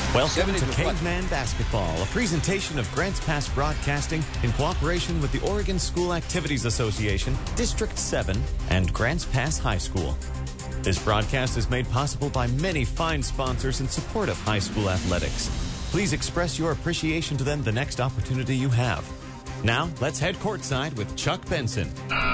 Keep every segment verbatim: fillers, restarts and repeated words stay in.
Welcome to Caveman Basketball, a presentation of Grants Pass Broadcasting in cooperation with the Oregon School Activities Association, District seven, and Grants Pass High School. This broadcast is made possible by many fine sponsors in support of high school athletics. Please express your appreciation to them the next opportunity you have. Now, let's head courtside with Chuck Benson.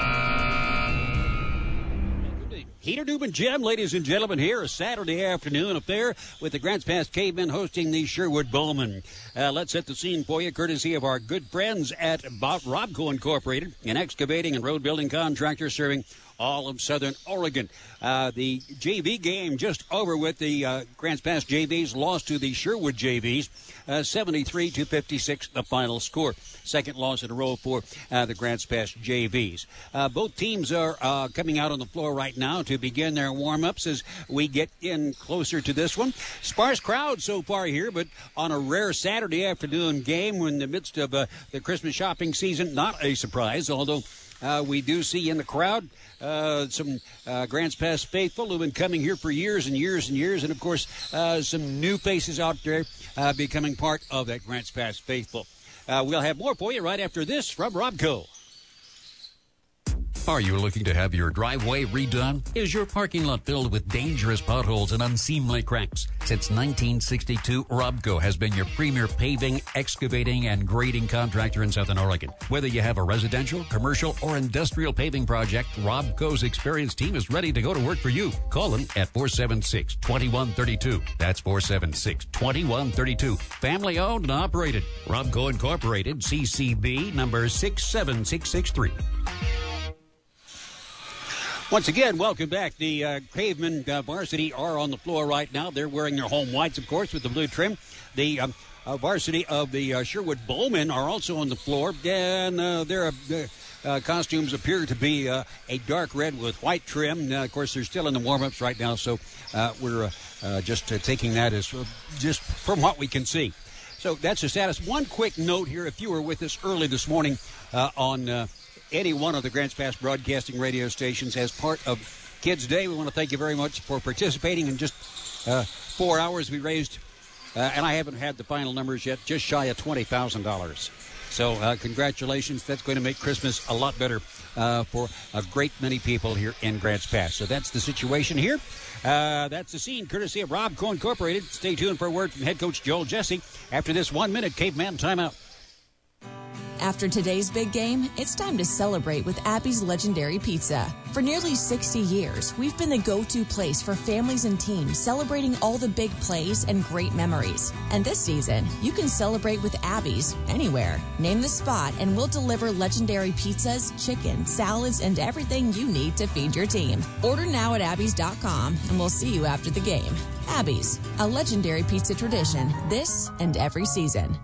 Heater Newman Gym, ladies and gentlemen, here a Saturday afternoon affair with the Grants Pass Cavemen hosting the Sherwood Bowmen. Uh, let's set the scene for you, courtesy of our good friends at Robco Incorporated, an excavating and road building contractor serving all of Southern Oregon. Uh, the J V game just over with. The uh, Grants Pass J Vs lost to the Sherwood J Vs, uh, seventy-three to fifty-six, the final score. Second loss in a row for uh, the Grants Pass J Vs. Uh, both teams are uh, coming out on the floor right now to begin their warm-ups as we get in closer to this one. Sparse crowd so far here, but on a rare Saturday afternoon game in the midst of uh, the Christmas shopping season, not a surprise, although Uh, we do see in the crowd uh, some uh, Grants Pass faithful who've been coming here for years and years and years, and, of course, uh, some new faces out there uh, becoming part of that Grants Pass faithful. Uh, we'll have more for you right after this from Robco. Are you looking to have your driveway redone? Is your parking lot filled with dangerous potholes and unseemly cracks? Since nineteen sixty-two, Robco has been your premier paving, excavating, and grading contractor in Southern Oregon. Whether you have a residential, commercial, or industrial paving project, Robco's experienced team is ready to go to work for you. Call them at four seven six, two one three two. That's four seven six, two one three two. Family owned and operated. Robco Incorporated, C C B number six seven six six three. Once again, welcome back. The uh, Cavemen uh, varsity are on the floor right now. They're wearing their home whites, of course, with the blue trim. The um, uh, varsity of the uh, Sherwood Bowmen are also on the floor, and uh, their uh, uh, costumes appear to be uh, a dark red with white trim. Uh, of course, they're still in the warm-ups right now, so uh, we're uh, uh, just uh, taking that as uh, just from what we can see. So that's the status. One quick note here, if you were with us early this morning uh, on Uh, any one of the Grants Pass broadcasting radio stations as part of Kids Day, we want to thank you very much for participating. In just uh, four hours, we raised, uh, and I haven't had the final numbers yet, just shy of twenty thousand dollars. So uh, congratulations. That's going to make Christmas a lot better uh, for a great many people here in Grants Pass. So that's the situation here. Uh, that's the scene, courtesy of Robco Incorporated. Stay tuned for a word from head coach Joel Jesse after this one-minute Caveman timeout. After today's big game, it's time to celebrate with Abby's Legendary Pizza. For nearly sixty years, we've been the go-to place for families and teams celebrating all the big plays and great memories. And this season, you can celebrate with Abby's anywhere. Name the spot and we'll deliver legendary pizzas, chicken, salads, and everything you need to feed your team. Order now at abby's dot com and we'll see you after the game. Abby's, a legendary pizza tradition this and every season.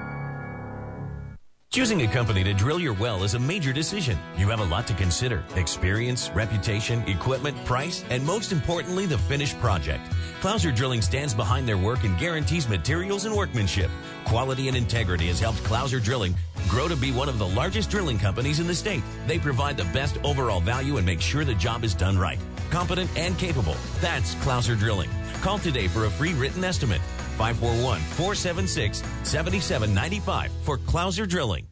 Choosing a company to drill your well is a major decision. You have a lot to consider: experience, reputation, equipment, price, and most importantly, the finished project. Clouser Drilling stands behind their work and guarantees materials and workmanship. Quality and integrity has helped Clouser Drilling grow to be one of the largest drilling companies in the state. They provide the best overall value and make sure the job is done right. Competent and capable. That's Clouser Drilling. Call today for a free written estimate. five four one, four seven six, seven seven nine five for Clouser Drilling.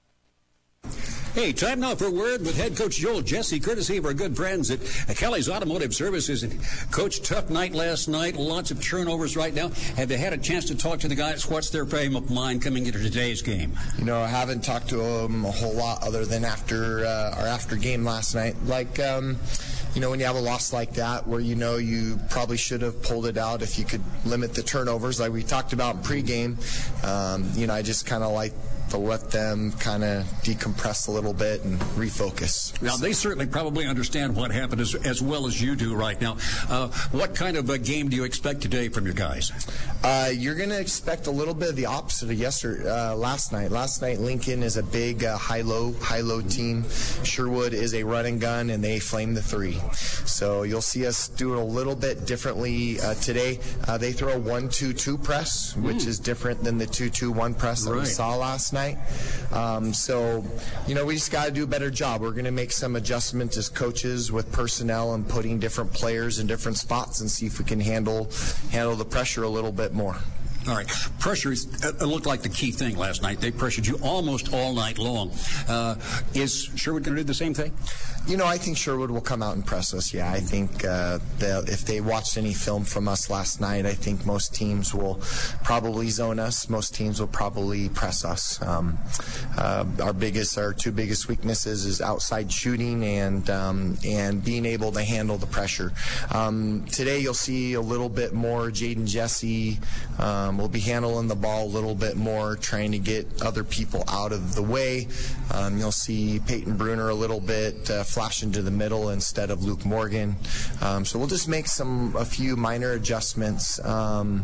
Hey, time now for a word with head coach Joel Jesse, courtesy of our good friends at Kelly's Automotive Services. And Coach, tough night last night, lots of turnovers right now. Have you had a chance to talk to the guys? What's their frame of mind coming into today's game? You know, I haven't talked to them a whole lot other than after uh, our after game last night. Like, um, you know, when you have a loss like that where you know you probably should have pulled it out if you could limit the turnovers like we talked about in pregame, um, you know, I just kind of like to let them kind of decompress a little bit and refocus. Now, they certainly probably understand what happened as, as well as you do right now. Uh, what kind of a game do you expect today from your guys? Uh, you're going to expect a little bit of the opposite of yesterday, uh, last night. Last night, Lincoln is a big uh, high-low, high-low team. Sherwood is a run and gun, and they flame the three. So you'll see us do it a little bit differently uh, today. Uh, they throw a one two two press, which mm. is different than the two two one press that right. we saw last night. Um, so, you know, we just got to do a better job. We're going to make some adjustments as coaches with personnel and putting different players in different spots and see if we can handle handle the pressure a little bit more. All right. Pressure is, uh, looked like the key thing last night. They pressured you almost all night long. Uh, is Sherwood going to do the same thing? You know, I think Sherwood will come out and press us. Yeah, I think uh, if they watched any film from us last night, I think most teams will probably zone us. Most teams will probably press us. Um, uh, our biggest, our two biggest weaknesses is outside shooting and um, and being able to handle the pressure. Um, today, you'll see a little bit more Jaden Jesse. Um, will be handling the ball a little bit more, trying to get other people out of the way. Um, you'll see Peyton Bruner a little bit. Uh, flash into the middle instead of Luke Morgan. Um, so we'll just make some a few minor adjustments, um,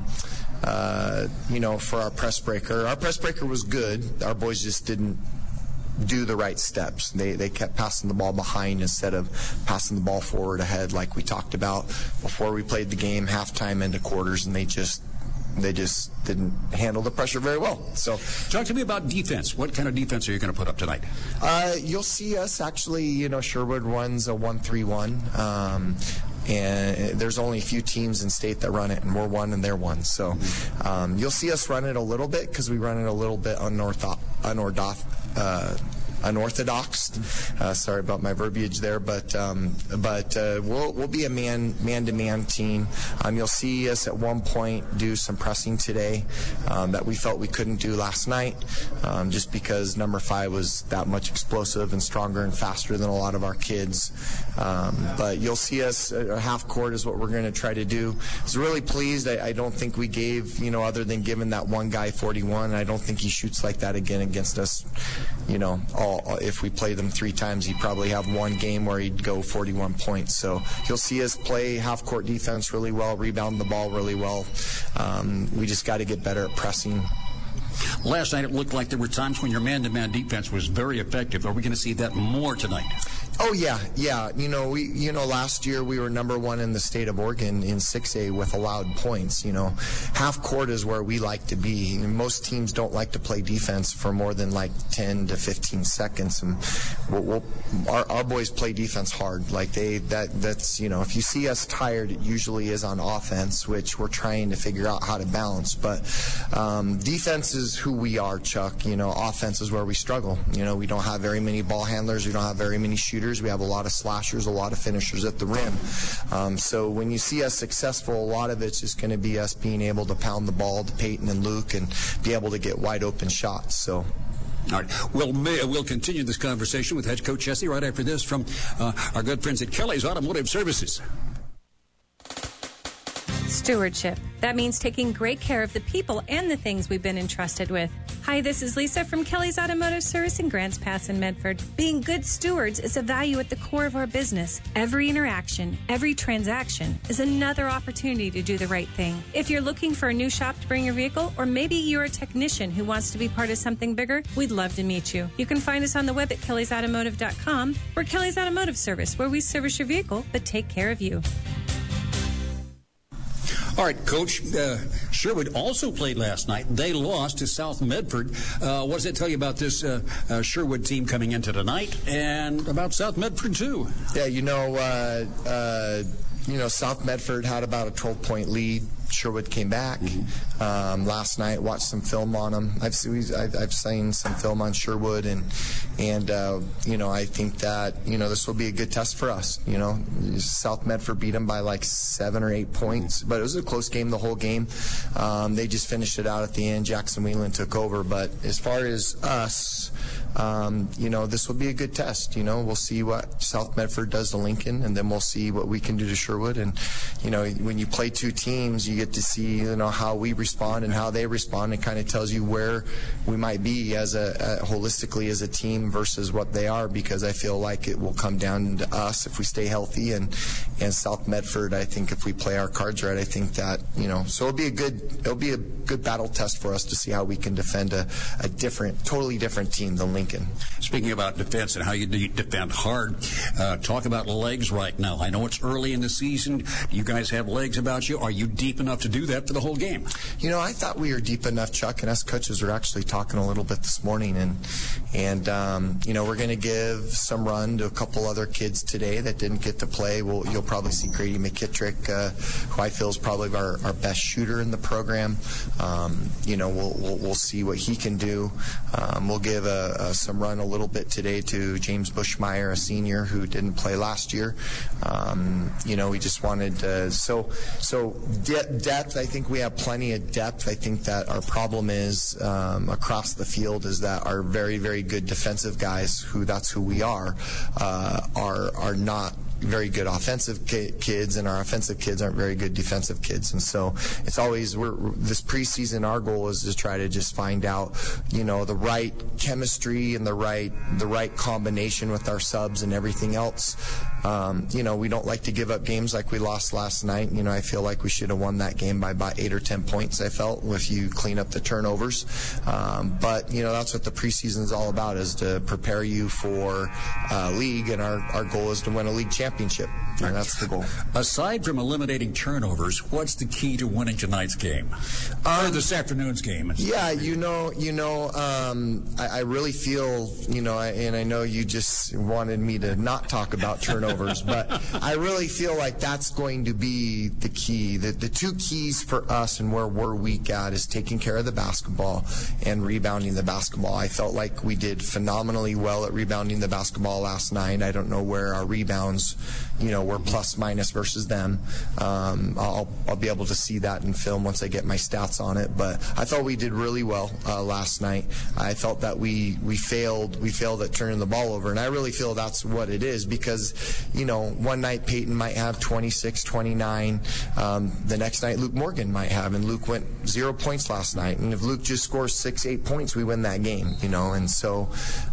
uh, you know, for our press breaker. Our press breaker was good. Our boys just didn't do the right steps. They they kept passing the ball behind instead of passing the ball forward ahead like we talked about before we played the game, halftime into quarters, and they just They just didn't handle the pressure very well. So, talk to me about defense. What kind of defense are you going to put up tonight? Uh, you'll see us actually. You know, Sherwood runs a one three one, um, and there's only a few teams in state that run it, and we're one and they're one. So, um, you'll see us run it a little bit because we run it a little bit unorthodox. unorthodox uh, unorthodox. Uh, sorry about my verbiage there, but um, but uh, we'll we'll be a man man to man team. Um, you'll see us at one point do some pressing today um, that we felt we couldn't do last night, um, just because number five was that much explosive and stronger and faster than a lot of our kids. Um, but you'll see us uh, half court is what we're going to try to do. I was really pleased. I, I don't think we gave, you know, other than giving that one guy forty-one. I don't think he shoots like that again against us. You know, all if we play them three times, he'd probably have one game where he'd go forty-one points. So you'll see us play half-court defense really well, rebound the ball really well. Um, we just got to get better at pressing. Last night it looked like there were times when your man-to-man defense was very effective. Are we going to see that more tonight? Oh yeah, yeah. You know, we you know last year we were number one in the state of Oregon in six A with allowed points. You know, half court is where we like to be. Most teams don't like to play defense for more than like ten to fifteen seconds, and we'll, we'll, our our boys play defense hard. Like they that that's you know if you see us tired, it usually is on offense, which we're trying to figure out how to balance. But um, defense is who we are, Chuck. You know, offense is where we struggle. You know, we don't have very many ball handlers. We don't have very many shooters. We have a lot of slashers, a lot of finishers at the rim. Um, so when you see us successful, a lot of it's just going to be us being able to pound the ball to Peyton and Luke and be able to get wide open shots. So. All right. Well, we'll continue this conversation with head coach Jesse right after this from uh, our good friends at Kelly's Automotive Services. Stewardship. That means taking great care of the people and the things we've been entrusted with. Hi, this is Lisa from Kelly's Automotive Service in Grants Pass in Medford. Being good stewards is a value at the core of our business. Every interaction, every transaction is another opportunity to do the right thing. If you're looking for a new shop to bring your vehicle, or maybe you're a technician who wants to be part of something bigger, we'd love to meet you. You can find us on the web at kellys automotive dot com. We're Kelly's Automotive Service, where we service your vehicle but take care of you. All right, Coach, uh, Sherwood also played last night. They lost to South Medford. Uh, what does it tell you about this uh, uh, Sherwood team coming into tonight and about South Medford, too? Yeah, you know, uh, uh, you know, South Medford had about a twelve-point lead. Sherwood came back mm-hmm. um, last night. Watched some film on them. I've I've, I've seen some film on Sherwood, and and uh, you know I think that you know this will be a good test for us. You know, South Medford beat them by like seven or eight points, but it was a close game the whole game. Um, they just finished it out at the end. Jackson Whelan took over, but as far as us, um, you know, this will be a good test. You know, we'll see what South Medford does to Lincoln, and then we'll see what we can do to Sherwood. And you know, when you play two teams, you get to see, you know, how we respond and how they respond. It kind of tells you where we might be as a, a holistically as a team versus what they are, because I feel like it will come down to us if we stay healthy, and and South Medford, I think if we play our cards right, I think that, you know, so it'll be a good it'll be a good battle test for us to see how we can defend a, a different, totally different team than Lincoln. Speaking about defense and how you defend hard, uh, talk about legs right now. I know it's early in the season. Do you guys have legs about you? Are you deep enough to do that for the whole game? You know, I thought we were deep enough, Chuck, and us coaches were actually talking a little bit this morning, and and um, you know, we're going to give some run to a couple other kids today that didn't get to play. We'll, you'll probably see Grady McKittrick, uh, who I feel is probably our, our best shooter in the program. Um, you know, we'll, we'll we'll see what he can do. Um, we'll give a, a, some run a little bit today to James Bushmeyer, a senior who didn't play last year. Um, you know, we just wanted uh, so so de- depth. I think we have plenty of depth. I think that our problem is um, across the field is that our very very good defensive guys, who that's who we are, uh, are are not very good offensive ki- kids, and our offensive kids aren't very good defensive kids. And so it's always we're, this preseason. Our goal is to try to just find out, you know, the right chemistry and the right the right combination with our subs and everything else. Um, you know, we don't like to give up games like we lost last night. You know, I feel like we should have won that game by about eight or ten points. I felt if you clean up the turnovers. Um, but you know, that's what the preseason is all about: is to prepare you for uh, league. And our our goal is to win a league championship. Championship. And that's the goal. Aside from eliminating turnovers, what's the key to winning tonight's game? Um, or this afternoon's game? Yeah, you know, you know, um, I, I really feel, you know, I, and I know you just wanted me to not talk about turnovers, but I really feel like that's going to be the key. The, the two keys for us and where we're weak at is taking care of the basketball and rebounding the basketball. I felt like we did phenomenally well at rebounding the basketball last night. I don't know where our rebounds, you know, we're plus minus versus them. Um, I'll, I'll be able to see that in film once I get my stats on it. But I thought we did really well uh, last night. I felt that we, we failed we failed at turning the ball over, and I really feel that's what it is, because, you know, one night Peyton might have twenty-six, twenty-nine. Um, the next night Luke Morgan might have, and Luke went zero points last night. And if Luke just scores six, eight points, we win that game, you know. And so,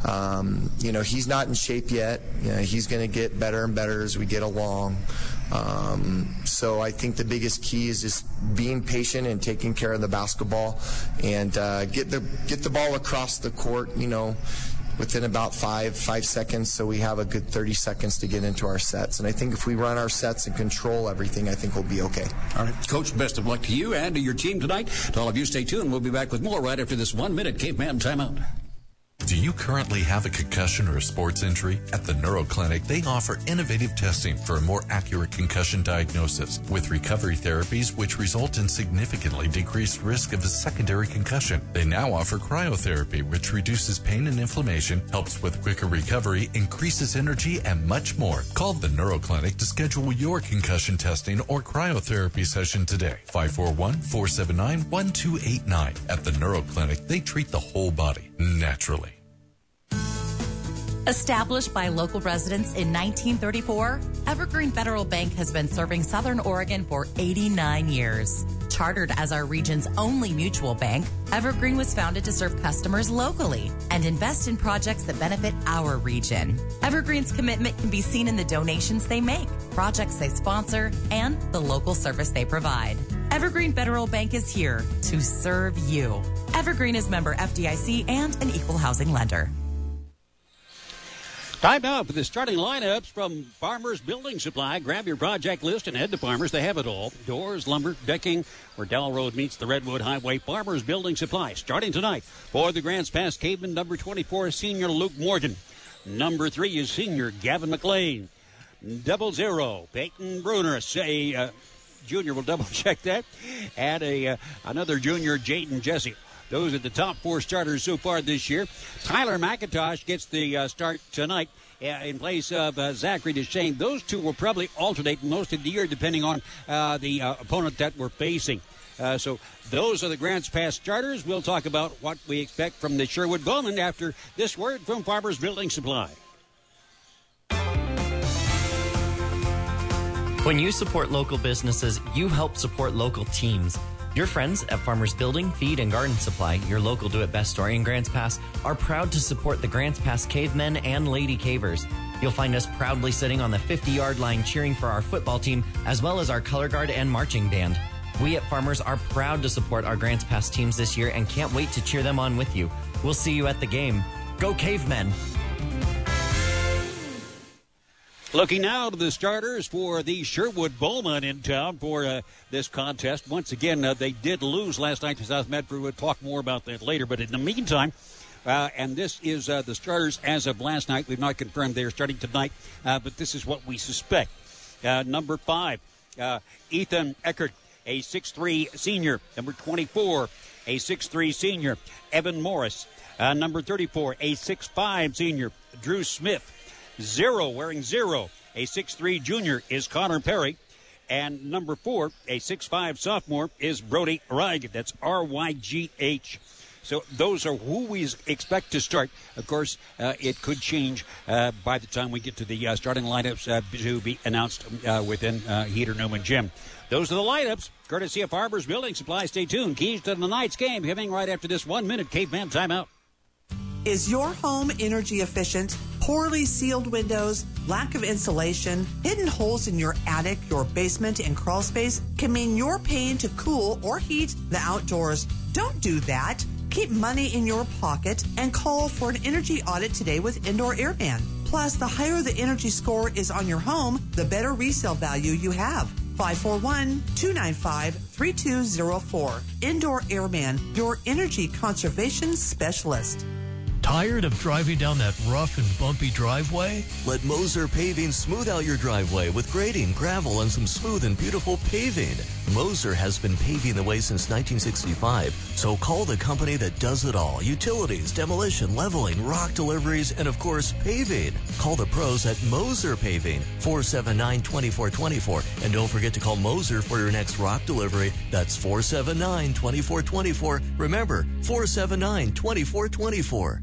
um, you know, he's not in shape yet. You know, he's going to get better and better as we get along. Um, so I think the biggest key is just being patient and taking care of the basketball, and uh, get the get the ball across the court, you know, within about five five seconds, so we have a good thirty seconds to get into our sets. And I think if we run our sets and control everything, I think we'll be okay. All right, Coach, best of luck to you and to your team tonight. To all of you, stay tuned. We'll be back with more right after this one-minute Caveman timeout. Do you currently have a concussion or a sports injury? At the Neuro Clinic, they offer innovative testing for a more accurate concussion diagnosis with recovery therapies which result in significantly decreased risk of a secondary concussion. They now offer cryotherapy, which reduces pain and inflammation, helps with quicker recovery, increases energy, and much more. Call the Neuro Clinic to schedule your concussion testing or cryotherapy session today. five four one, four seven nine, one two eight nine. At the Neuro Clinic, they treat the whole body naturally. Established by local residents in nineteen thirty-four, Evergreen Federal Bank has been serving Southern Oregon for eighty-nine years. Chartered as our region's only mutual bank, Evergreen was founded to serve customers locally and invest in projects that benefit our region. Evergreen's commitment can be seen in the donations they make, projects they sponsor, and the local service they provide. Evergreen Federal Bank is here to serve you. Evergreen is member F D I C and an equal housing lender. Time now for the starting lineups from Farmers Building Supply. Grab your project list and head to Farmers. They have it all. Doors, lumber, decking, where Dell Road meets the Redwood Highway. Farmers Building Supply. Starting tonight for the Grants Pass Caveman, number twenty-four, senior Luke Morgan. Number three is senior Gavin McLean. Double zero, Peyton Bruner. Say, uh, junior, will double check that. Add a uh, another junior, Jayden Jesse. Those are the top four starters so far this year. Tyler McIntosh gets the uh, start tonight uh, in place of uh, Zachary Deshane. Those two will probably alternate most of the year depending on uh, the uh, opponent that we're facing. Uh, so those are the Grants Pass starters. We'll talk about what we expect from the Sherwood Bowmen after this word from Farmers Building Supply. When you support local businesses, you help support local teams. Your friends at Farmers Building, Feed, and Garden Supply, your local do-it-best store in Grants Pass, are proud to support the Grants Pass Cavemen and Lady Cavers. You'll find us proudly sitting on the fifty-yard line cheering for our football team, as well as our color guard and marching band. We at Farmers are proud to support our Grants Pass teams this year and can't wait to cheer them on with you. We'll see you at the game. Go Cavemen! Looking now to the starters for the Sherwood Bowmen in town for uh, this contest. Once again, uh, they did lose last night to South Medford. We'll talk more about that later. But in the meantime, uh, and this is uh, the starters as of last night. We've not confirmed they are starting tonight, uh, but this is what we suspect. Uh, number five, uh, Ethan Eckert, a six three senior. Number twenty-four, a six three senior, Evan Morris. Uh, number thirty-four, a six five senior, Drew Smith. Zero, wearing zero, a six three junior is Connor Perry. And number four, a six five sophomore, is Brody Rygh. That's R Y G H. So those are who we expect to start. Of course, uh, it could change uh, by the time we get to the uh, starting lineups uh, to be announced uh, within uh, Heater Newman Gym. Those are the lineups, courtesy of Farmers Building Supply. Stay tuned. Keys to the night's game coming right after this one-minute Caveman timeout. Is your home energy efficient? Poorly sealed windows, lack of insulation, hidden holes in your attic, your basement, and crawl space can mean you're paying to cool or heat the outdoors. Don't do that. Keep money in your pocket and call for an energy audit today with Indoor Airman. Plus, the higher the energy score is on your home, the better resale value you have. five four one, two nine five, three two zero four. Indoor Airman, your energy conservation specialist. Tired of driving down that rough and bumpy driveway? Let Moser Paving smooth out your driveway with grading, gravel, and some smooth and beautiful paving. Moser has been paving the way since nineteen sixty-five, so call the company that does it all. Utilities, demolition, leveling, rock deliveries, and of course, paving. Call the pros at Moser Paving, four seven nine, two four two four. And don't forget to call Moser for your next rock delivery. That's four seven nine, two four two four. Remember, four seven nine, two four two four.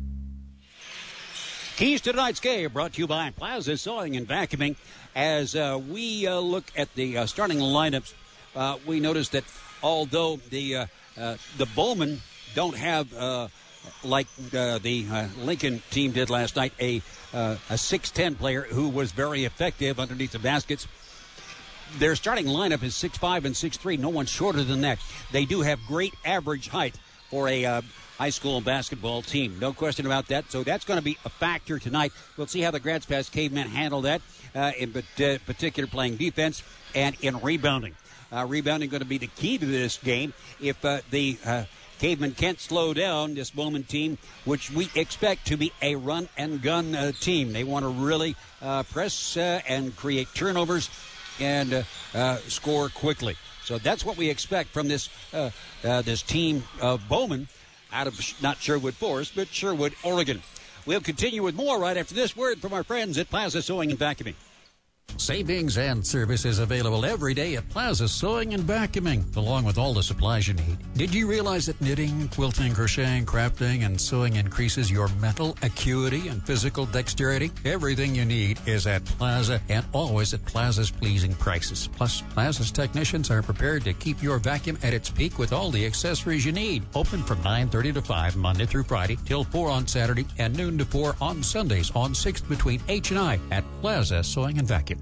Keys to tonight's game brought to you by Plaza Sewing and Vacuuming. As uh, we uh, look at the uh, starting lineups, uh, we notice that although the uh, uh, the Bowmen don't have, uh, like uh, the uh, Lincoln team did last night, a uh, a six ten player who was very effective underneath the baskets, their starting lineup is six five and six three. No one shorter than that. They do have great average height for a uh, high school basketball team. No question about that. So that's going to be a factor tonight. We'll see how the Grants Pass Cavemen handle that, uh, in uh, particular playing defense and in rebounding. Uh, rebounding going to be the key to this game. If uh, the uh, Cavemen can't slow down this Bowman team, which we expect to be a run-and-gun uh, team. They want to really uh, press uh, and create turnovers and uh, uh, score quickly. So that's what we expect from this uh, uh, this team of Bowman out of not Sherwood Forest, but Sherwood, Oregon. We'll continue with more right after this word from our friends at Plaza Sewing and Vacuuming. Savings and services available every day at Plaza Sewing and Vacuuming, along with all the supplies you need. Did you realize that knitting, quilting, crocheting, crafting, and sewing increases your mental acuity and physical dexterity? Everything you need is at Plaza and always at Plaza's pleasing prices. Plus, Plaza's technicians are prepared to keep your vacuum at its peak with all the accessories you need. Open from nine thirty to five Monday through Friday, till four on Saturday, and noon to four on Sundays on sixth between H and I at Plaza Sewing and Vacuum.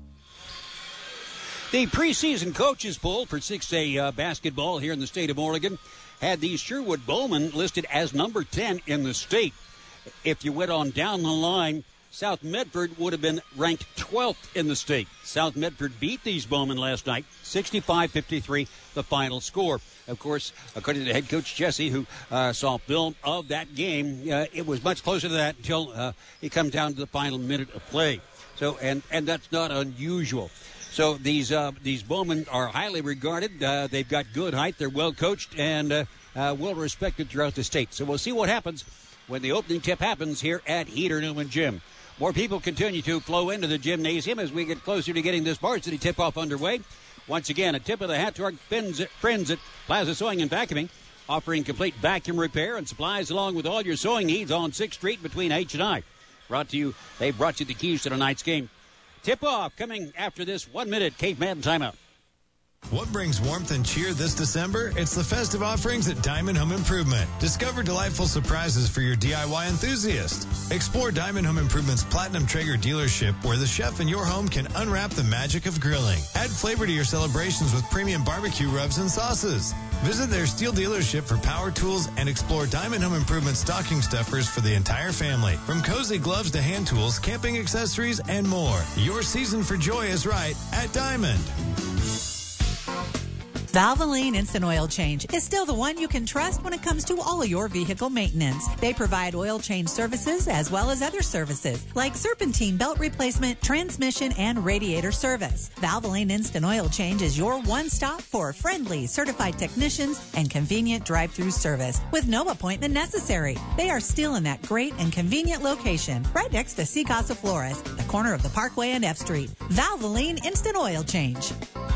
The preseason coaches poll for six A uh, basketball here in the state of Oregon had the Sherwood Bowmen listed as number ten in the state. If you went on down the line, South Medford would have been ranked twelfth in the state. South Medford beat these Bowmen last night, sixty-five fifty-three, the final score. Of course, according to head coach Jesse, who uh, saw film of that game, uh, it was much closer to that until uh, it comes down to the final minute of play. So, and, and that's not unusual. So these uh, these Bowmen are highly regarded. Uh, they've got good height. They're well coached and uh, uh, well respected throughout the state. So we'll see what happens when the opening tip happens here at Heater Newman Gym. More people continue to flow into the gymnasium as we get closer to getting this varsity tip-off underway. Once again, a tip of the hat to our friends at Plaza Sewing and Vacuuming, offering complete vacuum repair and supplies along with all your sewing needs on sixth street between H and I. Brought to you, they brought you the keys to tonight's game. Tip-off coming after this one-minute Caveman timeout. What brings warmth and cheer this December? It's the festive offerings at Diamond Home Improvement. Discover delightful surprises for your D I Y enthusiast. Explore Diamond Home Improvement's Platinum Traeger dealership, where the chef in your home can unwrap the magic of grilling. Add flavor to your celebrations with premium barbecue rubs and sauces. Visit their steel dealership for power tools and explore Diamond Home Improvement stocking stuffers for the entire family. From cozy gloves to hand tools, camping accessories, and more. Your season for joy is right at Diamond. Valvoline Instant Oil Change is still the one you can trust when it comes to all of your vehicle maintenance. They provide oil change services as well as other services like serpentine belt replacement, transmission, and radiator service. Valvoline Instant Oil Change is your one stop for friendly, certified technicians and convenient drive-through service with no appointment necessary. They are still in that great and convenient location right next to C. Casa Flores, the corner of the Parkway and F Street. Valvoline Instant Oil Change.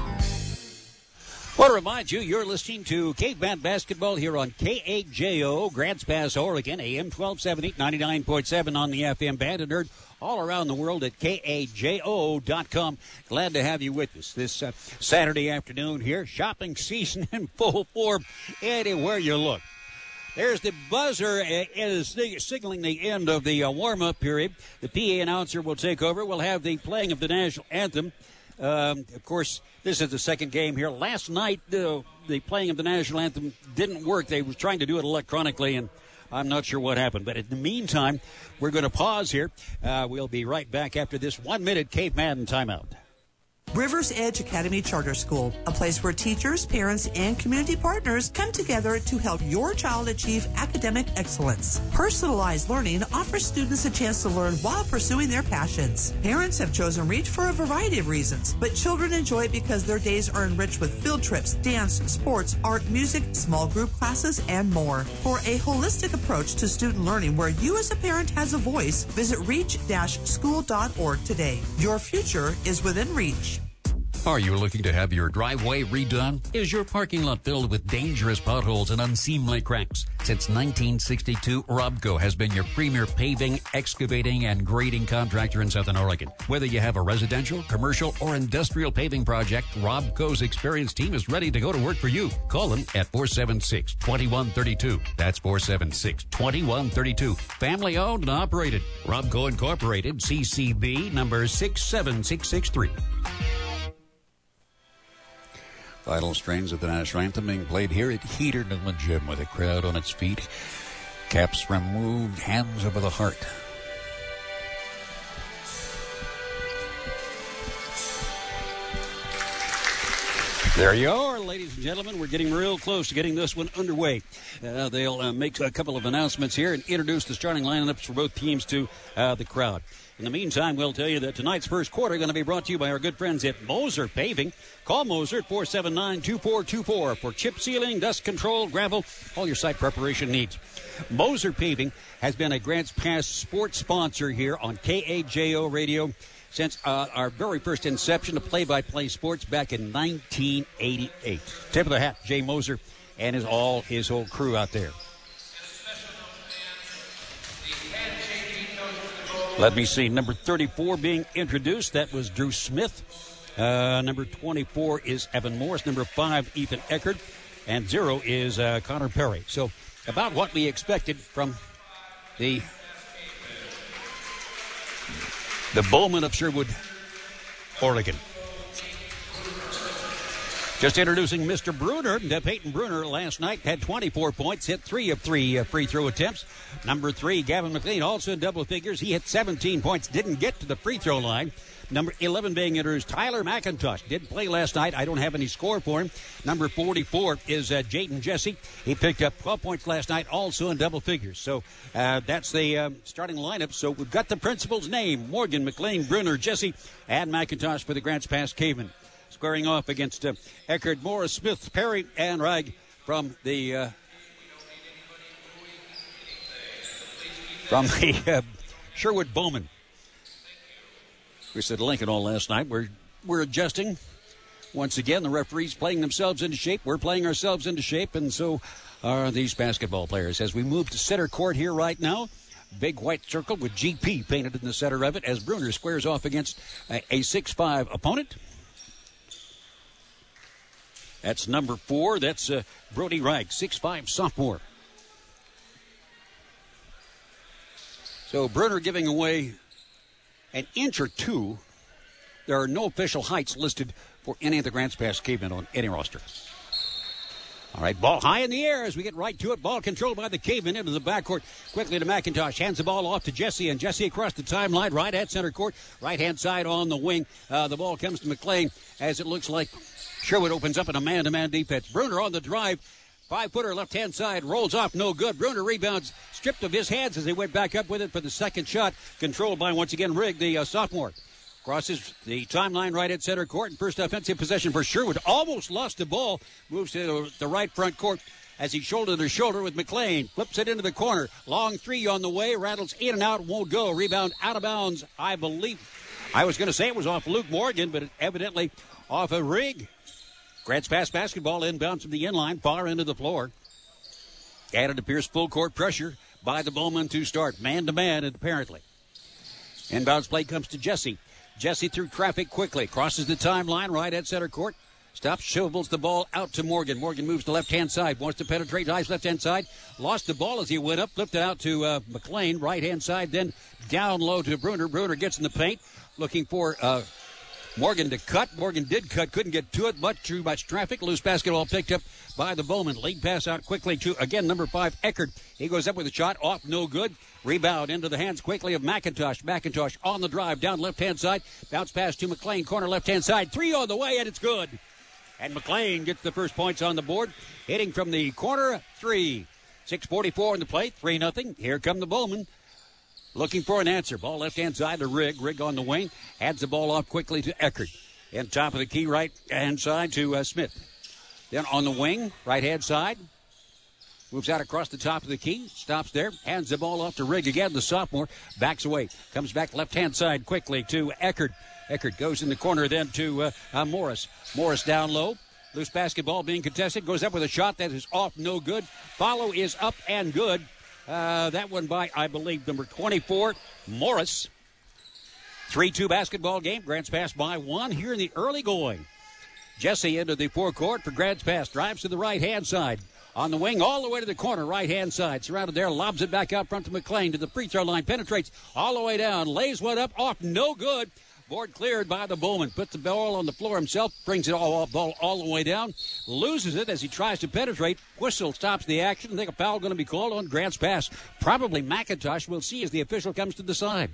I want to remind you, you're listening to Caveman Basketball here on K A J O, Grants Pass, Oregon, A M twelve seventy, ninety-nine point seven on the F M band, and heard all around the world at K A J O dot com. Glad to have you with us this uh, Saturday afternoon here. Shopping season in full form anywhere you look. There's the buzzer uh, is signaling the end of the uh, warm-up period. The P A announcer will take over. We'll have the playing of the national anthem. Um, of course, this is the second game here. Last night, uh, the playing of the national anthem didn't work. They were trying to do it electronically, and I'm not sure what happened. But in the meantime, we're going to pause here. Uh, we'll be right back after this one-minute Caveman timeout. Rivers Edge Academy Charter School, a place where teachers, parents, and community partners come together to help your child achieve academic excellence. Personalized learning offers students a chance to learn while pursuing their passions. Parents have chosen REACH for a variety of reasons, but children enjoy it because their days are enriched with field trips, dance, sports, art, music, small group classes, and more. For a holistic approach to student learning where you as a parent has a voice, visit reach dash school dot org today. Your future is within reach. Are you looking to have your driveway redone? Is your parking lot filled with dangerous potholes and unseemly cracks? Since nineteen sixty-two, Robco has been your premier paving, excavating, and grading contractor in Southern Oregon. Whether you have a residential, commercial, or industrial paving project, Robco's experienced team is ready to go to work for you. Call them at four seven six, two one three two. That's four seven six, two one three two. Family owned and operated. Robco Incorporated, C C B number six seven six six three. Final strains of the national anthem being played here at Heater Newman Gym with a crowd on its feet. Caps removed, hands over the heart. There you are, ladies and gentlemen. We're getting real close to getting this one underway. Uh, they'll uh, make a couple of announcements here and introduce the starting lineups for both teams to uh, the crowd. In the meantime, we'll tell you that tonight's first quarter is going to be brought to you by our good friends at Moser Paving. Call Moser at four seven nine, two four two four for chip sealing, dust control, gravel, all your site preparation needs. Moser Paving has been a Grants Pass sports sponsor here on K A J O Radio since uh, our very first inception of play-by-play sports back in nineteen eighty-eight. Tip of the hat, Jay Moser and his all his whole crew out there. Let me see. Number thirty-four being introduced. That was Drew Smith. Uh, number twenty-four is Evan Morris. Number five, Ethan Eckert. And zero is uh, Connor Perry. So about what we expected from the the Bowman of Sherwood, Oregon. Just introducing Mister Bruner. Peyton Bruner last night had twenty-four points, hit three of three uh, free throw attempts. Number three, Gavin McLean, also in double figures. He hit seventeen points, didn't get to the free throw line. Number eleven being introduced, Tyler McIntosh. Didn't play last night. I don't have any score for him. Number forty-four is uh, Jayden Jesse. He picked up twelve points last night, also in double figures. So uh, that's the uh, starting lineup. So we've got the principal's name, Morgan, McLean, Bruner, Jesse, and McIntosh for the Grants Pass Cavemen. Squaring off against uh, Eckert, Morris, Smith, Perry, and Reig from the uh, from the uh, Sherwood Bowman. We said Lincoln all last night. We're we're adjusting once again. The referees playing themselves into shape. We're playing ourselves into shape, and so are these basketball players. As we move to center court here right now, big white circle with G P painted in the center of it as Bruner squares off against a, a six five opponent. That's number four. That's uh, Brody Reich, six five sophomore. So Bruner giving away an inch or two. There are no official heights listed for any of the Grants Pass Cavemen on any roster. All right, ball high in the air as we get right to it. Ball controlled by the Cavemen into the backcourt. Quickly to McIntosh. Hands the ball off to Jesse, and Jesse across the timeline, right at center court. Right-hand side on the wing. Uh, the ball comes to McLean as it looks like Sherwood opens up in a man-to-man defense. Bruner on the drive. Five-footer left-hand side. Rolls off, no good. Bruner rebounds, stripped of his hands as they went back up with it for the second shot. Controlled by, once again, Rigg, the uh, sophomore. Crosses the timeline right at center court. And first offensive possession for Sherwood. Almost lost the ball. Moves to the right front court as he shoulder to shoulder with McLean. Flips it into the corner. Long three on the way. Rattles in and out. Won't go. Rebound out of bounds, I believe. I was going to say it was off Luke Morgan, but it evidently off a Rigg. Grants Pass basketball inbounds from the inline. Far into the floor. And it appears full court pressure by the Bowmen to start. Man-to-man, apparently. Inbounds play comes to Jesse. Jesse through traffic quickly. Crosses the timeline right at center court. Stops, shovels the ball out to Morgan. Morgan moves to left-hand side. Wants to penetrate. Dives left-hand side. Lost the ball as he went up. Flipped it out to uh, McLean. Right-hand side. Then down low to Bruner. Bruner gets in the paint. Looking for uh, Morgan to cut. Morgan did cut. Couldn't get to it. Much too much traffic. Loose basketball picked up by the Bowmen. Lead pass out quickly to, again, number five, Eckert. He goes up with a shot. Off, no good. Rebound into the hands quickly of McIntosh. McIntosh on the drive, down left-hand side. Bounce pass to McLean, corner left-hand side. Three on the way, and it's good. And McLean gets the first points on the board. Hitting from the corner, three. six forty-four on the plate, three nothing. Here come the Bowmen. Looking for an answer. Ball left-hand side to Rigg. Rigg on the wing. Adds the ball off quickly to Eckert. And top of the key, right-hand side to uh, Smith. Then on the wing, right-hand side. Moves out across the top of the key. Stops there. Hands the ball off to Rigg again. The sophomore backs away. Comes back left-hand side quickly to Eckert. Eckert goes in the corner then to uh, uh, Morris. Morris down low. Loose basketball being contested. Goes up with a shot that is off. No good. Follow is up and good. Uh, that one by, I believe, number twenty-four, Morris. three two basketball game. Grants Pass by one here in the early going. Jesse into the forecourt for Grants Pass. Drives to the right-hand side. On the wing, all the way to the corner, right-hand side. Surrounded there, lobs it back out front to McLean to the free throw line. Penetrates all the way down. Lays one up, off, no good. Board cleared by the Bowmen. Puts the ball on the floor himself. Brings it all, ball all the way down. Loses it as he tries to penetrate. Whistle stops the action. I think a foul going to be called on Grants Pass. Probably McIntosh. We'll see as the official comes to the side.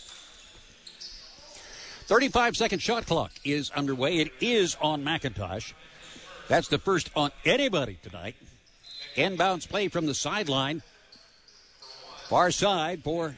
thirty-five second shot clock is underway. It is on McIntosh. That's the first on anybody tonight. Inbounds play from the sideline. Far side for,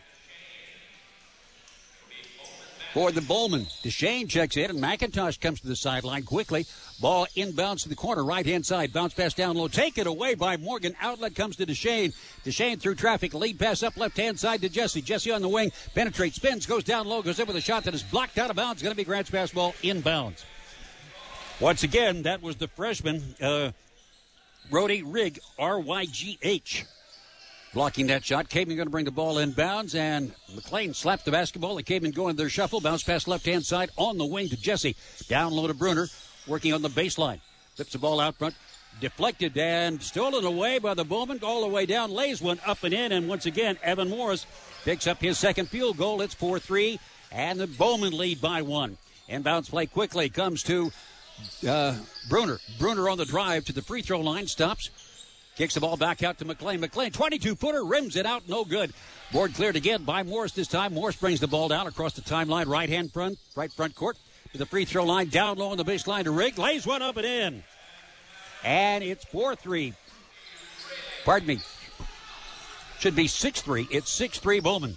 for the Bowmen. DeShane checks in, and McIntosh comes to the sideline quickly. Ball inbounds to the corner, right-hand side. Bounce pass down low. Taken away by Morgan. Outlet comes to DeShane. DeShane through traffic. Lead pass up left-hand side to Jesse. Jesse on the wing. Penetrates, spins, goes down low, goes in with a shot that is blocked out of bounds. Going to be Grants Pass ball inbounds. Once again, that was the freshman, uh, Brody Rigg, R Y G H. Blocking that shot. Caveman going to bring the ball inbounds, and McLean slapped the basketball. The Caveman going their shuffle. Bounce pass left-hand side on the wing to Jesse. Down low to Bruner, working on the baseline. Flips the ball out front. Deflected and stolen away by the Bowmen. All the way down. Lays one up and in, and once again, Evan Morris picks up his second field goal. It's four three, and the Bowmen lead by one. Inbounds play quickly comes to uh, Bruner. Bruner on the drive to the free throw line. Stops. Kicks the ball back out to McLean. McLean, twenty-two footer, rims it out, no good. Board cleared again by Morris this time. Morris brings the ball down across the timeline, right-hand front, right front court to the free throw line, down low on the baseline to Rigg. Lays one up and in. And it's four three. Pardon me. Should be six three. It's six three Bowmen.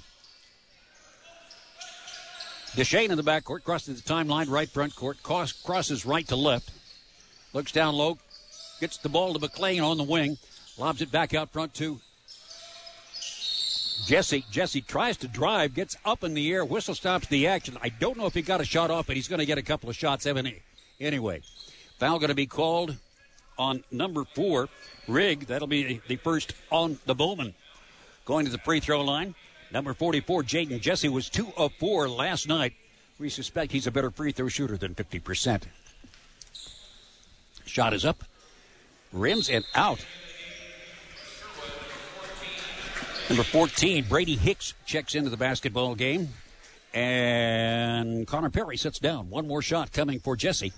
DeShane in the backcourt, crosses the timeline, right front court, cross, crosses right to left. Looks down low. Gets the ball to McLean on the wing. Lobs it back out front to Jesse. Jesse tries to drive, gets up in the air. Whistle stops the action. I don't know if he got a shot off, but he's going to get a couple of shots anyway. Foul going to be called on number four, Rigg. That'll be the first on the Bowmen. Going to the free throw line. Number forty-four, Jaden Jesse, was two of four last night. We suspect he's a better free throw shooter than fifty percent. Shot is up. Rims and out. Number fourteen, Brady Hicks checks into the basketball game. And Connor Perry sits down. One more shot coming for Jesse.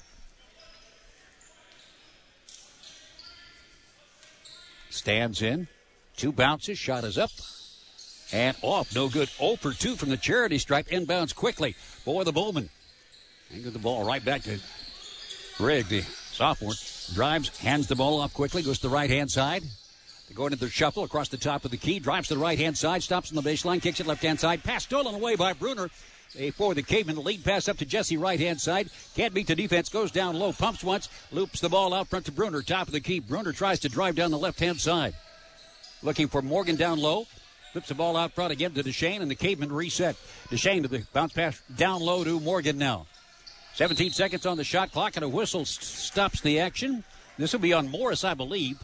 Stands in. Two bounces. Shot is up. And off. No good. oh for two from the charity stripe. Inbounds quickly for the Bowman. And get the ball right back to Rigg, the sophomore. Drives, hands the ball off quickly. Goes to the right-hand side. They go into the shuffle across the top of the key. Drives to the right-hand side. Stops on the baseline. Kicks it left-hand side. Pass stolen away by Bruner. A for the Caveman. The lead pass up to Jesse, right-hand side. Can't beat the defense. Goes down low. Pumps once. Loops the ball out front to Bruner. Top of the key. Bruner tries to drive down the left-hand side. Looking for Morgan down low. Flips the ball out front again to Deshane, and the Caveman reset. Deshane to the bounce pass down low to Morgan now. seventeen seconds on the shot clock, and a whistle s- stops the action. This will be on Morris, I believe.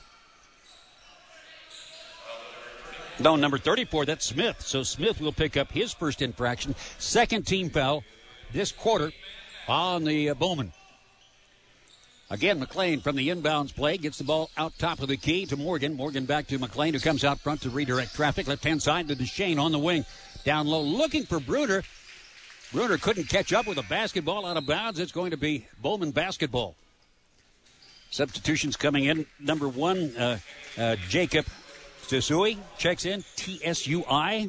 No, number thirty-four, that's Smith. So Smith will pick up his first infraction. Second team foul this quarter on the uh, Bowman. Again, McLean from the inbounds play gets the ball out top of the key to Morgan. Morgan back to McLean, who comes out front to redirect traffic. Left-hand side to Deshane on the wing. Down low, looking for Bruner. Bruner couldn't catch up with a basketball out of bounds. It's going to be Bowman basketball. Substitutions coming in. Number one, uh, uh, Jacob Tsui checks in. T S U I.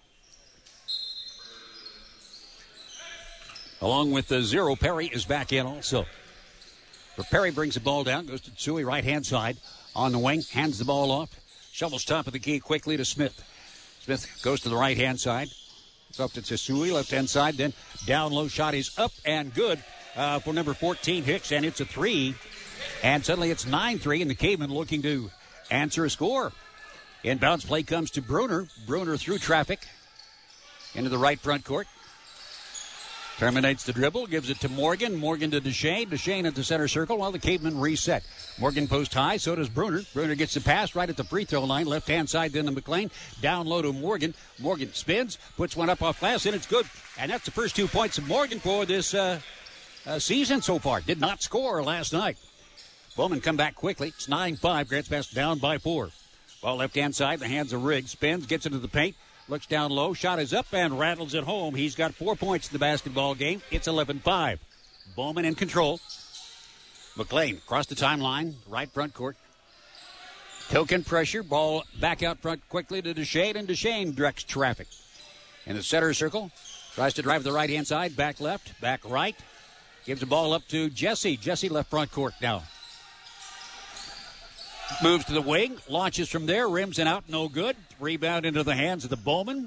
Along with the zero, Perry is back in also. But Perry brings the ball down, goes to Tsui, right-hand side. On the wing, hands the ball off. Shovels top of the key quickly to Smith. Smith goes to the right-hand side. It's up to Tsui, left-hand side. Then down low shot is up and good uh, for number fourteen, Hicks. And it's a three. And suddenly it's nine three, and the Cavemen looking to answer a score. Inbounds play comes to Bruner. Bruner through traffic into the right front court. Terminates the dribble, gives it to Morgan. Morgan to Deshane. Deshane at the center circle while the Cavemen reset. Morgan post high, so does Bruner. Bruner gets the pass right at the free throw line. Left-hand side then to McLean. Down low to Morgan. Morgan spins, puts one up off glass, and it's good. And that's the first two points of Morgan for this uh, uh, season so far. Did not score last night. Bowman come back quickly. It's nine five. Grants Pass down by four. Ball left-hand side, the hands of Rigg. Spins, gets into the paint. Looks down low. Shot is up and rattles it home. He's got four points in the basketball game. It's eleven five. Bowman in control. McLean across the timeline. Right front court. Token pressure. Ball back out front quickly to Deshane, and Deshane directs traffic. In the center circle. Tries to drive the right-hand side. Back left. Back right. Gives the ball up to Jesse. Jesse left front court now. Moves to the wing, launches from there, rims and out, no good. Rebound into the hands of the Bowman.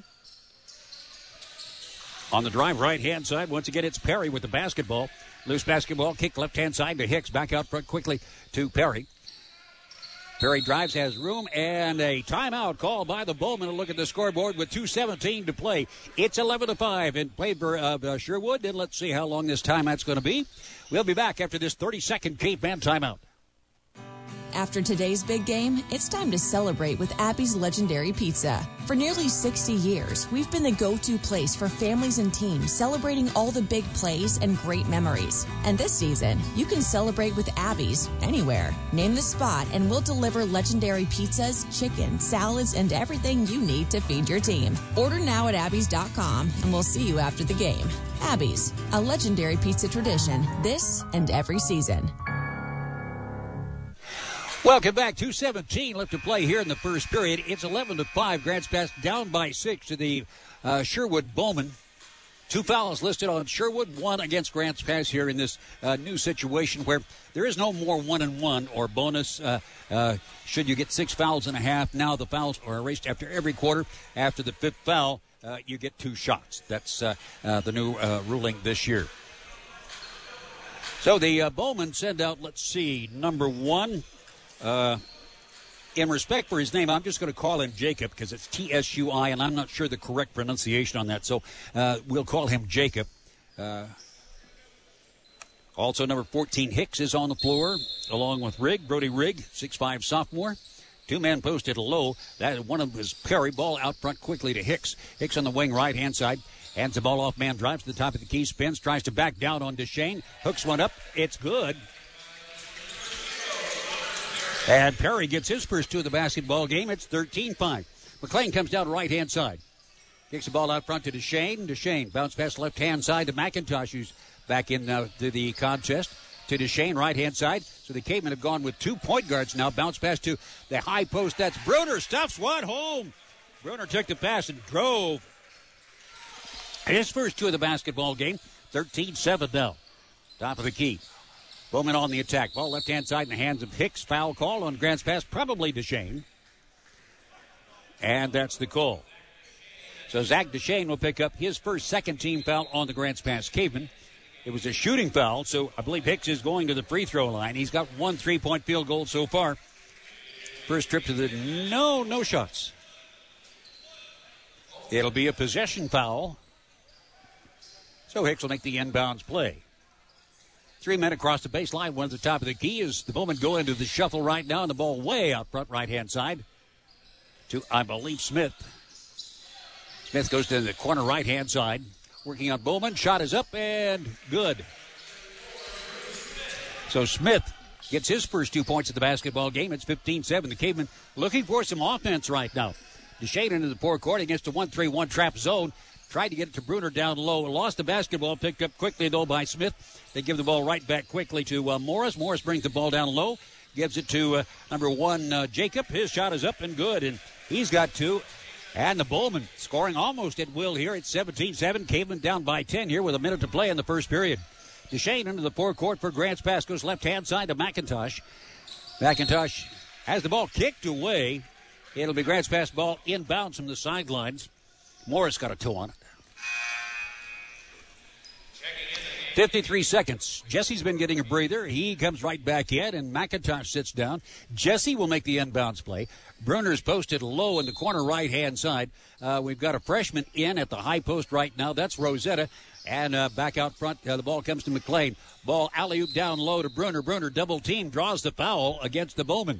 On the drive, right-hand side, once again, it's Perry with the basketball. Loose basketball, kick left-hand side to Hicks. Back out front quickly to Perry. Perry drives, has room, and a timeout called by the Bowman. A look at the scoreboard with two seventeen to play. It's eleven to five in favor of uh, Sherwood, and let's see how long this timeout's going to be. We'll be back after this thirty-second Caveman timeout. After today's big game, it's time to celebrate with Abby's Legendary Pizza. For nearly sixty years, we've been the go-to place for families and teams celebrating all the big plays and great memories. And this season, you can celebrate with Abby's anywhere. Name the spot and we'll deliver legendary pizzas, chicken, salads, and everything you need to feed your team. Order now at abby's dot com and we'll see you after the game. Abby's, a legendary pizza tradition this and every season. Welcome back. two seventeen left to play here in the first period. It's eleven to five. Grants Pass down by six to the uh, Sherwood Bowman. Two fouls listed on Sherwood, one against Grants Pass here in this uh, new situation where there is no more one and one or bonus. Uh, uh, should you get six fouls and a half, now the fouls are erased after every quarter. After the fifth foul, uh, you get two shots. That's uh, uh, the new uh, ruling this year. So the uh, Bowman send out, let's see, number one. Uh, in respect for his name, I'm just going to call him Jacob because it's T S U I, and I'm not sure the correct pronunciation on that, so uh, we'll call him Jacob. Uh, also, number fourteen, Hicks, is on the floor, along with Rigg, Brody Rigg, six five sophomore. Two-man posted low. That one of them is Perry. Ball out front quickly to Hicks. Hicks on the wing, right-hand side. Hands the ball off, man drives to the top of the key, spins, tries to back down on Deshane. Hooks one up. It's good. And Perry gets his first two of the basketball game. It's thirteen five. McLean comes down right-hand side. Kicks the ball out front to DeShane. DeShane bounce pass left-hand side to McIntosh, who's back in uh, to the contest. To DeShane, right-hand side. So the Cavemen have gone with two point guards now. Bounce pass to the high post. That's Bruner. Stuffs one home. Bruner took the pass and drove. His first two of the basketball game. thirteen seven now. Top of the key. Bowman on the attack. Ball left-hand side in the hands of Hicks. Foul call on Grants Pass. Probably DeShane. And that's the call. So Zach DeShane will pick up his first second-team foul on the Grants Pass Cavemen. It was a shooting foul, so I believe Hicks is going to the free throw line. He's got one three-point field goal so far. First trip to the... No, no shots. It'll be a possession foul. So Hicks will make the inbounds play. Three men across the baseline. One at the top of the key as the Bowmen go into the shuffle right now, and the ball way out front right-hand side to, I believe, Smith. Smith goes to the corner right-hand side. Working on Bowman. Shot is up and good. So Smith gets his first two points of the basketball game. It's fifteen seven. The Cavemen looking for some offense right now. DeShane into the forecourt against a one three one trap zone. Tried to get it to Bruner down low. Lost the basketball. Picked up quickly, though, by Smith. They give the ball right back quickly to uh, Morris. Morris brings the ball down low. Gives it to uh, number one, uh, Jacob. His shot is up and good, and he's got two. And the Bowmen scoring almost at will here. It's seventeen seven. Cavemen down by ten here with a minute to play in the first period. DeShane into the forecourt for Grants Pass. Goes left-hand side to McIntosh. McIntosh has the ball kicked away. It'll be Grants Pass ball inbounds from the sidelines. Morris got a toe on it. fifty-three seconds. Jesse's been getting a breather. He comes right back in, and McIntosh sits down. Jesse will make the inbounds play. Bruner's posted low in the corner right-hand side. Uh, we've got a freshman in at the high post right now. That's Rosetta. And uh, back out front, uh, the ball comes to McLean. Ball alley-oop down low to Bruner. Bruner double team draws the foul against the Bowmen.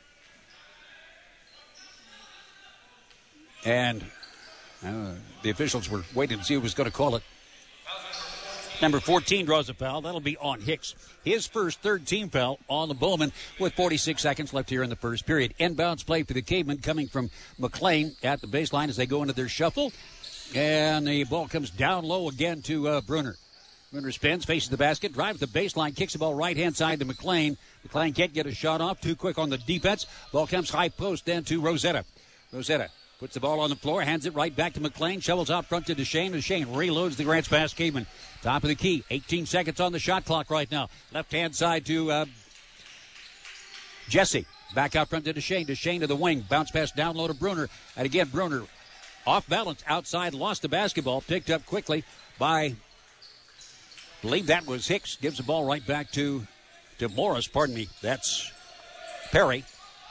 And uh, the officials were waiting to see who was going to call it. Number fourteen draws a foul. That'll be on Hicks. His first third-team foul on the Bowmen with forty-six seconds left here in the first period. Inbounds play for the Cavemen coming from McLean at the baseline as they go into their shuffle. And the ball comes down low again to uh, Bruner. Bruner spins, faces the basket, drives the baseline, kicks the ball right-hand side to McLean. McLean can't get a shot off. Too quick on the defense. Ball comes high post then to Rosetta. Rosetta puts the ball on the floor, hands it right back to McLean, shovels out front to DeShane. DeShane reloads the Grants Pass Cavemen. Top of the key, eighteen seconds on the shot clock right now. Left-hand side to uh, Jesse. Back out front to DeShane. DeShane to the wing. Bounce pass down low to Bruner. And again, Bruner off balance outside, lost the basketball, picked up quickly by, I believe that was Hicks. Gives the ball right back to, to Morris. Pardon me, that's Perry.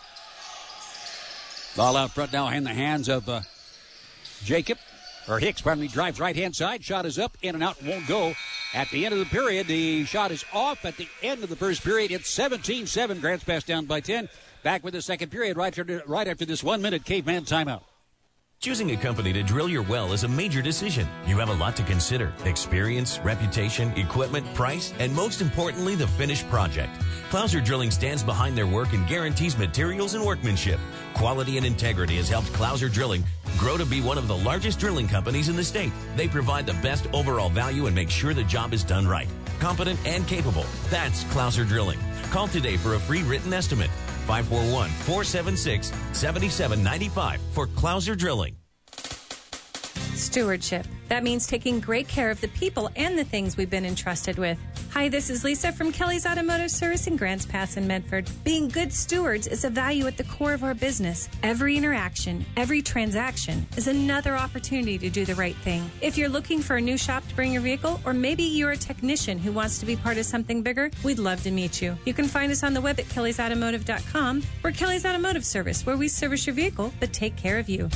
Ball out front now in the hands of uh, Jacob. Or Hicks, pardon me, drives right-hand side. Shot is up, in and out, won't go. At the end of the period, the shot is off. At the end of the first period, it's seventeen seven. Grants Pass down by ten. Back with the second period right after, right after this one-minute Caveman timeout. Choosing a company to drill your well is a major decision. You have a lot to consider. Experience, reputation, equipment, price, and most importantly, the finished project. Clouser Drilling stands behind their work and guarantees materials and workmanship. Quality and integrity has helped Clouser Drilling grow to be one of the largest drilling companies in the state. They provide the best overall value and make sure the job is done right. Competent and capable. That's Clouser Drilling. Call today for a free written estimate. five four one, four seven six, seven seven nine five for Clouser Drilling. Stewardship. That means taking great care of the people and the things we've been entrusted with. Hi, this is Lisa from Kelly's Automotive Service in Grants Pass in Medford. Being good stewards is a value at the core of our business. Every interaction, every transaction is another opportunity to do the right thing. If you're looking for a new shop to bring your vehicle, or maybe you're a technician who wants to be part of something bigger, we'd love to meet you. You can find us on the web at kellys automotive dot com. We're Kelly's Automotive Service, where we service your vehicle but take care of you.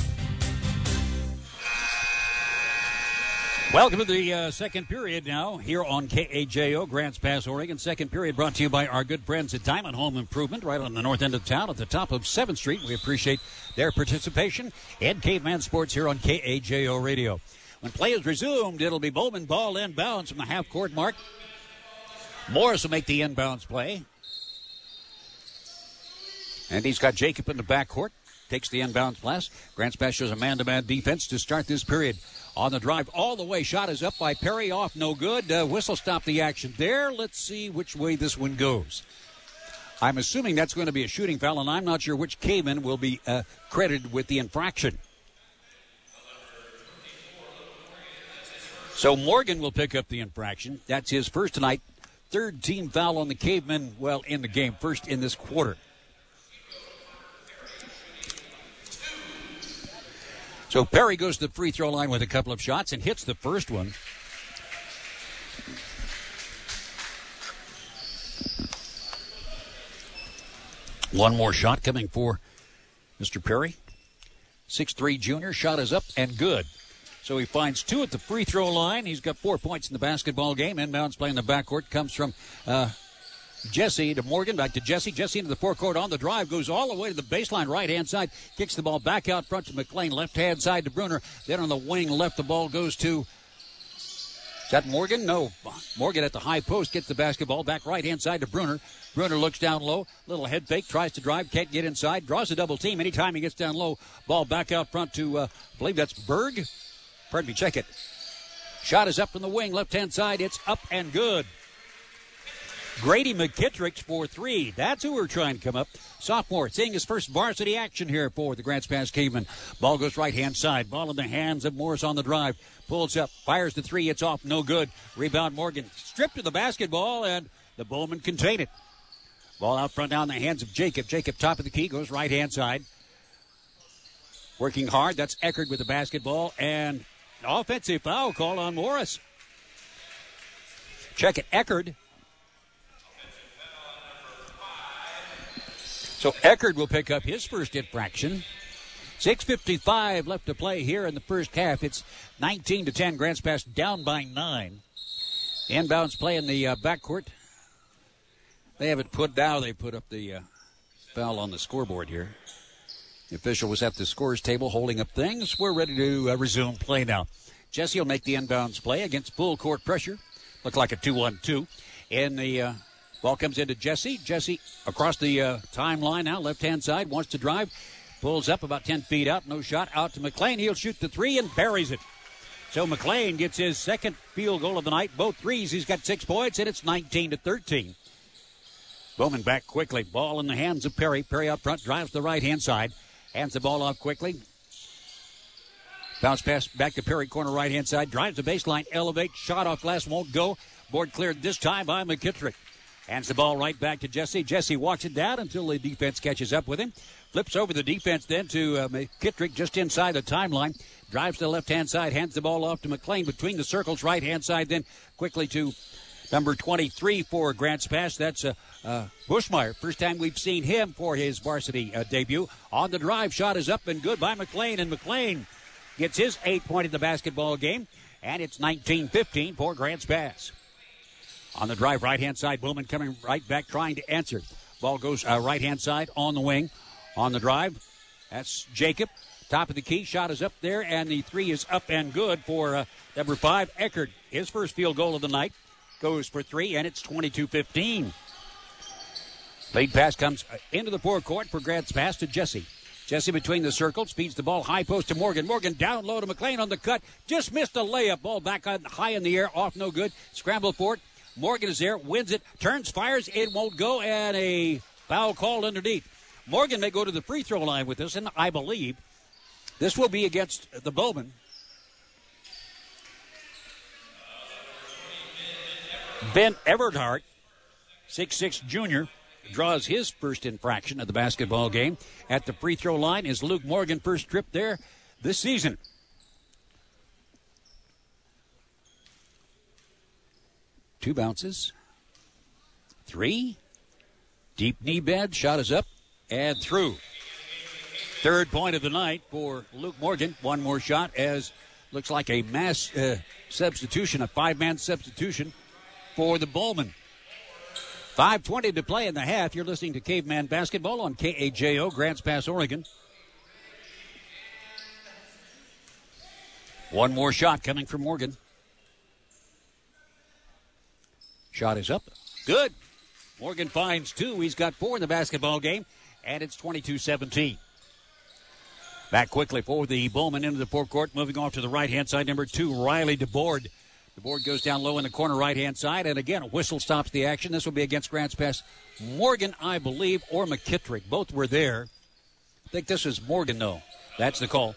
Welcome to the uh, second period now here on K A J O, Grants Pass, Oregon. Second period brought to you by our good friends at Diamond Home Improvement right on the north end of town at the top of seventh Street. We appreciate their participation in Caveman Sports here on K A J O Radio. When play is resumed, it'll be Bowman ball inbounds from the half-court mark. Morris will make the inbounds play. And he's got Jacob in the backcourt. Takes the inbound pass. Grants Pass shows a man-to-man defense to start this period. On the drive, all the way. Shot is up by Perry. Off, no good. Uh, whistle stop the action there. Let's see which way this one goes. I'm assuming that's going to be a shooting foul, and I'm not sure which caveman will be uh, credited with the infraction. So Morgan will pick up the infraction. That's his first tonight. Third team foul on the caveman, well, in the game. First in this quarter. So Perry goes to the free throw line with a couple of shots and hits the first one. One more shot coming for Mister Perry. six three junior. Shot is up and good. So he finds two at the free throw line. He's got four points in the basketball game. Inbounds play in the backcourt comes from uh, Jesse to Morgan. Back to Jesse. Jesse into the forecourt on the drive. Goes all the way to the baseline right-hand side. Kicks the ball back out front to McLean. Left-hand side to Bruner. Then on the wing left, the ball goes to... Is that Morgan? No. Morgan at the high post gets the basketball back right-hand side to Bruner. Bruner looks down low. Little head fake. Tries to drive. Can't get inside. Draws a double team. Anytime he gets down low, ball back out front to, uh, I believe that's Berg. Pardon me. Check it. Shot is up from the wing. Left-hand side. It's up and good. Grady McKittrick for three. That's who we're trying to come up. Sophomore seeing his first varsity action here for the Grants Pass Cavemen. Ball goes right-hand side. Ball in the hands of Morris on the drive. Pulls up. Fires the three. It's off. No good. Rebound Morgan. Stripped to the basketball, and the Bowmen contain it. Ball out front down the hands of Jacob. Jacob top of the key. Goes right-hand side. Working hard. That's Eckerd with the basketball. And offensive foul call on Morris. Check it. Eckerd. So Eckerd will pick up his first infraction. six fifty-five left to play here in the first half. It's nineteen to ten. Grants Pass down by nine. Inbounds play in the uh, backcourt. They haven't put down. They put up the uh, foul on the scoreboard here. The official was at the scores table holding up things. We're ready to uh, resume play now. Jesse will make the inbounds play against full court pressure. Look like a two one two. In the... Uh, Ball comes into Jesse. Jesse across the uh, timeline now, left-hand side, wants to drive. Pulls up about ten feet out, no shot. Out to McLean. He'll shoot the three and buries it. So McLean gets his second field goal of the night. Both threes. He's got six points, and it's nineteen to thirteen. Bowman back quickly. Ball in the hands of Perry. Perry up front, drives the right-hand side. Hands the ball off quickly. Bounce pass back to Perry, corner right-hand side. Drives the baseline, elevates. Shot off glass, won't go. Board cleared this time by McKittrick. Hands the ball right back to Jesse. Jesse walks it down until the defense catches up with him. Flips over the defense then to uh, McKittrick just inside the timeline. Drives to the left-hand side. Hands the ball off to McLean between the circles. Right-hand side then quickly to number twenty-three for Grants Pass. That's uh, uh, Bushmeyer. First time we've seen him for his varsity uh, debut. On the drive, shot is up and good by McLean. And McLean gets his eighth point in the basketball game. And it's nineteen fifteen for Grants Pass. On the drive, right-hand side, Bowman coming right back, trying to answer. Ball goes uh, right-hand side on the wing. On the drive, that's Jacob. Top of the key, shot is up there, and the three is up and good for uh, number five, Eckerd. His first field goal of the night goes for three, and it's twenty-two fifteen. Lead pass comes into the forecourt for Grants Pass to Jesse. Jesse between the circles, feeds the ball high post to Morgan. Morgan down low to McLean on the cut. Just missed a layup. Ball back on, high in the air, off no good. Scramble for it. Morgan is there, wins it, turns, fires, it won't go, and a foul called underneath. Morgan may go to the free throw line with this, and I believe this will be against the Bowmen. Ben Everhart, six six junior, draws his first infraction of the basketball game. At the free throw line is Luke Morgan, first trip there this season. Two bounces. Three. Deep knee bend. Shot is up and through. Third point of the night for Luke Morgan. One more shot as looks like a mass uh, substitution, a five-man substitution for the Bowmen. five twenty to play in the half. You're listening to Caveman Basketball on K A J O, Grants Pass, Oregon. One more shot coming from Morgan. Shot is up. Good. Morgan finds two. He's got four in the basketball game. and it's twenty-two seventeen. Back quickly for the Bowman into the forecourt, moving off to the right-hand side, number two, Riley DeBoard. DeBoard goes down low in the corner right-hand side, and again, a whistle stops the action. This will be against Grants Pass. Morgan, I believe, or McKittrick. Both were there. I think this is Morgan, though. That's the call.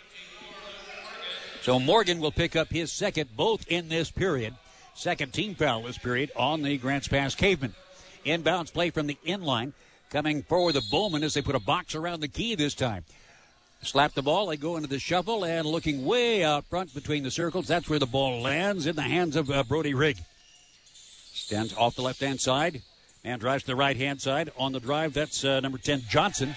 So Morgan will pick up his second, both in this period. Second team foul this period on the Grants Pass Cavemen. Inbounds play from the inline. Coming forward the Bowman as they put a box around the key this time. Slap the ball, they go into the shuffle, and looking way out front between the circles, that's where the ball lands in the hands of uh, Brody Rigg. Stands off the left-hand side and drives to the right-hand side. On the drive, that's uh, number ten, Johnson.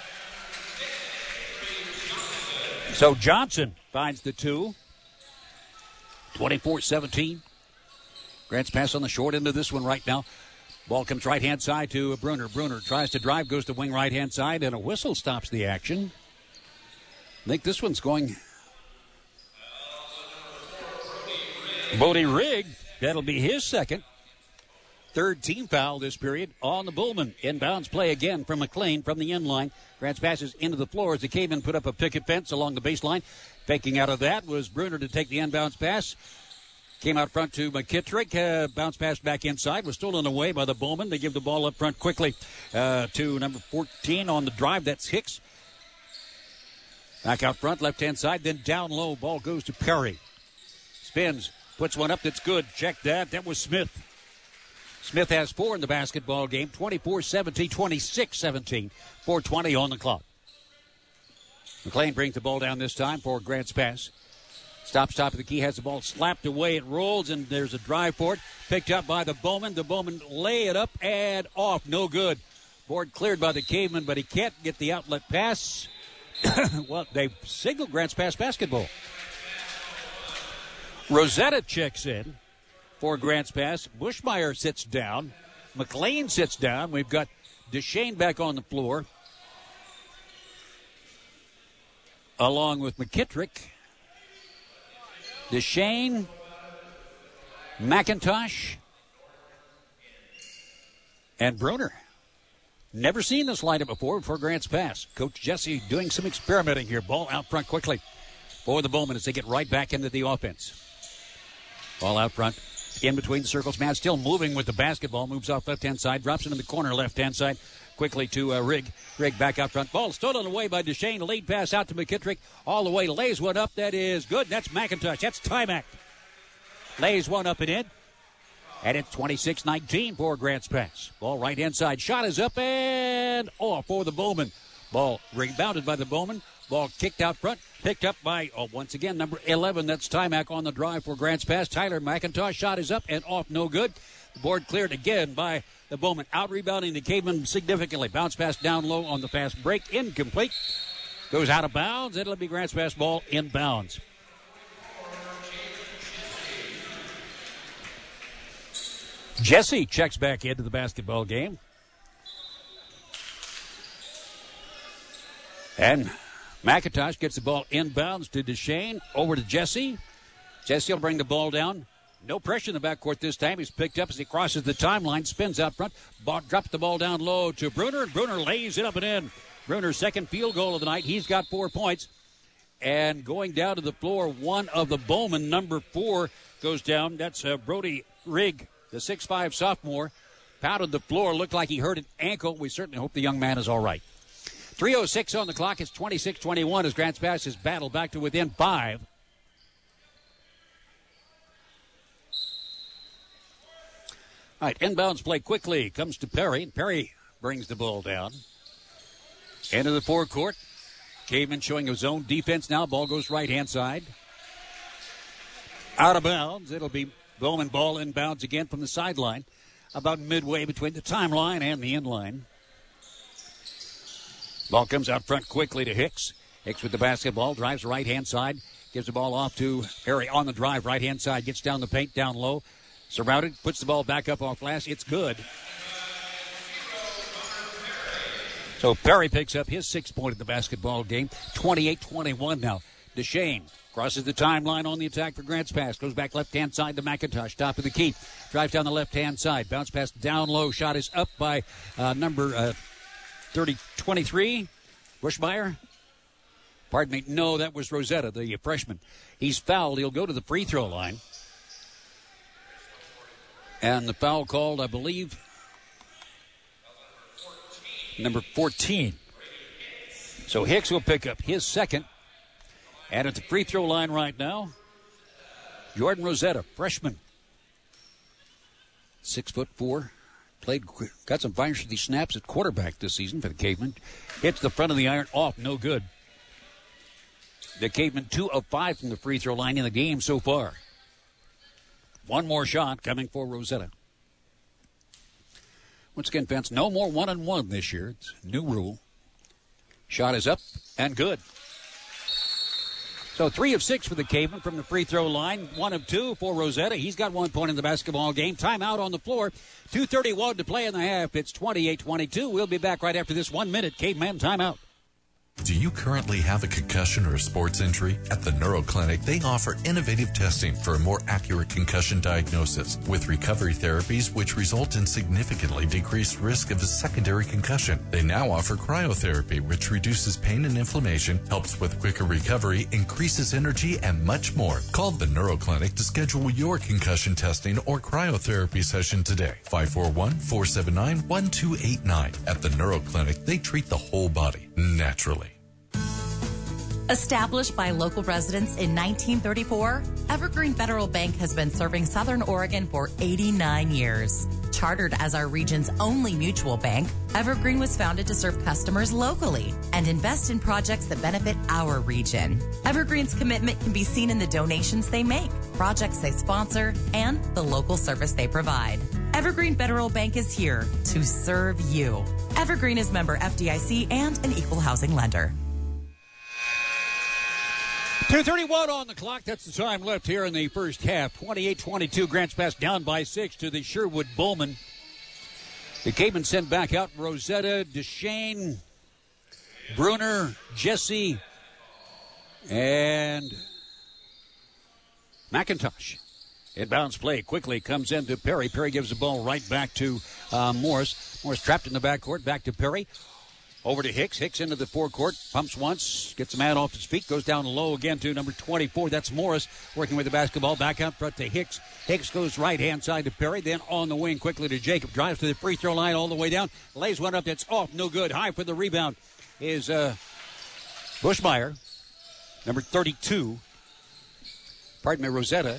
So Johnson finds the two. twenty-four seventeen. Grants Pass on the short end of this one right now. Ball comes right-hand side to Bruner. Bruner tries to drive, goes to wing right-hand side, and a whistle stops the action. I think this one's going. Brody Rigg, that'll be his second. Third team foul this period on the Bowman. Inbounds play again from McLean from the end line. Grants passes into the floor as the Cavemen put up a picket fence along the baseline. Faking out of that was Bruner to take the inbounds pass. Came out front to McKittrick. Uh, bounce pass back inside. Was stolen away by the Bowman. They give the ball up front quickly uh, to number fourteen on the drive. That's Hicks. Back out front, left-hand side, then down low. Ball goes to Perry. Spins, puts one up that's good. Check that. That was Smith. Smith has four in the basketball game. twenty-four seventeen, twenty-six seventeen. four twenty on the clock. McLean brings the ball down this time for Grants Pass. Stops top of the key, has the ball slapped away. It rolls, and there's a drive for it. Picked up by the Bowman. The Bowman lay it up and off. No good. Board cleared by the Caveman, but he can't get the outlet pass. Well, they signaled Grants Pass basketball. Rosetta checks in for Grants Pass. Bushmeyer sits down. McLean sits down. We've got Deshane back on the floor, along with McKittrick. Deshane, McIntosh, and Bruner. Never seen this lineup before for Grants Pass. Coach Jesse doing some experimenting here. Ball out front quickly for the Bowman as they get right back into the offense. Ball out front, in between the circles. Man still moving with the basketball. Moves off left-hand side, drops into the corner left-hand side. Quickly to uh, Rigg. Rigg back out front. Ball stolen away by Deshane. Lead pass out to McKittrick. All the way, lays one up. That is good. That's McIntosh. That's Timac. Lays one up and in. And it's twenty-six nineteen for Grants Pass. Ball right-hand side. Shot is up and off for the Bowman. Ball rebounded by the Bowman. Ball kicked out front. Picked up by, oh, once again, number eleven. That's Timac on the drive for Grants Pass. Tyler McIntosh. Shot is up and off. No good. The board cleared again by the Bowman. Out rebounding the Caveman significantly. Bounce pass down low on the fast break. Incomplete. Goes out of bounds. It'll be Grants Pass ball in bounds. Jesse checks back into the basketball game. And McIntosh gets the ball inbounds to Deshane. Over to Jesse. Jesse will bring the ball down. No pressure in the backcourt this time. He's picked up as he crosses the timeline. Spins out front. Ball, drops the ball down low to Bruner. Bruner lays it up and in. Bruner's second field goal of the night. He's got four points. And going down to the floor, one of the Bowman, number four, goes down. That's uh, Brody Rigg, the six five sophomore. Pounded the floor. Looked like he hurt an ankle. We certainly hope the young man is all right. three oh six on the clock. It's twenty-six twenty-one as Grants Pass is battled back to within five. All right, inbounds play quickly. Comes to Perry. Perry brings the ball down. Into the forecourt. Caveman showing his own defense now. Ball goes right-hand side. Out of bounds. It'll be Bowman ball inbounds again from the sideline. About midway between the timeline and the inline. Ball comes out front quickly to Hicks. Hicks with the basketball. Drives right-hand side. Gives the ball off to Perry on the drive. Right-hand side. Gets down the paint down low. Surrounded, puts the ball back up off glass. It's good. So Perry picks up his sixth point of the basketball game. twenty-eight twenty-one now. Deshane crosses the timeline on the attack for Grants Pass. Goes back left-hand side to McIntosh. Top of the key. Drives down the left-hand side. Bounce pass down low. Shot is up by uh, number uh, thirty twenty-three, Bushmeyer. Pardon me. No, that was Rosetta, the freshman. He's fouled. He'll go to the free throw line. And the foul called, I believe, number fourteen. So Hicks will pick up his second. And at the free throw line right now, Jordan Rosetta, freshman. Six foot four. Played, got some varsity snaps at quarterback this season for the Cavemen. Hits the front of the iron off, no good. The Cavemen two of five from the free throw line in the game so far. One more shot coming for Rosetta. Once again, fans, no more one and one this year. It's a new rule. Shot is up and good. So three of six for the Cavemen from the free throw line. One of two for Rosetta. He's got one point in the basketball game. Timeout on the floor. two thirty-one to play in the half. It's twenty-eight twenty-two. We'll be back right after this one minute Caveman timeout. Do you currently have a concussion or a sports injury? At the Neuro Clinic, they offer innovative testing for a more accurate concussion diagnosis with recovery therapies which result in significantly decreased risk of a secondary concussion. They now offer cryotherapy, which reduces pain and inflammation, helps with quicker recovery, increases energy, and much more. Call the Neuro Clinic to schedule your concussion testing or cryotherapy session today. five four one, four seven nine, one two eight nine. At the Neuro Clinic, they treat the whole body naturally. Established by local residents in nineteen thirty-four, Evergreen Federal Bank has been serving Southern Oregon for eighty-nine years. Chartered as our region's only mutual bank, Evergreen was founded to serve customers locally and invest in projects that benefit our region. Evergreen's commitment can be seen in the donations they make, projects they sponsor, and the local service they provide. Evergreen Federal Bank is here to serve you. Evergreen is member F D I C and an equal housing lender. two thirty-one on the clock. That's the time left here in the first half. twenty-eight twenty-two. Grants Pass down by six to the Sherwood Bowman. The Cavemen send back out Rosetta, Deshane, Bruner, Jesse, and McIntosh. Inbounds play quickly comes into Perry. Perry gives the ball right back to uh, Morris. Morris trapped in the backcourt. Back to Perry. Over to Hicks. Hicks into the forecourt. Pumps once. Gets a man off his feet. Goes down low again to number twenty-four. That's Morris working with the basketball. Back out front to Hicks. Hicks goes right-hand side to Perry. Then on the wing quickly to Jacob. Drives to the free throw line all the way down. Lays one up that's off. No good. High for the rebound is uh, Bushmeyer. Number thirty-two. Pardon me, Rosetta.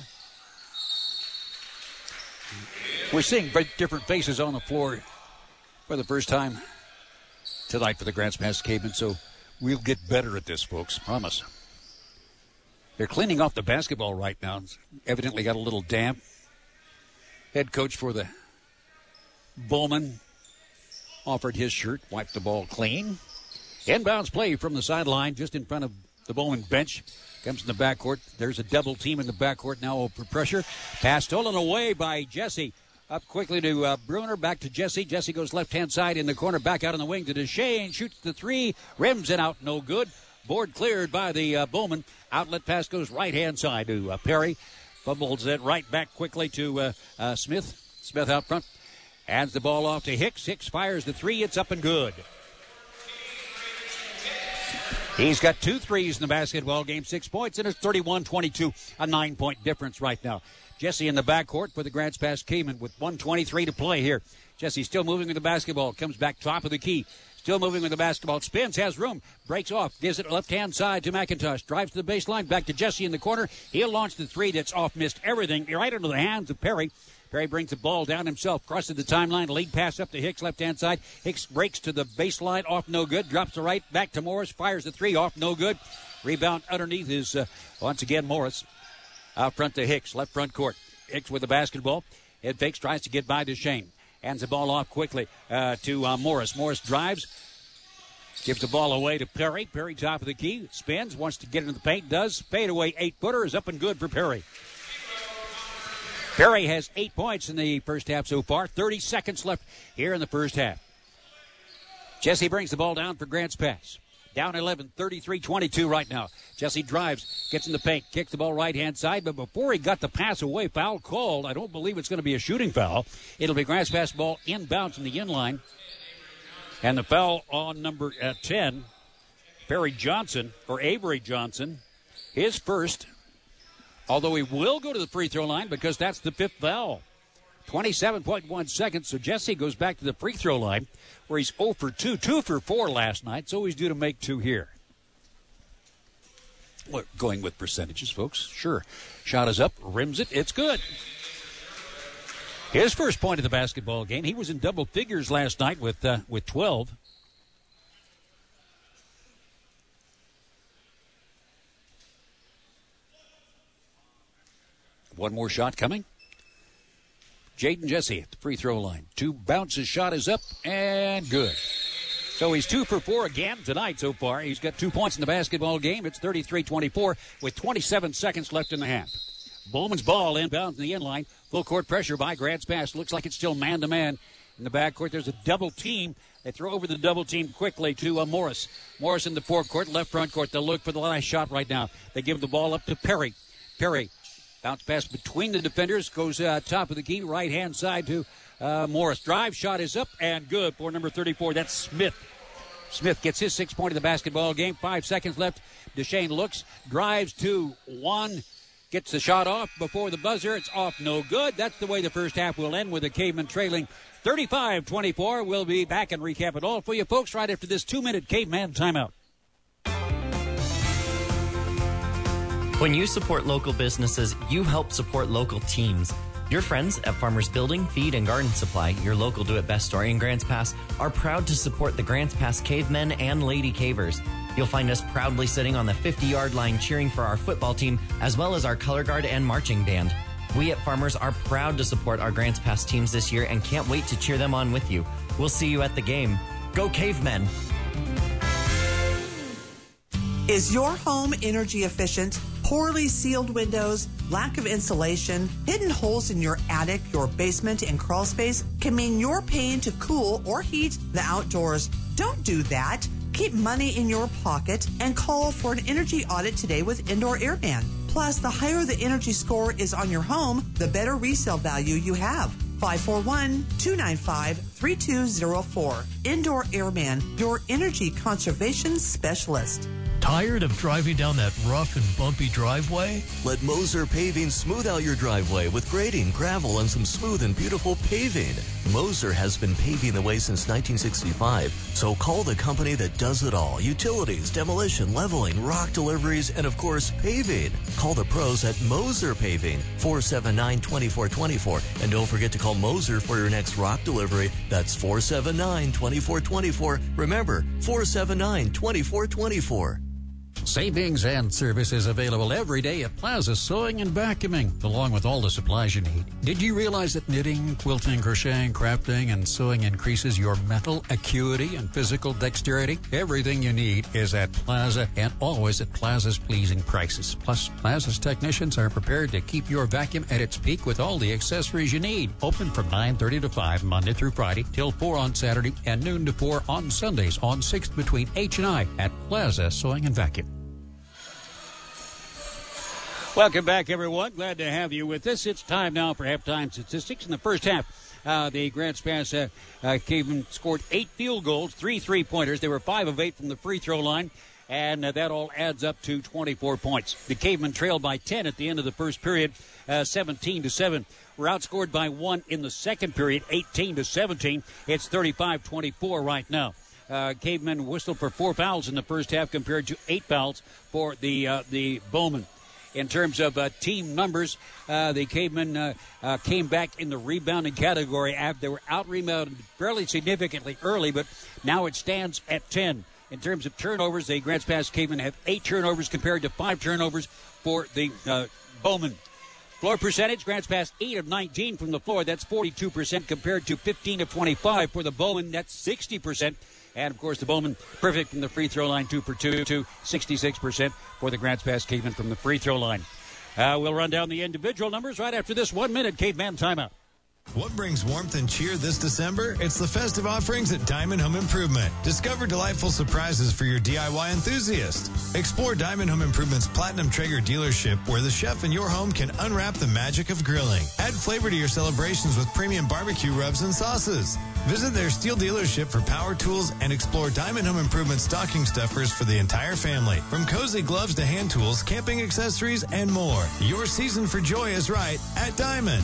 We're seeing very different faces on the floor for the first time tonight for the Grants Pass Cavemen, so we'll get better at this, folks. Promise. They're cleaning off the basketball right now. It's evidently got a little damp. Head coach for the Bowman offered his shirt, wiped the ball clean. Inbounds play from the sideline just in front of the Bowman bench. Comes in the backcourt. There's a double team in the backcourt now over pressure. Pass stolen away by Jesse. Up quickly to uh, Bruner, back to Jesse. Jesse goes left-hand side in the corner, back out on the wing to Deshane. Shoots the three, rims it out, no good. Board cleared by the uh, Bowman. Outlet pass goes right-hand side to uh, Perry. Fumbles it right back quickly to uh, uh, Smith. Smith out front. Hands the ball off to Hicks. Hicks fires the three. It's up and good. He's got two threes in the basketball game, six points, and it's thirty-one twenty-two, a nine-point difference right now. Jesse in the backcourt for the Grants Pass Cavemen with one twenty-three to play here. Jesse still moving with the basketball. Comes back top of the key. Still moving with the basketball. Spins, has room. Breaks off. Gives it left-hand side to McIntosh. Drives to the baseline. Back to Jesse in the corner. He'll launch the three that's off. Missed everything. Right into the hands of Perry. Perry brings the ball down himself. Crosses the timeline. Lead pass up to Hicks, left-hand side. Hicks breaks to the baseline. Off, no good. Drops the right. Back to Morris. Fires the three. Off, no good. Rebound underneath is, uh, once again, Morris. Out front to Hicks. Left front court. Hicks with the basketball. Head fakes, tries to get by Deshane. Hands the ball off quickly uh, to uh, Morris. Morris drives. Gives the ball away to Perry. Perry top of the key. Spins. Wants to get into the paint. Does. Fade away. Eight-footer is up and good for Perry. Perry has eight points in the first half so far. thirty seconds left here in the first half. Jesse brings the ball down for Grants Pass. Down eleven, thirty-three twenty-two right now. Jesse drives, gets in the paint, kicks the ball right-hand side, but before he got the pass away, foul called. I don't believe it's going to be a shooting foul. It'll be Grants Pass ball inbounds from the inline. And the foul on number uh, ten, Barry Johnson, or Avery Johnson, his first, although he will go to the free throw line because that's the fifth foul. twenty-seven point one seconds, so Jesse goes back to the free throw line where he's zero for two, two for four last night, so he's due to make two here. We're going with percentages, folks. Sure. Shot is up, rims it, it's good. His first point of the basketball game. He was in double figures last night with uh, with twelve. One more shot coming. Jaden Jesse at the free throw line. Two bounces, shot is up, and good. So he's two for four again tonight so far. He's got two points in the basketball game. It's thirty-three twenty-four with twenty-seven seconds left in the half. Bowman's ball inbounds in the inline. Full court pressure by Grants Pass. Looks like it's still man-to-man. In the backcourt, there's a double team. They throw over the double team quickly to uh, Morris. Morris in the forecourt, left front court. They'll look for the last shot right now. They give the ball up to Perry. Perry, bounce pass between the defenders, goes uh, top of the key, right-hand side to uh, Morris. Drive shot is up and good for number thirty-four. That's Smith. Smith gets his sixth point of the basketball game. Five seconds left. Deshane looks, drives to one. Gets the shot off before the buzzer. It's off, no good. That's the way the first half will end with the Cavemen trailing thirty-five twenty-four. We'll be back and recap it all for you folks right after this two-minute Caveman timeout. When you support local businesses, you help support local teams. Your friends at Farmers Building, Feed, and Garden Supply, your local do-it-best store in Grants Pass, are proud to support the Grants Pass Cavemen and Lady Cavers. You'll find us proudly sitting on the fifty-yard line cheering for our football team, as well as our color guard and marching band. We at Farmers are proud to support our Grants Pass teams this year and can't wait to cheer them on with you. We'll see you at the game. Go Cavemen! Is your home energy efficient? Poorly sealed windows, lack of insulation, hidden holes in your attic, your basement, and crawl space can mean you're paying to cool or heat the outdoors. Don't do that. Keep money in your pocket and call for an energy audit today with Indoor Airman. Plus, the higher the energy score is on your home, the better resale value you have. five four one, two nine five, three two zero four. Indoor Airman, your energy conservation specialist. Tired of driving down that rough and bumpy driveway? Let Moser Paving smooth out your driveway with grading, gravel, and some smooth and beautiful paving. Moser has been paving the way since nineteen sixty-five, so call the company that does it all. Utilities, demolition, leveling, rock deliveries, and of course, paving. Call the pros at Moser Paving, four seven nine, two four two four. And don't forget to call Moser for your next rock delivery. That's four seven nine, two four two four. Remember, four seven nine, two four two four. Savings and services available every day at Plaza Sewing and Vacuuming, along with all the supplies you need. Did you realize that knitting, quilting, crocheting, crafting, and sewing increases your mental acuity and physical dexterity? Everything you need is at Plaza and always at Plaza's pleasing prices. Plus, Plaza's technicians are prepared to keep your vacuum at its peak with all the accessories you need. Open from nine thirty to five Monday through Friday, till four on Saturday, and noon to four on Sundays on sixth between H and I at Plaza Sewing and Vacuum. Welcome back, everyone. Glad to have you with us. It's time now for halftime statistics. In the first half, uh, the Grants Pass uh, uh, Cavemen scored eight field goals, three three-pointers. They were five of eight from the free throw line, and uh, that all adds up to twenty-four points. The Cavemen trailed by ten at the end of the first period, uh, seventeen to seven. Were outscored by one in the second period, eighteen to seventeen. It's thirty-five twenty-four right now. Uh, Cavemen whistled for four fouls in the first half compared to eight fouls for the uh, the Bowmen. In terms of uh, team numbers, uh, the Cavemen uh, uh, came back in the rebounding category after they were out-rebounded fairly significantly early, but now it stands at ten. In terms of turnovers, the Grants Pass Cavemen have eight turnovers compared to five turnovers for the uh, Bowmen. Floor percentage, Grants Pass eight of nineteen from the floor. That's forty-two percent compared to fifteen of twenty-five for the Bowmen. That's sixty percent. And, of course, the Bowmen perfect from the free throw line, two for two, to sixty-six percent for the Grants Pass Cavemen from the free throw line. Uh, we'll run down the individual numbers right after this one-minute Caveman timeout. What brings warmth and cheer this December? It's the festive offerings at Diamond Home Improvement. Discover delightful surprises for your D I Y enthusiast. Explore Diamond Home Improvement's Platinum Traeger dealership, where the chef in your home can unwrap the magic of grilling. Add flavor to your celebrations with premium barbecue rubs and sauces. Visit their steel dealership for power tools and explore Diamond Home Improvement stocking stuffers for the entire family. From cozy gloves to hand tools, camping accessories, and more. Your season for joy is right at Diamond.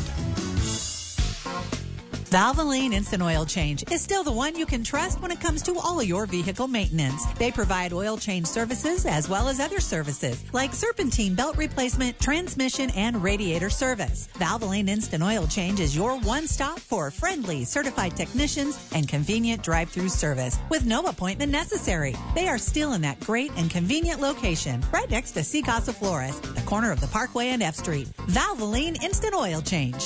Valvoline Instant Oil Change is still the one you can trust when it comes to all of your vehicle maintenance. They provide oil change services as well as other services like serpentine belt replacement, transmission, and radiator service. Valvoline Instant Oil Change is your one-stop for friendly, certified technicians and convenient drive-through service with no appointment necessary. They are still in that great and convenient location right next to C. Casa Flores, the corner of the Parkway and F Street. Valvoline Instant Oil Change.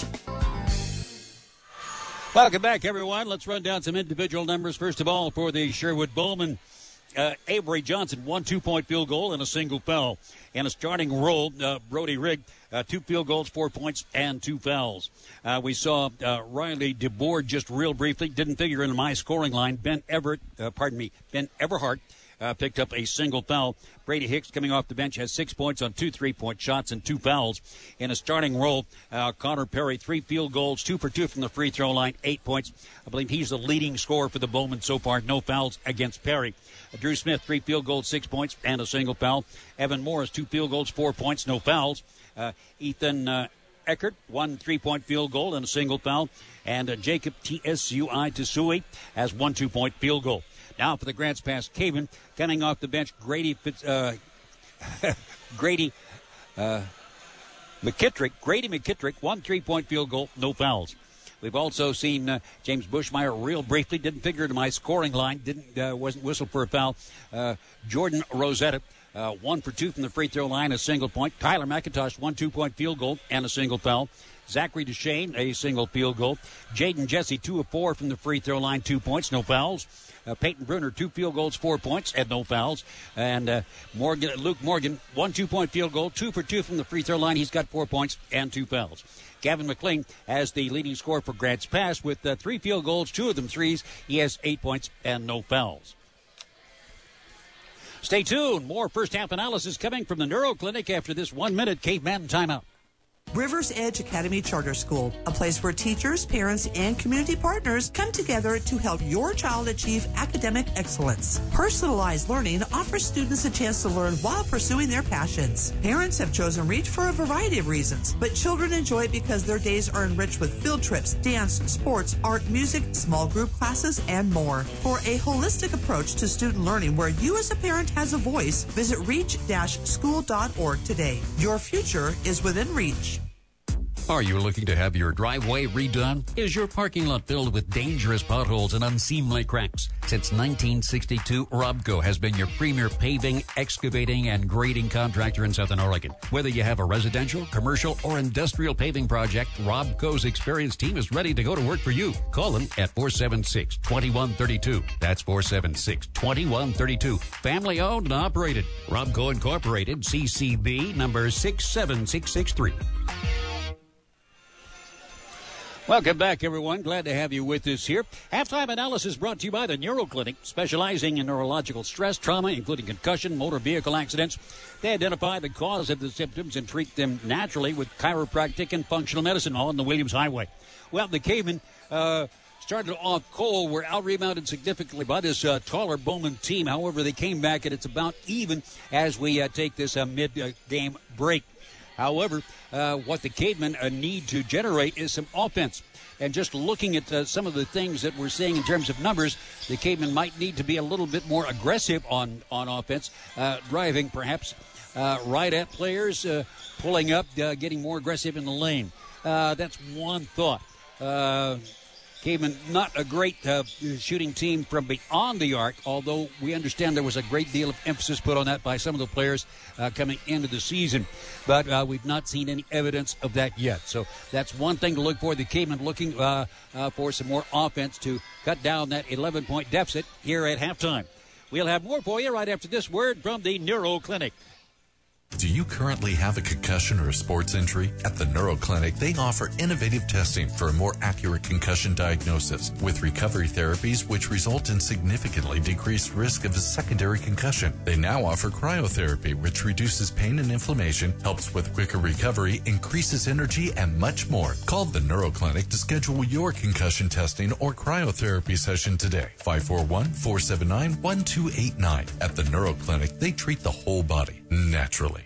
Welcome back, everyone. Let's run down some individual numbers. First of all, for the Sherwood Bowman, uh, Avery Johnson, one two-point field goal and a single foul. And a starting role, uh, Brody Rigg, uh, two field goals, four points, and two fouls. Uh, we saw uh, Riley DeBoer just real briefly, didn't figure in my scoring line. Ben Everett, uh, pardon me, Ben Everhart uh, picked up a single foul. Brady Hicks, coming off the bench, has six points on two three-point shots and two fouls. In a starting role, uh, Connor Perry, three field goals, two for two from the free throw line, eight points. I believe he's the leading scorer for the Bowman so far. No fouls against Perry. Uh, Drew Smith, three field goals, six points, and a single foul. Evan Morris, two field goals, four points, no fouls. Uh, Ethan uh, Eckert, one three-point field goal and a single foul. And uh, Jacob T S U I Tesui has one two-point field goal. Now for the Grants Pass Caveman, coming off the bench, Grady Fitz, uh, Grady uh, McKittrick. Grady McKittrick, one three-point field goal, no fouls. We've also seen uh, James Bushmeyer real briefly, didn't figure into my scoring line, didn't uh, wasn't whistled for a foul. Uh, Jordan Rosetta, uh, one for two from the free throw line, a single point. Tyler McIntosh, one two-point field goal and a single foul. Zachary Deshane, a single field goal. Jaden Jesse, two of four from the free throw line, two points, no fouls. Uh, Peyton Bruner, two field goals, four points, and no fouls. And uh, Morgan, Luke Morgan, one two-point field goal, two for two from the free throw line. He's got four points and two fouls. Gavin McLean has the leading scorer for Grants Pass with uh, three field goals, two of them threes. He has eight points and no fouls. Stay tuned. More first half analysis coming from the Neuro Clinic after this one-minute Caveman timeout. Rivers Edge Academy Charter School, a place where teachers, parents, and community partners come together to help your child achieve academic excellence. Personalized learning offers students a chance to learn while pursuing their passions. Parents have chosen REACH for a variety of reasons, but children enjoy it because their days are enriched with field trips, dance, sports, art, music, small group classes, and more. For a holistic approach to student learning where you as a parent has a voice, visit reach dash school dot org today. Your future is within reach. Are you looking to have your driveway redone? Is your parking lot filled with dangerous potholes and unseemly cracks? Since nineteen sixty-two, Robco has been your premier paving, excavating, and grading contractor in Southern Oregon. Whether you have a residential, commercial, or industrial paving project, Robco's experienced team is ready to go to work for you. Call them at four seven six, two one three two. That's four seven six, two one three two. Family owned and operated. Robco Incorporated, C C B number six seven six six three. Welcome back, everyone. Glad to have you with us here. Halftime analysis brought to you by the Neuro Clinic, specializing in neurological stress, trauma, including concussion, motor vehicle accidents. They identify the cause of the symptoms and treat them naturally with chiropractic and functional medicine, all on the Williams Highway. Well, the Cavemen uh, started off cold, were out-rebounded significantly by this uh, taller Bowman team. However, they came back, and it's about even as we uh, take this uh, mid-game break. However, uh, what the Cavemen uh, need to generate is some offense. And just looking at uh, some of the things that we're seeing in terms of numbers, the Cavemen might need to be a little bit more aggressive on, on offense, uh, driving perhaps uh, right at players, uh, pulling up, uh, getting more aggressive in the lane. Uh, that's one thought. Uh, Cavemen, not a great uh, shooting team from beyond the arc, although we understand there was a great deal of emphasis put on that by some of the players uh, coming into the season. But uh, we've not seen any evidence of that yet. So that's one thing to look for. The Cavemen looking uh, uh, for some more offense to cut down that eleven-point deficit here at halftime. We'll have more for you right after this word from the Neuro Clinic. Do you currently have a concussion or a sports injury? At the Neuro Clinic, they offer innovative testing for a more accurate concussion diagnosis with recovery therapies which result in significantly decreased risk of a secondary concussion. They now offer cryotherapy, which reduces pain and inflammation, helps with quicker recovery, increases energy, and much more. Call the Neuro Clinic to schedule your concussion testing or cryotherapy session today. five four one, four seven nine, one two eight nine. At the Neuro Clinic, they treat the whole body naturally.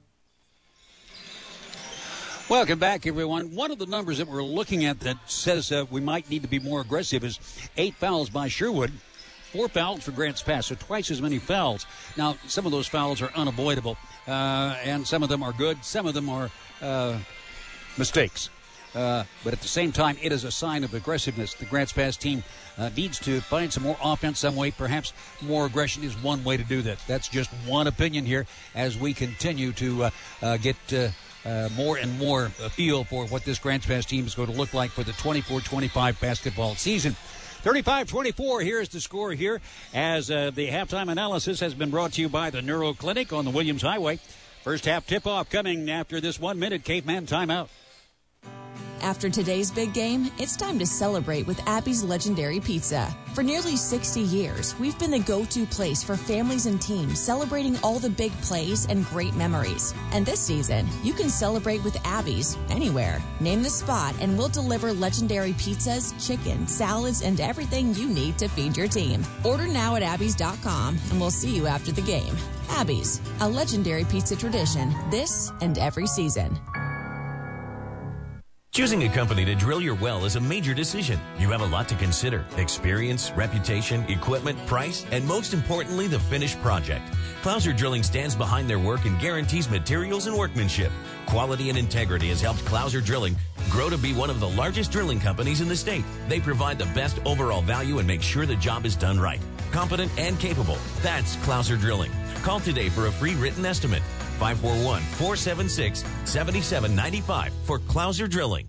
Welcome back, everyone. One of the numbers that we're looking at that says uh, we might need to be more aggressive is eight fouls by Sherwood, four fouls for Grants Pass, so twice as many fouls. Now, some of those fouls are unavoidable, uh, and some of them are good. Some of them are uh, mistakes. Uh, but at the same time, it is a sign of aggressiveness. The Grants Pass team uh, needs to find some more offense some way. Perhaps more aggression is one way to do that. That's just one opinion here as we continue to uh, uh, get uh, uh, more and more uh, feel for what this Grants Pass team is going to look like for the twenty-four twenty-five basketball season. thirty-five twenty-four, here's the score here as uh, the halftime analysis has been brought to you by the Neuro Clinic on the Williams Highway. First half tip-off coming after this one-minute caveman timeout. After today's big game, it's time to celebrate with Abby's Legendary Pizza. For nearly sixty years, we've been the go-to place for families and teams celebrating all the big plays and great memories. And this season, you can celebrate with Abby's anywhere. Name the spot and we'll deliver legendary pizzas, chicken, salads, and everything you need to feed your team. Order now at abby's dot com and we'll see you after the game. Abby's, a legendary pizza tradition this and every season. Choosing a company to drill your well is a major decision. You have a lot to consider. Experience, reputation, equipment, price, and most importantly, the finished project. Clouser Drilling stands behind their work and guarantees materials and workmanship. Quality and integrity has helped Clouser Drilling grow to be one of the largest drilling companies in the state. They provide the best overall value and make sure the job is done right. Competent and capable. That's Clouser Drilling. Call today for a free written estimate. five four one, four seven six, seven seven nine five for Clouser Drilling.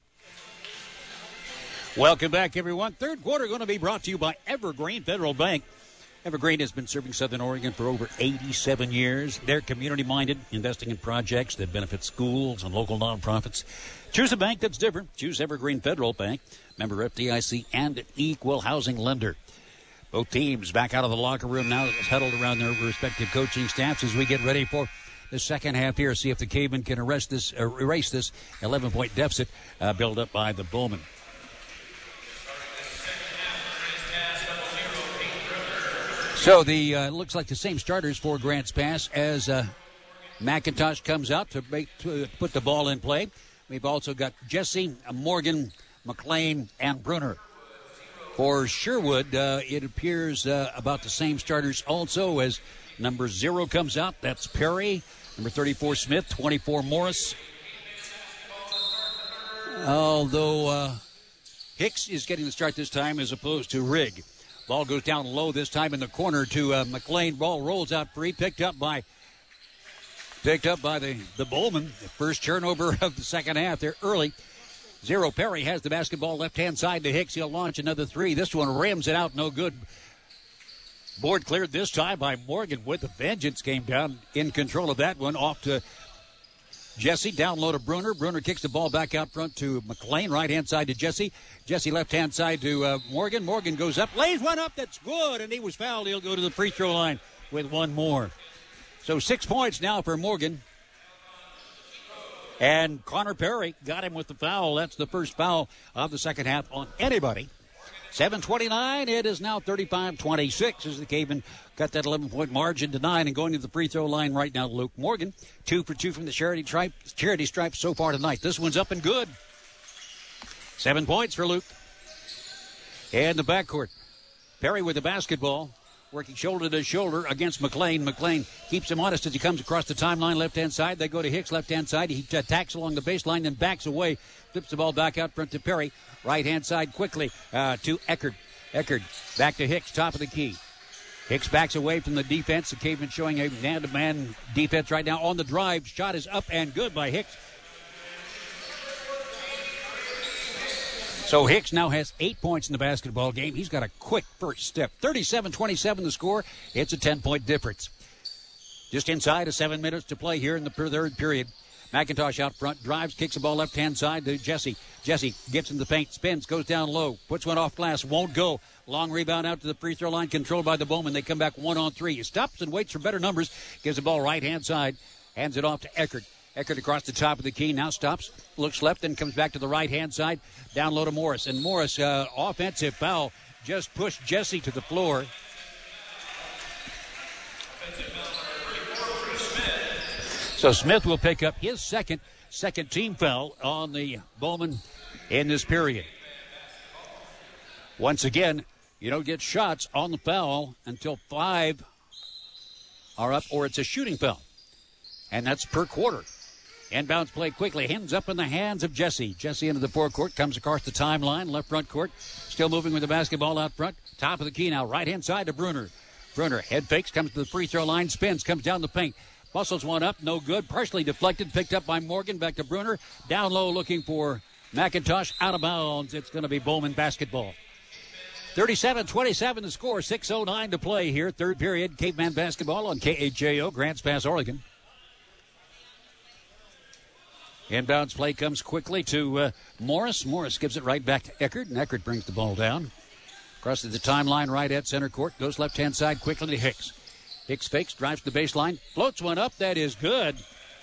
Welcome back, everyone. Third quarter going to be brought to you by Evergreen Federal Bank. Evergreen has been serving Southern Oregon for over eighty-seven years. They're community-minded, investing in projects that benefit schools and local nonprofits. Choose a bank that's different. Choose Evergreen Federal Bank, member F D I C, and an equal housing lender. Both teams back out of the locker room now, huddled around their respective coaching staffs as we get ready for the second half here. See if the Cavemen can arrest this, uh, erase this eleven-point deficit uh, built up by the Bowmen. So the uh, looks like the same starters for Grants Pass as uh, McIntosh comes out to, make, to put the ball in play. We've also got Jesse, Morgan, McLean, and Bruner. For Sherwood, uh, it appears uh, about the same starters also as number zero comes out. That's Perry. Number thirty-four, Smith. twenty-four, Morris. Although uh, Hicks is getting the start this time as opposed to Rigg. Ball goes down low this time in the corner to uh, McLean. Ball rolls out free, picked up by picked up by the, the Bowman. The first turnover of the second half. They're early. Zero Perry has the basketball left-hand side to Hicks. He'll launch another three. This one rims it out, no good. Board cleared this time by Morgan with a vengeance. Came down in control of that one. Off to Jesse, down low to Bruner. Bruner kicks the ball back out front to McLean. Right-hand side to Jesse. Jesse left-hand side to uh, Morgan. Morgan goes up, lays one up. That's good, and he was fouled. He'll go to the free throw line with one more. So six points now for Morgan. And Connor Perry got him with the foul. That's the first foul of the second half on anybody. seven twenty-nine. It is now thirty-five twenty-six as the Cavemen got that eleven-point margin to nine. And going to the free throw line right now, Luke Morgan. Two for two from the charity stripe, charity stripe so far tonight. This one's up and good. Seven points for Luke. And the backcourt. Perry with the basketball. Working shoulder to shoulder against McLean. McLean keeps him honest as he comes across the timeline left-hand side. They go to Hicks left-hand side. He attacks along the baseline, then backs away. Flips the ball back out front to Perry. Right-hand side quickly uh, to Eckerd. Eckerd back to Hicks, top of the key. Hicks backs away from the defense. The Cavemen showing a man-to-man defense right now on the drive. Shot is up and good by Hicks. So Hicks now has eight points in the basketball game. He's got a quick first step. thirty-seven twenty-seven the score. It's a ten-point difference. Just inside of seven minutes to play here in the third period. McIntosh out front, drives, kicks the ball left-hand side to Jesse. Jesse gets in the paint, spins, goes down low, puts one off glass, won't go. Long rebound out to the free throw line, controlled by the Bowman. They come back one on three. He stops and waits for better numbers, gives the ball right-hand side, hands it off to Eckert. Eckert across the top of the key, now stops, looks left, then comes back to the right-hand side, down low to Morris. And Morris, uh, offensive foul, just pushed Jesse to the floor. So Smith will pick up his second second team foul on the Bowman in this period. Once again, you don't get shots on the foul until five are up, or it's a shooting foul. And that's per quarter. Inbounds play quickly. Hands up in the hands of Jesse. Jesse into the forecourt, comes across the timeline, left front court. Still moving with the basketball out front. Top of the key now, right-hand side to Bruner. Bruner head fakes, comes to the free throw line, spins, comes down the paint. Bustles one up, no good. Partially deflected, picked up by Morgan. Back to Bruner. Down low looking for McIntosh. Out of bounds. It's going to be Bowman basketball. thirty-seven twenty-seven the score. six oh nine to play here. Third period. Caveman basketball on K H J O. Grants Pass, Oregon. Inbounds play comes quickly to uh, Morris. Morris gives it right back to Eckert, and Eckert brings the ball down. Crosses the timeline right at center court. Goes left-hand side quickly to Hicks. Hicks fakes, drives to the baseline, floats one up. That is good.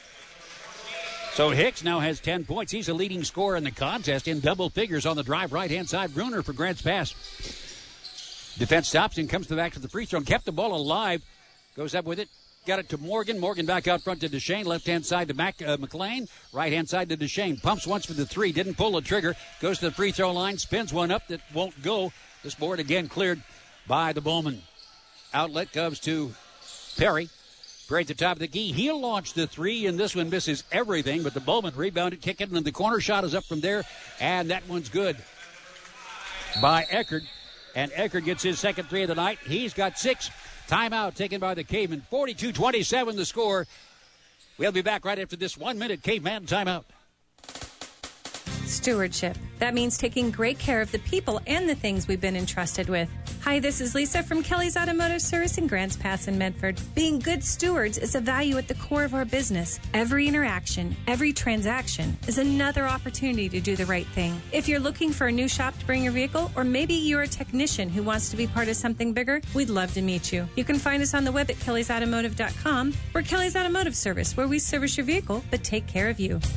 So Hicks now has ten points. He's a leading scorer in the contest in double figures on the drive. Right-hand side, Bruner for Grants Pass. Defense stops and comes back to the free throw and kept the ball alive. Goes up with it. Got it to Morgan. Morgan back out front to Duchesne. Left-hand side to Mac, uh, McLean. Right-hand side to Duchesne. Pumps once for the three. Didn't pull the trigger. Goes to the free throw line. Spins one up that won't go. This board again cleared by the Bowman. Outlet comes to Perry. Perry at the top of the key. He'll launch the three, and this one misses everything, but the Bowman rebounded, kick it, and the corner shot is up from there, and that one's good by Eckert. And Eckert gets his second three of the night. He's got six. Timeout taken by the Caveman. forty-two twenty-seven the score. We'll be back right after this one-minute Caveman timeout. Stewardship. That means taking great care of the people and the things we've been entrusted with. Hi, this is Lisa from Kelly's Automotive Service in Grants Pass in Medford. Being good stewards is a value at the core of our business. Every interaction, every transaction is another opportunity to do the right thing. If you're looking for a new shop to bring your vehicle, or maybe you're a technician who wants to be part of something bigger, we'd love to meet you. You can find us on the web at kellys automotive dot com. We're Kelly's Automotive Service, where we service your vehicle but take care of you.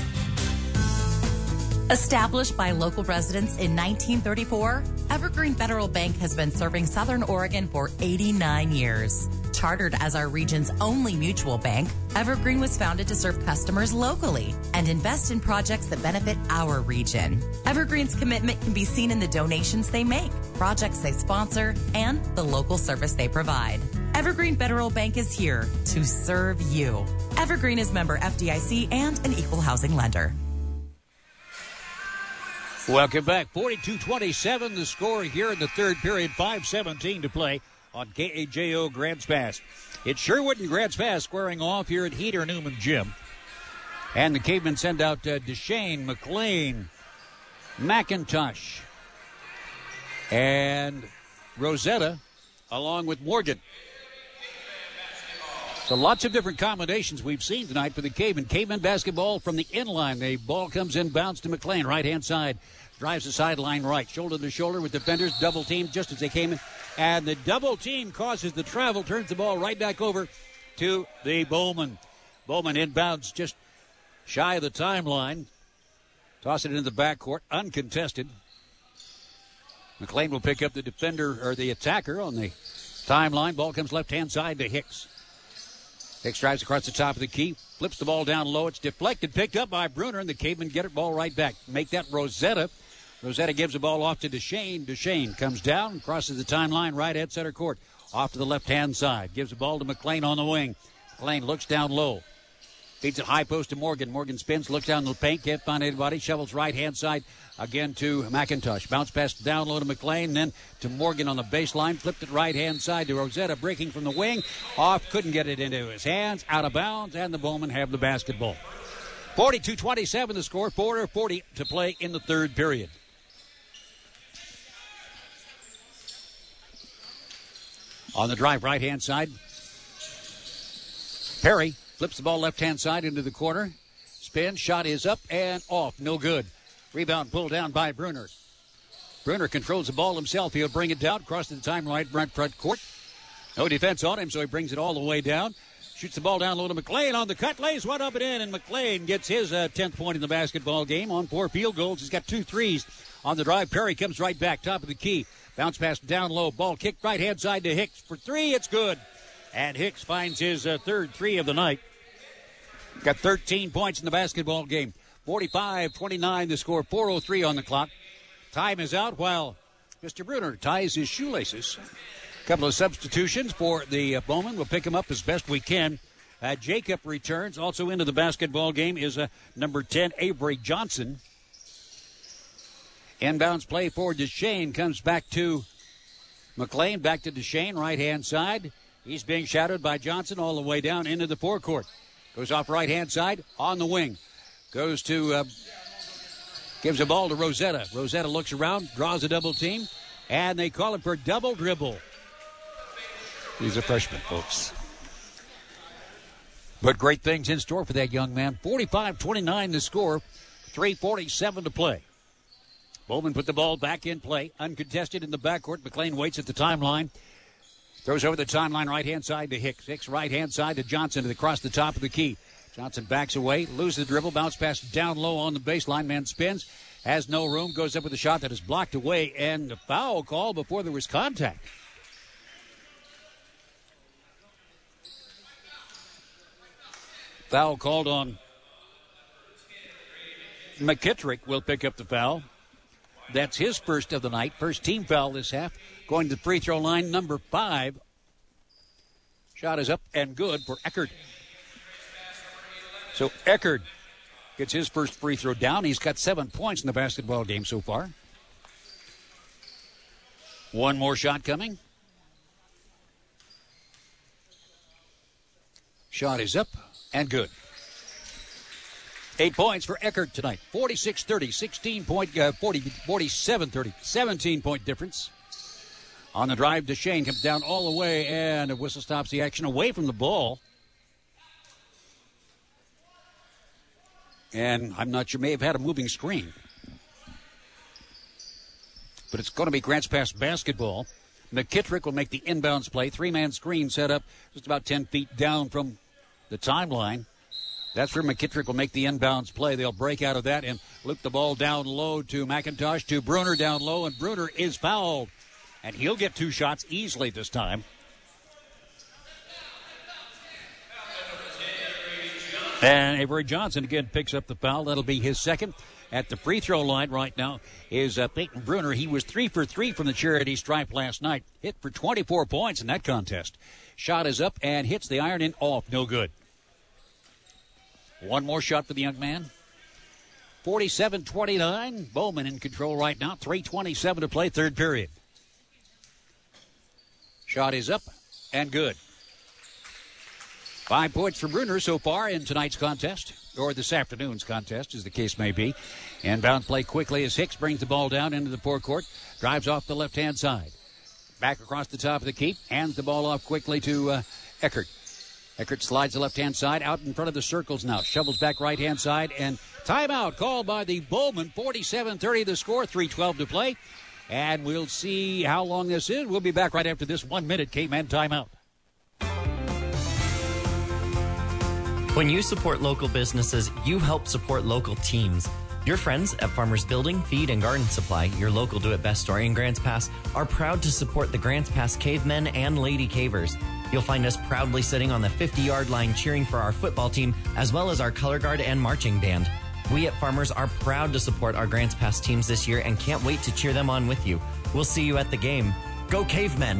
Established by local residents in nineteen thirty-four, Evergreen Federal Bank has been serving Southern Oregon for eighty-nine years. Chartered as our region's only mutual bank, Evergreen was founded to serve customers locally and invest in projects that benefit our region. Evergreen's commitment can be seen in the donations they make, projects they sponsor, and the local service they provide. Evergreen Federal Bank is here to serve you. Evergreen is member F D I C and an equal housing lender. Welcome back. forty-two twenty-seven the score here in the third period. five seventeen to play on K A J O Grants Pass. It's Sherwood and Grants Pass squaring off here at Heater Newman Gym. And the Cavemen send out uh, Duchesne, McLean, McIntosh, and Rosetta, along with Morgan. So lots of different combinations we've seen tonight for the Cavemen. Cavemen basketball from the inline. The ball comes in, bounce to McLean, right-hand side. Drives the sideline right, shoulder to shoulder with defenders. Double team just as they came in. And the double team causes the travel, turns the ball right back over to the Bowman. Bowman inbounds just shy of the timeline. Toss it into the backcourt, uncontested. McLean will pick up the defender, or the attacker on the timeline. Ball comes left-hand side to Hicks. Hicks drives across the top of the key, flips the ball down low. It's deflected, picked up by Bruner, and the Cavemen get it ball right back. Make that Rosetta. Rosetta gives the ball off to Duchesne. Duchesne comes down, crosses the timeline right at center court. Off to the left-hand side. Gives the ball to McLean on the wing. McLean looks down low. Feeds it high post to Morgan. Morgan spins, looks down the paint, can't find anybody. Shovels right-hand side again to McIntosh. Bounce pass down low to McLean, then to Morgan on the baseline. Flipped it right-hand side to Rosetta, breaking from the wing. Off, couldn't get it into his hands. Out of bounds, and the Bowmen have the basketball. forty-two twenty-seven the score. four forty to play in the third period. On the drive, right-hand side. Perry flips the ball left-hand side into the corner. Spin, shot is up and off. No good. Rebound pulled down by Bruner. Bruner controls the ball himself. He'll bring it down across the timeline right front court. No defense on him, so he brings it all the way down. Shoots the ball down low to McLean on the cut. Lays one up and in, and McLean gets his uh, tenth point in the basketball game on four field goals. He's got two threes on the drive. Perry comes right back, top of the key. Bounce pass down low. Ball kicked right-hand side to Hicks. For three, it's good. And Hicks finds his uh, third three of the night. Got thirteen points in the basketball game. forty-five twenty-nine the score. four oh three on the clock. Time is out while Mister Bruner ties his shoelaces. A couple of substitutions for the uh, Bowman. We'll pick him up as best we can. Uh, Jacob returns. Also into the basketball game is uh, number ten, Avery Johnson. Inbounds play for Deshane. Comes back to McLean. Back to Deshane, right-hand side. He's being shadowed by Johnson all the way down into the forecourt. Goes off right-hand side on the wing. Goes to, uh, gives the ball to Rosetta. Rosetta looks around, draws a double team, and they call it for double dribble. He's a freshman, folks. But great things in store for that young man. forty-five twenty-nine the score. three forty-seven to play. Bowman put the ball back in play. Uncontested in the backcourt. McLean waits at the timeline. Throws over the timeline right-hand side to Hicks. Hicks right-hand side to Johnson across the top of the key. Johnson backs away, loses the dribble, bounce pass down low on the baseline. Man spins, has no room, goes up with a shot that is blocked away, and a foul call before there was contact. Foul called on McKittrick. Will pick up the foul. That's his first of the night. First team foul this half. Going to the free throw line, number five. Shot is up and good for Eckert. So Eckert gets his first free throw down. He's got seven points in the basketball game so far. One more shot coming. Shot is up and good. Eight points for Eckert tonight. forty-six thirty, sixteen point, uh, forty, forty-seven thirty, seventeen point difference. On the drive, Deshane comes down all the way, and a whistle stops the action away from the ball. And I'm not sure, may have had a moving screen. But it's going to be Grants Pass basketball. McKittrick will make the inbounds play. Three-man screen set up just about ten feet down from the timeline. That's where McKittrick will make the inbounds play. They'll break out of that and loop the ball down low to McIntosh, to Bruner down low, and Bruner is fouled. And he'll get two shots easily this time. And Avery Johnson again picks up the foul. That'll be his second. At the free throw line right now is uh, Peyton Bruner. He was three for three from the charity stripe last night. Hit for twenty-four points in that contest. Shot is up and hits the iron in off. No good. One more shot for the young man. forty-seven twenty-nine. Bowman in control right now. three twenty-seven to play, third period. Shot is up and good. Five points for Bruner so far in tonight's contest, or this afternoon's contest, as the case may be. Inbound play quickly as Hicks brings the ball down into the forecourt. Drives off the left-hand side. Back across the top of the key. Hands the ball off quickly to uh, Eckert. Eckert slides the left-hand side out in front of the circles now. Shovels back right-hand side, and timeout called by the Bowman. forty-seven thirty the score, three twelve to play. And we'll see how long this is. We'll be back right after this one-minute K-Man timeout. When you support local businesses, you help support local teams. Your friends at Farmers Building, Feed, and Garden Supply, your local do-it-best store in Grants Pass, are proud to support the Grants Pass Cavemen and Lady Cavers. You'll find us proudly sitting on the fifty-yard line cheering for our football team, as well as our color guard and marching band. We at Farmers are proud to support our Grants Pass teams this year and can't wait to cheer them on with you. We'll see you at the game. Go Cavemen!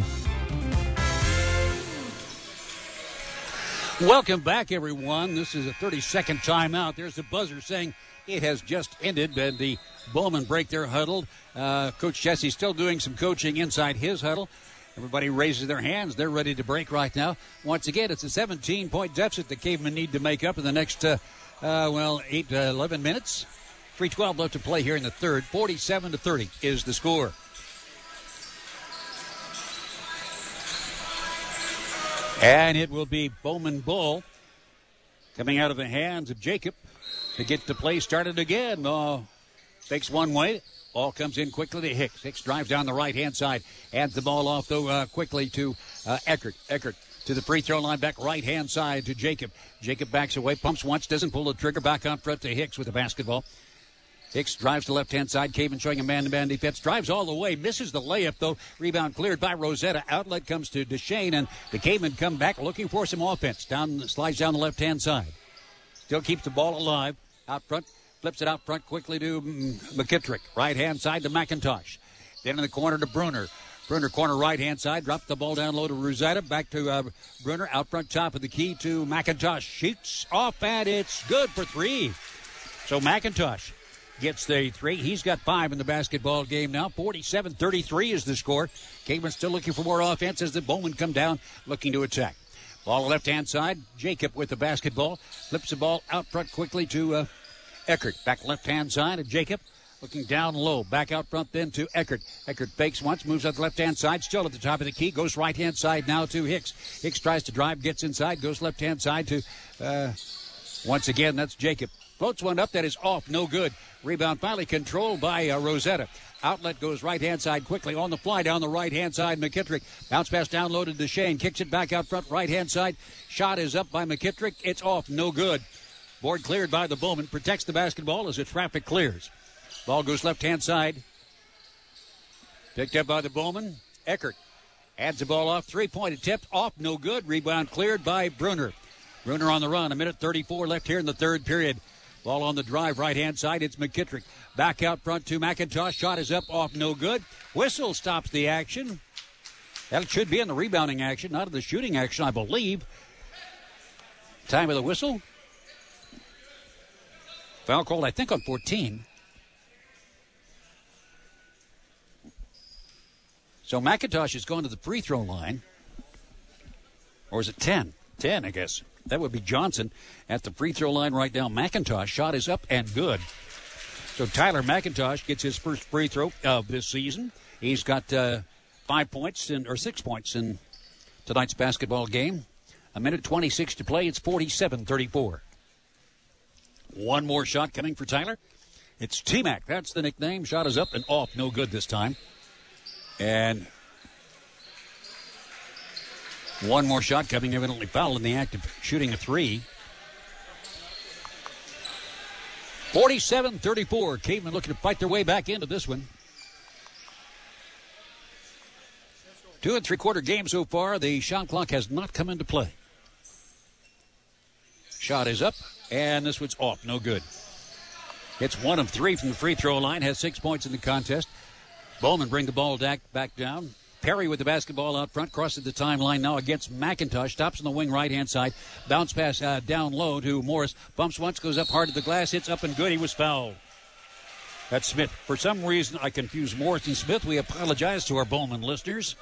Welcome back, everyone. This is a thirty-second timeout. There's the buzzer saying it has just ended, and the Bowman break their huddle. Uh, Coach Jesse still doing some coaching inside his huddle. Everybody raises their hands. They're ready to break right now. Once again, it's a seventeen-point deficit the Cavemen need to make up in the next, uh, uh, well, eight to eleven minutes. three twelve left to play here in the third. forty-seven to thirty is the score. And it will be Bowman Bull Coming out of the hands of Jacob to get the play started again. Uh, fakes one way. Ball comes in quickly to Hicks. Hicks drives down the right-hand side. Hands the ball off, though, uh, quickly to uh, Eckert. Eckert to the free throw line, back right-hand side to Jacob. Jacob backs away, pumps once, doesn't pull the trigger. Back out front to Hicks with the basketball. Hicks drives to left-hand side. Caven showing a man-to-man defense. Drives all the way. Misses the layup, though. Rebound cleared by Rosetta. Outlet comes to Duchesne, and the Cavemen come back looking for some offense. Down, slides down the left-hand side. Still keeps the ball alive. Out front. Flips it out front quickly to McKittrick. Right-hand side to McIntosh. Then in the corner to Bruner. Bruner corner right-hand side. Drops the ball down low to Rosetta. Back to uh, Bruner. Out front top of the key to McIntosh. Shoots off, and it's good for three. So McIntosh gets the three. He's got five in the basketball game now. forty-seven thirty-three is the score. Caveman still looking for more offense as the Bowmen come down looking to attack. Ball left-hand side. Jacob with the basketball. Flips the ball out front quickly to uh, Eckert. Back left-hand side to Jacob. Looking down low. Back out front then to Eckert. Eckert fakes once. Moves up the left-hand side. Still at the top of the key. Goes right-hand side now to Hicks. Hicks tries to drive. Gets inside. Goes left-hand side to, uh, once again, that's Jacob. Floats one up. That is off. No good. Rebound finally controlled by uh, Rosetta. Outlet goes right-hand side quickly. On the fly down the right-hand side, McKittrick. Bounce pass down low to Duchesne. Kicks it back out front right-hand side. Shot is up by McKittrick. It's off. No good. Board cleared by the Bowman. Protects the basketball as the traffic clears. Ball goes left-hand side. Picked up by the Bowman. Eckert adds the ball off. Three-point attempt. Off. No good. Rebound cleared by Bruner. Bruner on the run. A minute thirty-four left here in the third period. Ball on the drive, right-hand side. It's McKittrick. Back out front to McIntosh. Shot is up, off, no good. Whistle stops the action. That should be in the rebounding action, not in the shooting action, I believe. Time of the whistle. Foul called, I think, on fourteen. So McIntosh is going to the free throw line. Or is it ten? ten, I guess. That would be Johnson at the free throw line right now. McIntosh shot is up and good. So Tyler McIntosh gets his first free throw of this season. He's got uh, five points in, or six points in tonight's basketball game. A minute twenty-six to play. It's forty-seven thirty-four. One more shot coming for Tyler. It's T-Mac. That's the nickname. Shot is up and off. No good this time. And one more shot coming, evidently fouled in the act of shooting a three. forty-seven thirty-four. Cavemen looking to fight their way back into this one. Two and three-quarter game so far. The shot clock has not come into play. Shot is up, and this one's off. No good. It's one of three from the free throw line. Has six points in the contest. Bowman bring the ball back, back down. Perry with the basketball out front, crosses the timeline now against McIntosh. Stops on the wing right-hand side. Bounce pass uh, down low to Morris. Bumps once, goes up hard to the glass, hits up and good. He was fouled. That's Smith. For some reason, I confuse Morris and Smith. We apologize to our Bowman listeners.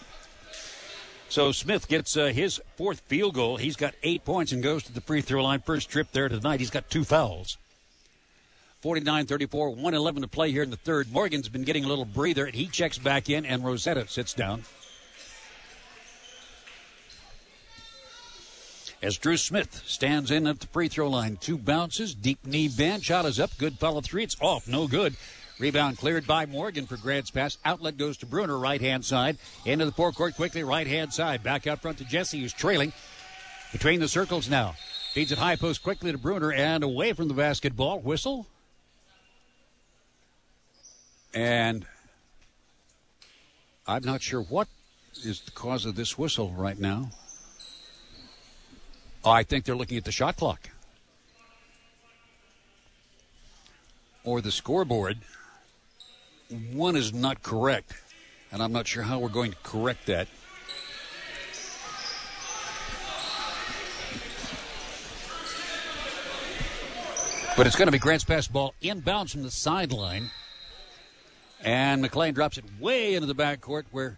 So Smith gets uh, his fourth field goal. He's got eight points and goes to the free throw line. First trip there tonight. He's got two fouls. forty-nine thirty-four, one eleven to play here in the third. Morgan's been getting a little breather, and he checks back in, and Rosetta sits down. As Drew Smith stands in at the free throw line. Two bounces, deep knee bend, shot is up, good follow three. It's off, no good. Rebound cleared by Morgan for Grants pass. Outlet goes to Bruner, right-hand side. Into the forecourt quickly, right-hand side. Back out front to Jesse, who's trailing. Between the circles now. Feeds it high post quickly to Bruner, and away from the basketball. Whistle. And I'm not sure what is the cause of this whistle right now. Oh, I think they're looking at the shot clock. Or the scoreboard. One is not correct, and I'm not sure how we're going to correct that. But it's going to be Grants pass ball inbounds from the sideline. And McLean drops it way into the backcourt where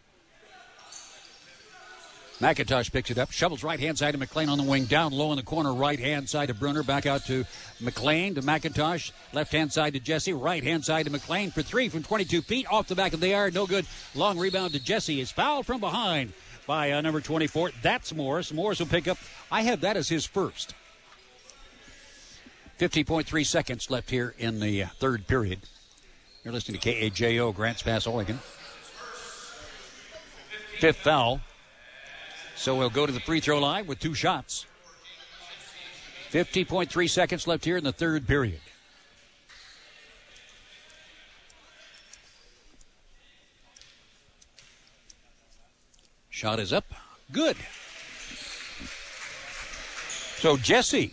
McIntosh picks it up. Shovels right-hand side to McLean on the wing. Down low in the corner right-hand side to Bruner. Back out to McLean to McIntosh. Left-hand side to Jesse. Right-hand side to McLean for three from twenty-two feet. Off the back of the iron. No good. Long rebound to Jesse. Is fouled from behind by uh, number twenty-four. That's Morris. Morris will pick up. I have that as his first. fifty point three seconds left here in the uh, third period. You're listening to K A J O, Grants Pass, Oregon. Fifth foul. So we'll go to the free throw line with two shots. fifty point three seconds left here in the third period. Shot is up. Good. So Jesse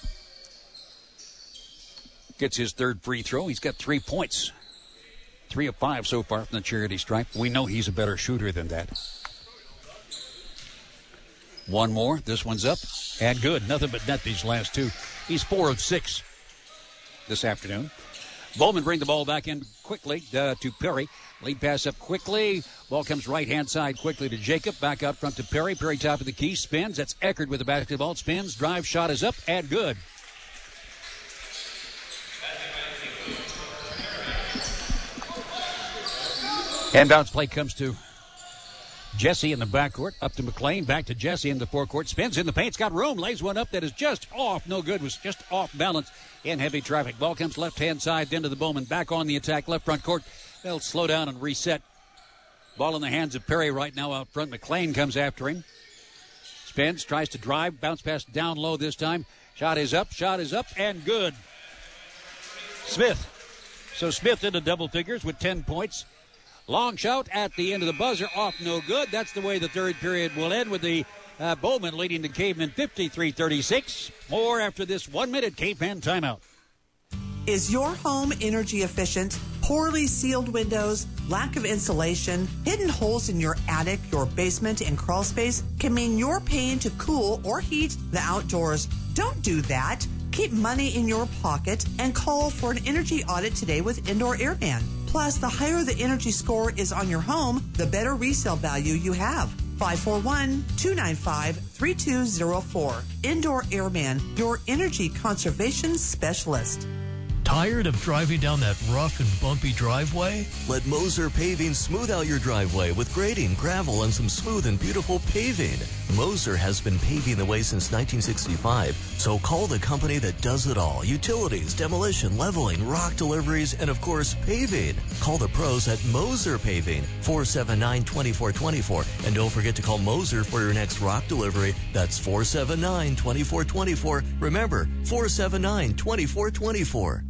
gets his third free throw. He's got three points. Three of five so far from the charity stripe. We know he's a better shooter than that. One more. This one's up. And good. Nothing but net these last two. He's four of six this afternoon. Bowman bring the ball back in quickly uh, to Perry. Lead pass up quickly. Ball comes right-hand side quickly to Jacob. Back out front to Perry. Perry top of the key. Spins. That's Eckert with the basketball. Spins. Drive. Shot is up. And good. Inbounds play comes to Jesse in the backcourt. Up to McLean. Back to Jesse in the forecourt. Spins in the paint. It's got room. Lays one up that is just off. No good. Was just off balance in heavy traffic. Ball comes left-hand side into the Bowman. Back on the attack. Left front court. They'll slow down and reset. Ball in the hands of Perry right now out front. McLean comes after him. Spins. Tries to drive. Bounce pass down low this time. Shot is up. Shot is up. And good. Smith. So Smith into double figures with ten points. Long shot at the end of the buzzer, off no good. That's the way the third period will end with the uh, Bowman leading the Cavemen fifty-three thirty-six. More after this one-minute Caveman timeout. Is your home energy efficient? Poorly sealed windows, lack of insulation, hidden holes in your attic, your basement, and crawl space can mean you're paying to cool or heat the outdoors. Don't do that. Keep money in your pocket and call for an energy audit today with Indoor Airman. Plus, the higher the energy score is on your home, the better resale value you have. five four one, two nine five, three two zero four. Indoor Airman, your energy conservation specialist. Tired of driving down that rough and bumpy driveway? Let Moser Paving smooth out your driveway with grading, gravel, and some smooth and beautiful paving. Moser has been paving the way since nineteen sixty-five, so call the company that does it all. Utilities, demolition, leveling, rock deliveries, and of course, paving. Call the pros at Moser Paving, four seven nine, two four two four. And don't forget to call Moser for your next rock delivery. That's four seven nine, two four two four. Remember, four seven nine, two four two four.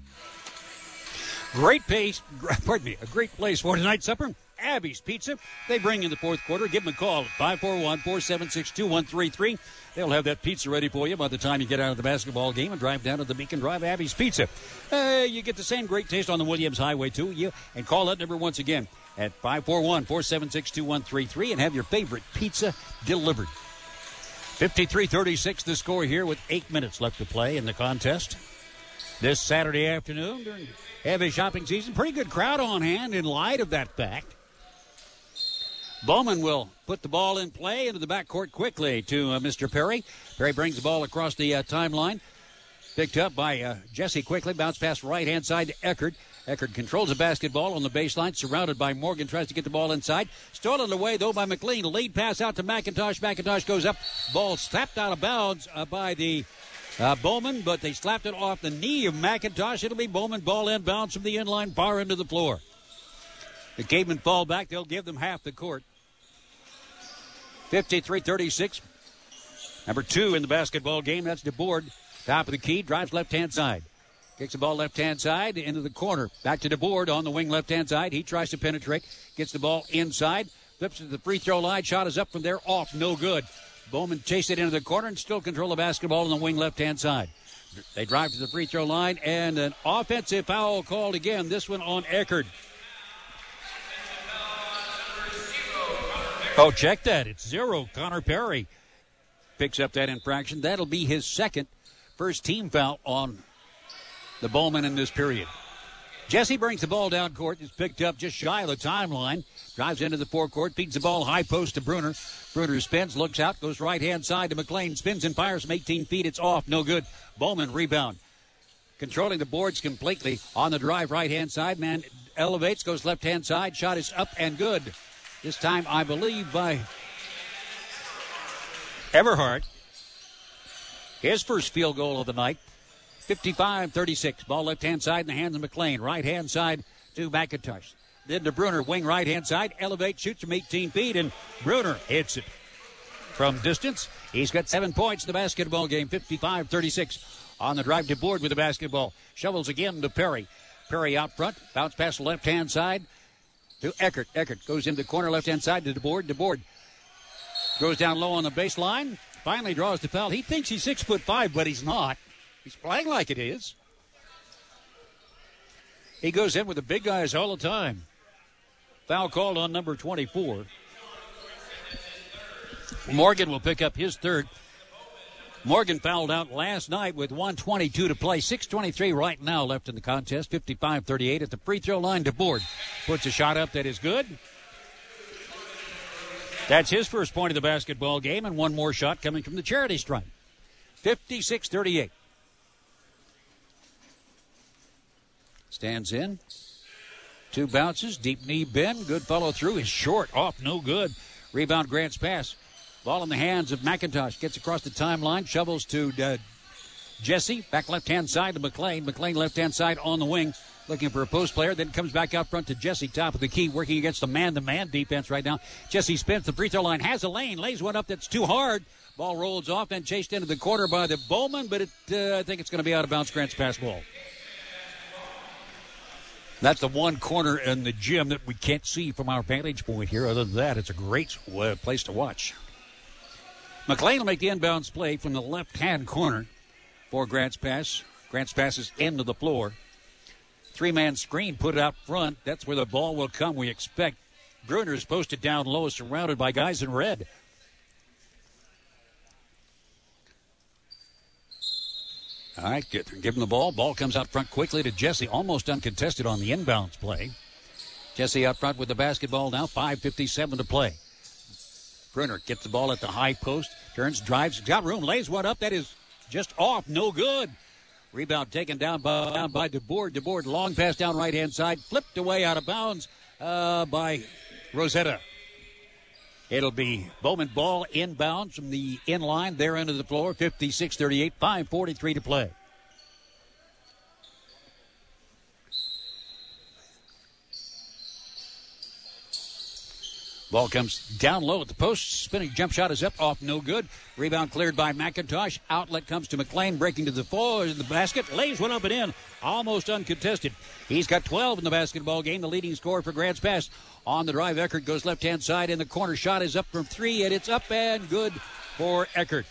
Great pace, pardon me, a great place for tonight's supper. Abby's Pizza. They bring in the fourth quarter. Give them a call at five four one, four seven six, two one three three. They'll have that pizza ready for you by the time you get out of the basketball game and drive down to the Beacon Drive. Abby's Pizza. Uh, you get the same great taste on the Williams Highway, too. You, and call that number once again at five four one, four seven six, two one three three and have your favorite pizza delivered. fifty-three thirty-six the score here with eight minutes left to play in the contest. This Saturday afternoon during heavy shopping season. Pretty good crowd on hand in light of that fact. Bowman will put the ball in play into the backcourt quickly to uh, Mister Perry. Perry brings the ball across the uh, timeline. Picked up by uh, Jesse quickly. Bounce pass right-hand side to Eckert. Eckert controls the basketball on the baseline, surrounded by Morgan. Tries to get the ball inside. Stolen away, though, by McLean. Lead pass out to McIntosh. McIntosh goes up. Ball slapped out of bounds uh, by the uh, Bowman, but they slapped it off the knee of McIntosh. It'll be Bowman ball inbounds from the inline far into the floor. The Cavemen fall back. They'll give them half the court. fifty-three thirty-six. Number two in the basketball game. That's DeBoard. Top of the key. Drives left-hand side. Kicks the ball left-hand side into the corner. Back to DeBoard on the wing left-hand side. He tries to penetrate. Gets the ball inside. Flips to the free throw line. Shot is up from there. Off. No good. Bowman chased it into the corner and still control the basketball on the wing left-hand side. They drive to the free throw line and an offensive foul called again. This one on Eckert. Oh, check that. It's zero. Connor Perry picks up that infraction. That'll be his second first team foul on the Bowman in this period. Jesse brings the ball down court. It's picked up just shy of the timeline. Drives into the forecourt. Feeds the ball high post to Bruner. Bruner spins, looks out, goes right-hand side to McLean. Spins and fires from eighteen feet. It's off. No good. Bowman rebound. Controlling the boards completely on the drive right-hand side. Man elevates, goes left-hand side. Shot is up and good. This time, I believe, by Everhart. His first field goal of the night. fifty-five thirty-six. Ball left-hand side in the hands of McLean. Right-hand side to McIntosh. Then to Bruner, wing right-hand side. Elevate, shoots from eighteen feet, and Bruner hits it from distance. He's got seven points in the basketball game, fifty-five thirty-six. On the drive to Board with the basketball. Shovels again to Perry. Perry out front. Bounce pass the left-hand side to Eckert. Eckert goes into the corner left-hand side to DeBoard. DeBoard goes down low on the baseline. Finally draws the foul. He thinks he's six foot five, but he's not. He's playing like it is. He goes in with the big guys all the time. Foul called on number twenty-four. Morgan will pick up his third. Morgan fouled out last night with one twenty-two to play. six twenty-three right now left in the contest. fifty-five thirty-eight at the free throw line. DeBoard puts a shot up that is good. That's his first point of the basketball game, and one more shot coming from the charity stripe. fifty-six thirty-eight. Stands in. Two bounces. Deep knee bend. Good follow through. Is short. Off. No good. Rebound Grant's pass. Ball in the hands of McIntosh. Gets across the timeline. Shovels to uh, Jesse. Back left-hand side to McLean. McLean left-hand side on the wing. Looking for a post player. Then comes back out front to Jesse. Top of the key. Working against the man-to-man defense right now. Jesse spins the free throw line. Has a lane. Lays one up that's too hard. Ball rolls off and chased into the corner by the Bowman. But it, uh, I think it's going to be out of bounds. Grant's pass ball. That's the one corner in the gym that we can't see from our vantage point here. Other than that, it's a great uh, place to watch. McLean will make the inbounds play from the left-hand corner for Grant's pass. Grant's pass is into the floor. Three-man screen put out front. That's where the ball will come, we expect. Bruner is posted down low, surrounded by guys in red. All right, give him the ball. Ball comes out front quickly to Jesse, almost uncontested on the inbounds play. Jesse out front with the basketball now, five fifty-seven to play. Bruner gets the ball at the high post, turns, drives, got room, lays one up. That is just off, no good. Rebound taken down by, down by DeBoard. DeBoard, long pass down right-hand side, flipped away out of bounds uh, by Rosetta. It'll be Bowman ball inbounds from the in-line there into the floor, fifty-six thirty-eight, five forty-three to play. Ball comes down low at the post. Spinning jump shot is up, off, no good. Rebound cleared by McIntosh. Outlet comes to McLean, breaking to the floor in the basket. Lays one up and in, almost uncontested. He's got twelve in the basketball game, the leading scorer for Grant's pass. On the drive, Eckert goes left-hand side in the corner. Shot is up from three, and it's up and good for Eckert.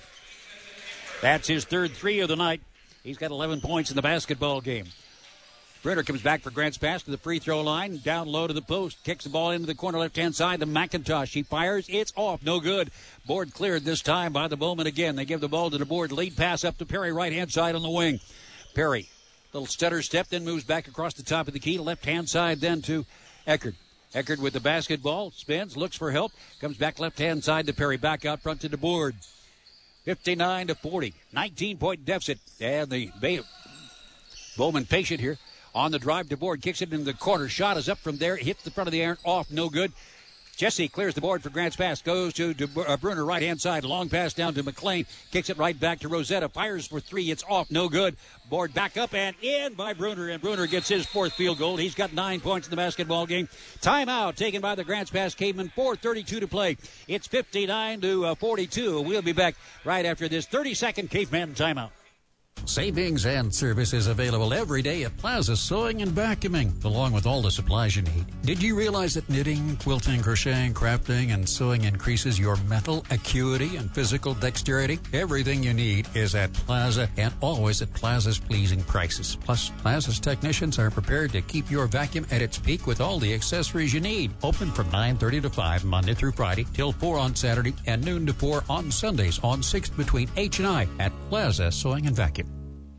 That's his third three of the night. He's got eleven points in the basketball game. Bruner comes back for Grant's pass to the free throw line. Down low to the post. Kicks the ball into the corner left-hand side to McIntosh. He fires. It's off. No good. Board cleared this time by the Bowman again. They give the ball to the board. Lead pass up to Perry, right-hand side on the wing. Perry, little stutter step, then moves back across the top of the key. Left-hand side then to Eckert. Eckert with the basketball. Spins, looks for help. Comes back left-hand side to Perry. Back out front to the board. fifty-nine to forty. nineteen-point deficit. And the Bay- Bowman patient here. On the drive, DeBoard kicks it into the corner. Shot is up from there. Hits the front of the iron. Off. No good. Jesse clears the board for Grant's pass. Goes to De- uh, Bruner, right-hand side. Long pass down to McLean. Kicks it right back to Rosetta. Fires for three. It's off. No good. Board back up and in by Bruner. And Bruner gets his fourth field goal. He's got nine points in the basketball game. Timeout taken by the Grant's Pass Cavemen. four thirty-two to play. It's fifty-nine to forty-two. We'll be back right after this thirty-second Caveman timeout. Savings and services available every day at Plaza Sewing and Vacuuming, along with all the supplies you need. Did you realize that knitting, quilting, crocheting, crafting, and sewing increases your mental acuity and physical dexterity? Everything you need is at Plaza and always at Plaza's pleasing prices. Plus, Plaza's technicians are prepared to keep your vacuum at its peak with all the accessories you need. Open from nine thirty to five Monday through Friday, till four on Saturday, and noon to four on Sundays on sixth between H and I at Plaza Sewing and Vacuum.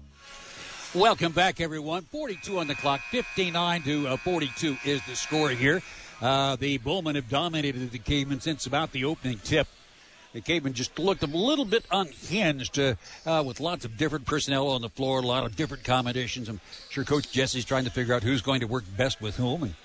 Welcome back, everyone. forty-two on the clock. fifty-nine to forty-two is the score here. Uh, the Bowmen have dominated the Cavemen since about the opening tip. The Cavemen just looked a little bit unhinged uh, uh, with lots of different personnel on the floor, a lot of different combinations. I'm sure Coach Jesse's trying to figure out who's going to work best with whom. And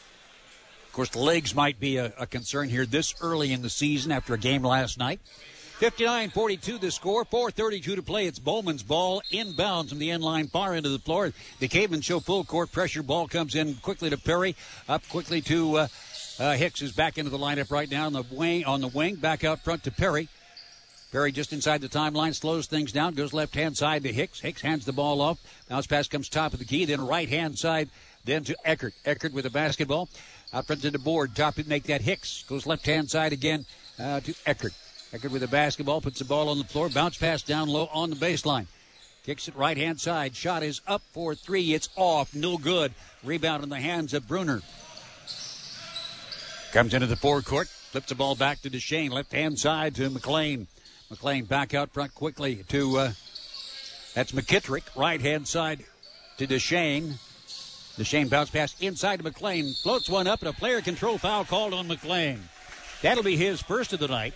of course, the legs might be a, a concern here this early in the season after a game last night. fifty-nine forty-two the score, four thirty-two to play. It's Bowman's ball inbounds from the end line, far end of the floor. The Cavemen show full court pressure. Ball comes in quickly to Perry, up quickly to uh, uh, Hicks, is back into the lineup right now on the wing. On the wing, back out front to Perry. Perry just inside the timeline, slows things down, goes left-hand side to Hicks. Hicks hands the ball off. Bounce pass comes top of the key, then right-hand side, then to Eckert. Eckert with the basketball. Out front to the board, top to make that Hicks. Goes left-hand side again uh, to Eckert. Eckert with the basketball, puts the ball on the floor. Bounce pass down low on the baseline. Kicks it right-hand side. Shot is up for three. It's off. No good. Rebound in the hands of Bruner. Comes into the forecourt. Flips the ball back to Duchesne. Left-hand side to McLean. McLean back out front quickly to, uh, that's McKittrick. Right-hand side to Duchesne. Duchesne bounce pass inside to McLean. Floats one up and a player control foul called on McLean. That'll be his first of the night.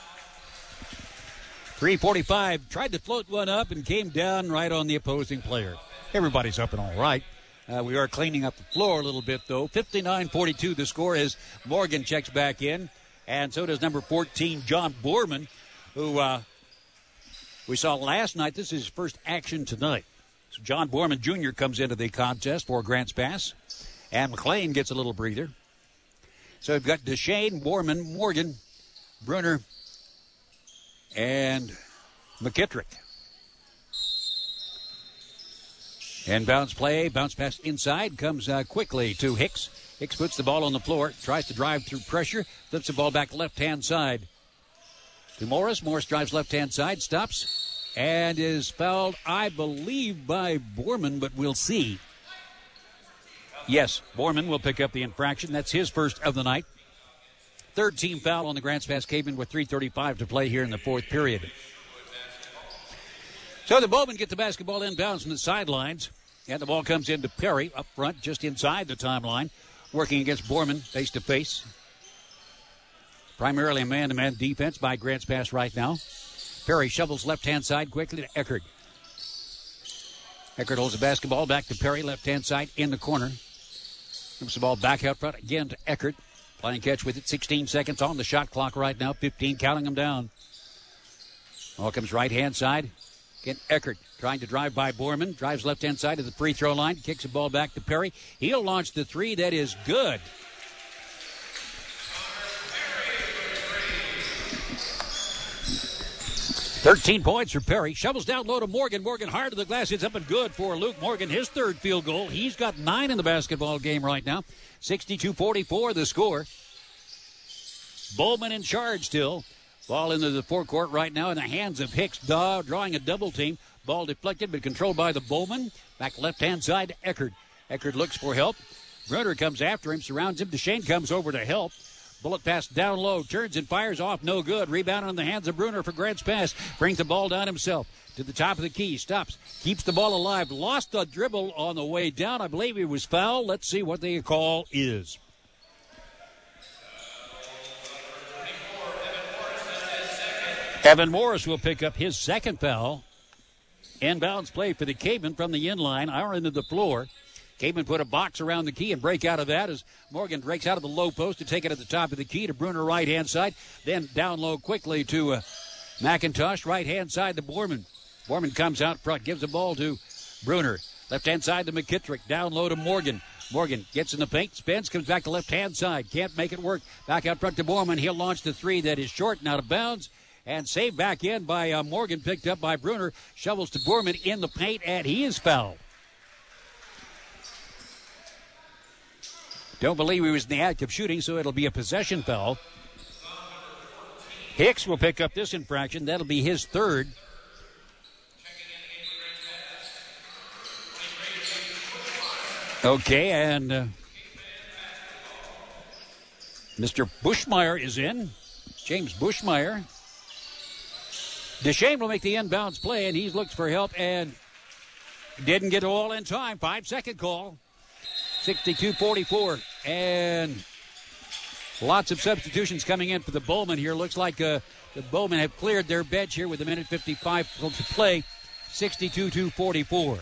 three forty-five. Tried to float one up and came down right on the opposing player. Everybody's up and all right. Uh, we are cleaning up the floor a little bit, though. fifty-nine forty-two the score as Morgan checks back in. And so does number fourteen, John Borman, who uh, we saw last night. This is his first action tonight. So John Borman Junior comes into the contest for Grants Pass. And McLean gets a little breather. So we've got Duchesne, Borman, Morgan, Bruner, and McKittrick. And bounce play, bounce pass inside, comes uh, quickly to Hicks. Hicks puts the ball on the floor, tries to drive through pressure, flips the ball back left-hand side to Morris. Morris drives left-hand side, stops, and is fouled, I believe, by Borman, but we'll see. Yes, Borman will pick up the infraction. That's his first of the night. Third team foul on the Grants Pass Cavemen with three thirty-five to play here in the fourth period. So the Bowmen get the basketball inbounds from the sidelines, and the ball comes into Perry up front, just inside the timeline, working against Borman face-to-face. Primarily a man-to-man defense by Grants Pass right now. Perry shovels left-hand side quickly to Eckert. Eckert holds the basketball back to Perry, left-hand side in the corner. Moves the ball back out front again to Eckert. Playing catch with it, sixteen seconds on the shot clock right now, fifteen counting them down. Ball comes right-hand side. Again, Eckert trying to drive by Borman. Drives left-hand side to the free throw line. Kicks the ball back to Perry. He'll launch the three. That is good. thirteen points for Perry. Shovels down low to Morgan. Morgan hard to the glass. It's up and good for Luke Morgan. His third field goal. He's got nine in the basketball game right now. sixty-two forty-four the score. Bowman in charge still. Ball into the forecourt right now in the hands of Hicks, Daw drawing a double team. Ball deflected but controlled by the Bowman. Back left-hand side to Eckert. Eckert looks for help. Bruner comes after him, surrounds him. Duchesne comes over to help. Bullet pass down low, turns and fires off, no good. Rebound in the hands of Bruner for Grants Pass. Brings the ball down himself to the top of the key. Stops, keeps the ball alive. Lost a dribble on the way down. I believe he was fouled. Let's see what the call is. Evan Morris will pick up his second foul. Inbounds play for the Cavemen from the inline, our end of the floor. Cavemen put a box around the key and break out of that as Morgan breaks out of the low post to take it at the top of the key to Bruner right-hand side. Then down low quickly to uh, McIntosh, right-hand side to Borman. Borman comes out front, gives the ball to Bruner. Left-hand side to McKittrick, down low to Morgan. Morgan gets in the paint, spins, comes back to left-hand side. Can't make it work. Back out front to Borman. He'll launch the three that is short and out of bounds. And saved back in by uh, Morgan, picked up by Bruner. Shovels to Borman in the paint, and he is fouled. Don't believe he was in the act of shooting, so it'll be a possession foul. Hicks will pick up this infraction. That'll be his third. Okay, and uh, Mister Bushmeyer is in. James Bushmeyer. Duchesne will make the inbounds play, and he looks for help and didn't get it all in time. Five-second call. sixty-two forty-four. And lots of substitutions coming in for the Bowmen here. Looks like uh, the Bowmen have cleared their bench here with a minute fifty-five to play. sixty-two to forty-four.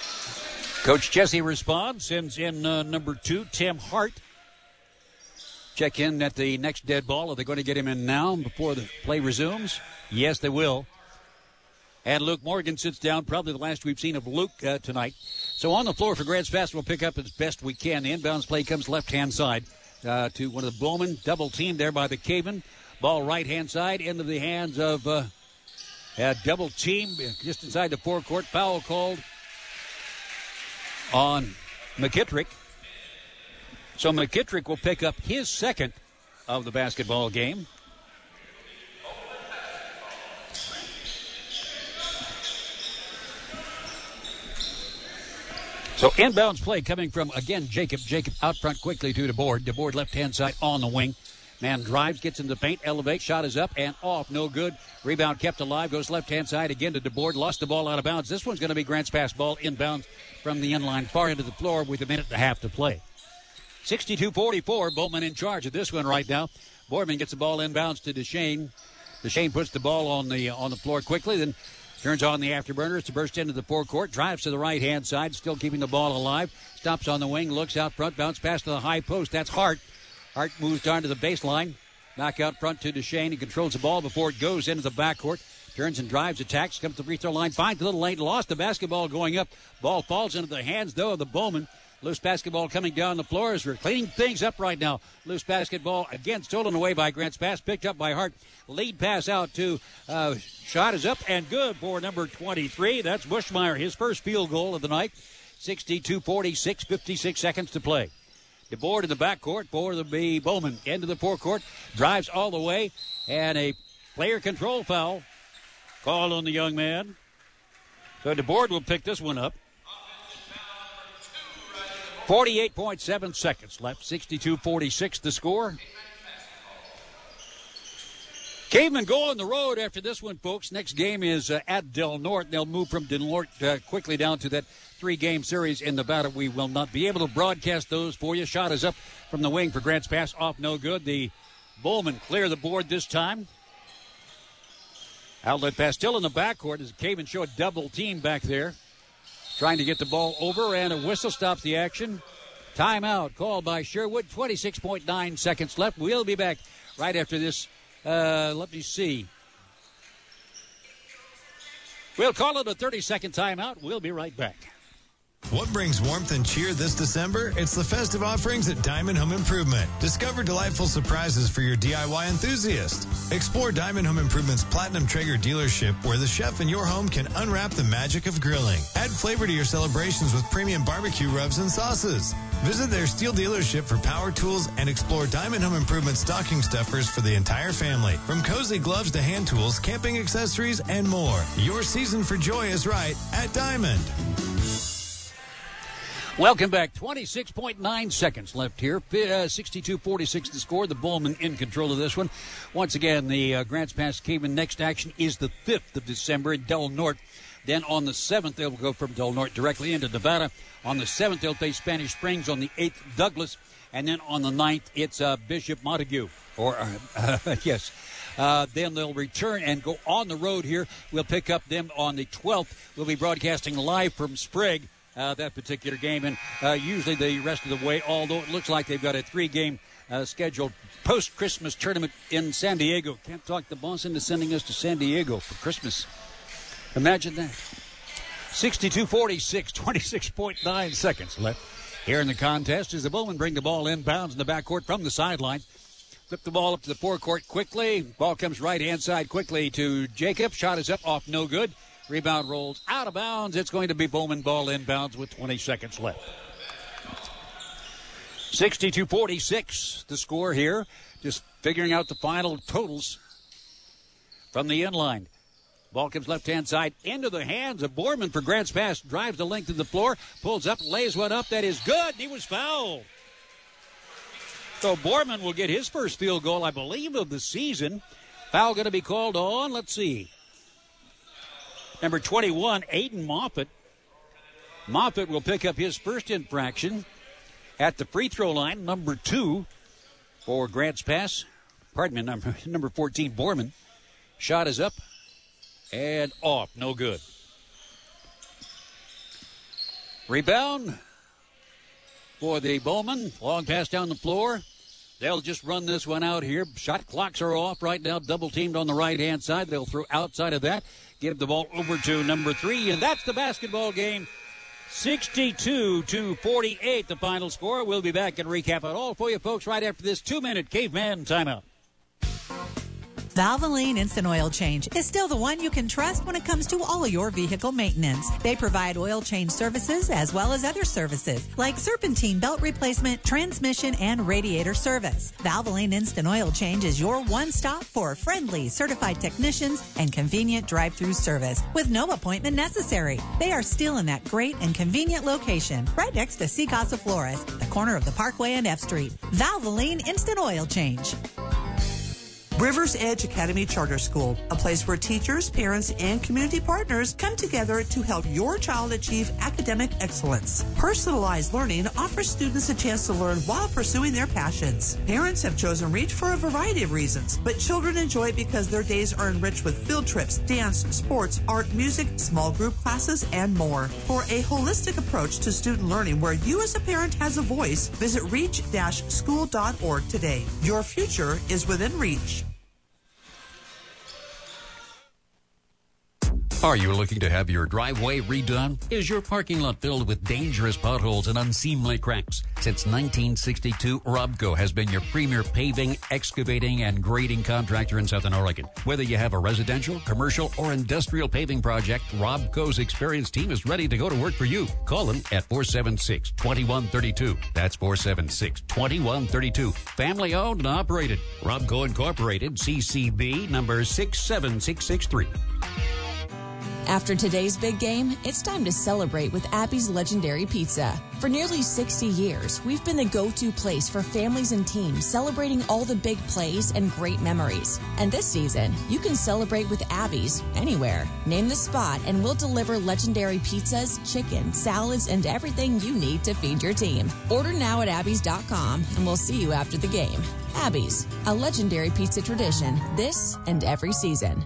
Coach Jesse responds, sends in uh, number two, Tim Hart. Check in at the next dead ball. Are they going to get him in now before the play resumes? Yes, they will. And Luke Morgan sits down, probably the last we've seen of Luke uh, tonight. So on the floor for Grants Pass, we'll pick up as best we can. The inbounds play comes left-hand side uh, to one of the Bowman. Double team there by the Caveman. Ball right-hand side into the hands of uh, a double team just inside the forecourt. Foul called on McKittrick. So McKittrick will pick up his second of the basketball game. So inbounds play coming from, again, Jacob. Jacob out front quickly to DeBoard. DeBoard left-hand side on the wing. Man drives, gets in the paint, elevates, shot is up and off. No good. Rebound kept alive, goes left-hand side again to DeBoard. Lost the ball out of bounds. This one's going to be Grants Pass ball inbounds from the inline far into the floor with a minute and a half to play. sixty-two forty-four, Bowman in charge of this one right now. Boardman gets the ball inbounds to Deshane. Deshane puts the ball on the on the floor quickly, then turns on the afterburners to burst into the forecourt. Drives to the right-hand side, still keeping the ball alive. Stops on the wing, looks out front, bounce pass to the high post. That's Hart. Hart moves down to the baseline. Back out front to Deshane. He controls the ball before it goes into the backcourt. Turns and drives, attacks, comes to the free throw line, finds a little lane, lost the basketball going up. Ball falls into the hands, though, of the Bowman. Loose basketball coming down the floor as we're cleaning things up right now. Loose basketball again stolen away by Grants Pass, picked up by Hart. Lead pass out to uh, shot is up and good for number twenty-three. That's Bushmeyer, his first field goal of the night. sixty-two forty-six, fifty-six seconds to play. DeBoard in the backcourt for the Bowman. Into the forecourt, drives all the way, and a player control foul called on the young man. So DeBoard will pick this one up. forty-eight point seven seconds left. sixty-two forty-six the score. Cavemen go on the road after this one, folks. Next game is uh, at Del Norte. They'll move from Del Norte uh, quickly down to that three-game series in Nevada. We will not be able to broadcast those for you. Shot is up from the wing for Grants Pass. Off no good. The Bowman clear the board this time. Outlet pass still in the backcourt as Cavemen show a double team back there. Trying to get the ball over, and a whistle stops the action. Timeout called by Sherwood. twenty-six point nine seconds left. We'll be back right after this. Uh, let me see. We'll call it a thirty-second timeout. We'll be right back. What brings warmth and cheer this December? It's the festive offerings at Diamond Home Improvement. Discover delightful surprises for your D I Y enthusiast. Explore Diamond Home Improvement's Platinum Traeger dealership, where the chef in your home can unwrap the magic of grilling. Add flavor to your celebrations with premium barbecue rubs and sauces. Visit their steel dealership for power tools and explore Diamond Home Improvement stocking stuffers for the entire family. From cozy gloves to hand tools, camping accessories, and more. Your season for joy is right at Diamond. Welcome back. twenty-six point nine seconds left here. Uh, sixty-two forty-six the score. The Bowman in control of this one. Once again, the uh, Grants Pass Caveman next action is the fifth of December in Del Norte. Then on the seventh, they'll go from Del Norte directly into Nevada. On the seventh, they'll face Spanish Springs. On the eighth, Douglas. And then on the ninth, it's uh, Bishop Montague. Or, uh, uh, yes. Uh, then they'll return and go on the road here. We'll pick up them on the twelfth. We'll be broadcasting live from Sprague. Uh, that particular game, and uh, usually the rest of the way, although it looks like they've got a three-game uh, scheduled post-Christmas tournament in San Diego. Can't talk the boss into sending us to San Diego for Christmas. Imagine that. sixty-two forty-six, twenty-six point nine seconds left here in the contest as the Bowmen bring the ball inbounds in the backcourt from the sideline. Flip the ball up to the forecourt quickly. Ball comes right-hand side quickly to Jacob. Shot is up, off no good. Rebound rolls out of bounds. It's going to be Bowman ball inbounds with twenty seconds left. sixty-two forty-six the score here. Just figuring out the final totals from the inline. Ball comes left-hand side into the hands of Borman for Grants Pass. Drives the length of the floor. Pulls up, lays one up. That is good. He was fouled. So Borman will get his first field goal, I believe, of the season. Foul going to be called on. Let's see. Number twenty-one, Aiden Moffitt. Moffitt will pick up his first infraction at the free throw line, number two for Grants Pass. Pardon me, number, number fourteen, Borman. Shot is up and off. No good. Rebound for the Bowman. Long pass down the floor. They'll just run this one out here. Shot clocks are off right now. Double teamed on the right-hand side. They'll throw outside of that. Give the ball over to number three, and that's the basketball game. sixty-two to forty-eight, the final score. We'll be back and recap it all for you folks right after this two-minute Caveman timeout. Valvoline Instant Oil Change is still the one you can trust when it comes to all of your vehicle maintenance. They provide oil change services as well as other services like serpentine belt replacement, transmission, and radiator service. Valvoline Instant Oil Change is your one-stop for friendly, certified technicians and convenient drive-through service with no appointment necessary. They are still in that great and convenient location right next to Sea Casa Flores, the corner of the Parkway and F Street. Valvoline Instant Oil Change. Rivers Edge Academy Charter School, a place where teachers, parents, and community partners come together to help your child achieve academic excellence. Personalized learning offers students a chance to learn while pursuing their passions. Parents have chosen Reach for a variety of reasons, but children enjoy it because their days are enriched with field trips, dance, sports, art, music, small group classes, and more. For a holistic approach to student learning where you as a parent has a voice, visit reach dash school dot org today. Your future is within reach. Are you looking to have your driveway redone? Is your parking lot filled with dangerous potholes and unseemly cracks? Since nineteen sixty-two, Robco has been your premier paving, excavating, and grading contractor in Southern Oregon. Whether you have a residential, commercial, or industrial paving project, Robco's experienced team is ready to go to work for you. Call them at four seven six, two one three two. That's four seven six, two one three two. Family owned and operated. Robco Incorporated, C C B number six seven six six three. After today's big game, it's time to celebrate with Abby's Legendary Pizza. For nearly sixty years, we've been the go-to place for families and teams celebrating all the big plays and great memories. And this season, you can celebrate with Abby's anywhere. Name the spot and we'll deliver legendary pizzas, chicken, salads, and everything you need to feed your team. Order now at abby's dot com and we'll see you after the game. Abby's, a legendary pizza tradition this and every season.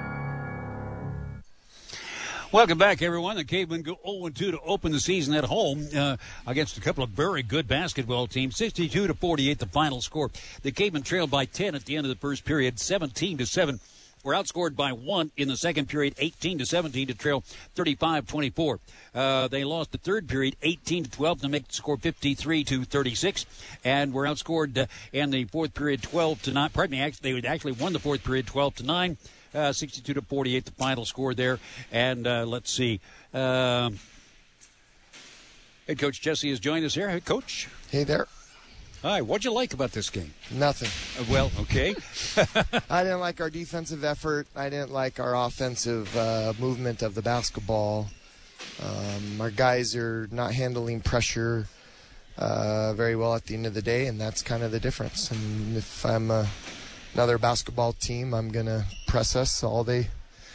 Welcome back, everyone. The Cavemen go oh and two to open the season at home uh, against a couple of very good basketball teams. sixty-two to forty-eight, the final score. The Cavemen trailed by ten at the end of the first period, seventeen to seven. Were outscored by one in the second period, eighteen to seventeen to trail thirty-five twenty-four. Uh, they lost the third period, eighteen to twelve to make the score fifty-three to thirty-six, and were outscored uh, in the fourth period, twelve to nine. Pardon me, actually, they actually won the fourth period, twelve to nine. Uh, sixty-two to forty-eight, the final score there. And uh, let's see. Uh, head coach Jesse has joined us here. Hey, Coach. Hey there. Hi. What'd you like about this game? Nothing. Uh, well, okay. I didn't like our defensive effort. I didn't like our offensive uh, movement of the basketball. Um, our guys are not handling pressure uh, very well at the end of the day, and that's kind of the difference. And if I'm a another basketball team, I'm gonna press us all day.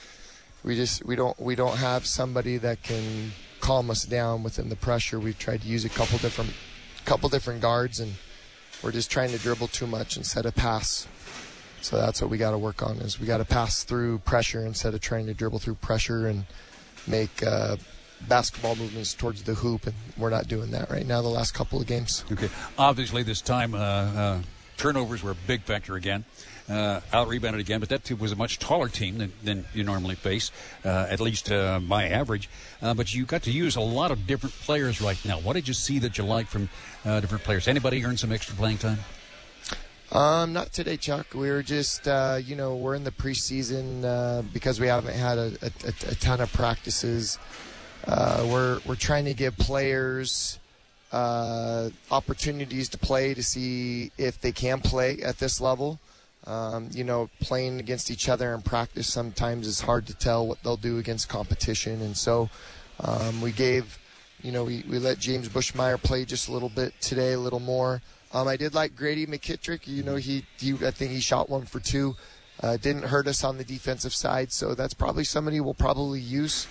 We just we don't we don't have somebody that can calm us down within the pressure. We've tried to use a couple different couple different guards, and we're just trying to dribble too much instead of pass. So that's what we got to work on, is we got to pass through pressure instead of trying to dribble through pressure and make uh, basketball movements towards the hoop, and we're not doing that right now the last couple of games. Okay. Obviously this time uh, uh, turnovers were a big factor again. Uh, out-rebounded again, but that too was a much taller team than, than you normally face, uh, at least uh, by average. Uh, but you got to use a lot of different players right now. What did you see that you liked from uh, different players? Anybody earn some extra playing time? Um, not today, Chuck. We were just, uh, you know, we're in the preseason uh, because we haven't had a, a, a ton of practices. Uh, we're we're trying to give players uh, opportunities to play to see if they can play at this level. Um, you know, playing against each other in practice sometimes is hard to tell what they'll do against competition. And so um, we gave, you know, we, we let James Bushmeyer play just a little bit today, a little more. Um, I did like Grady McKittrick. You know, he, he I think he shot one for two. Uh, didn't hurt us on the defensive side. So that's probably somebody we'll probably use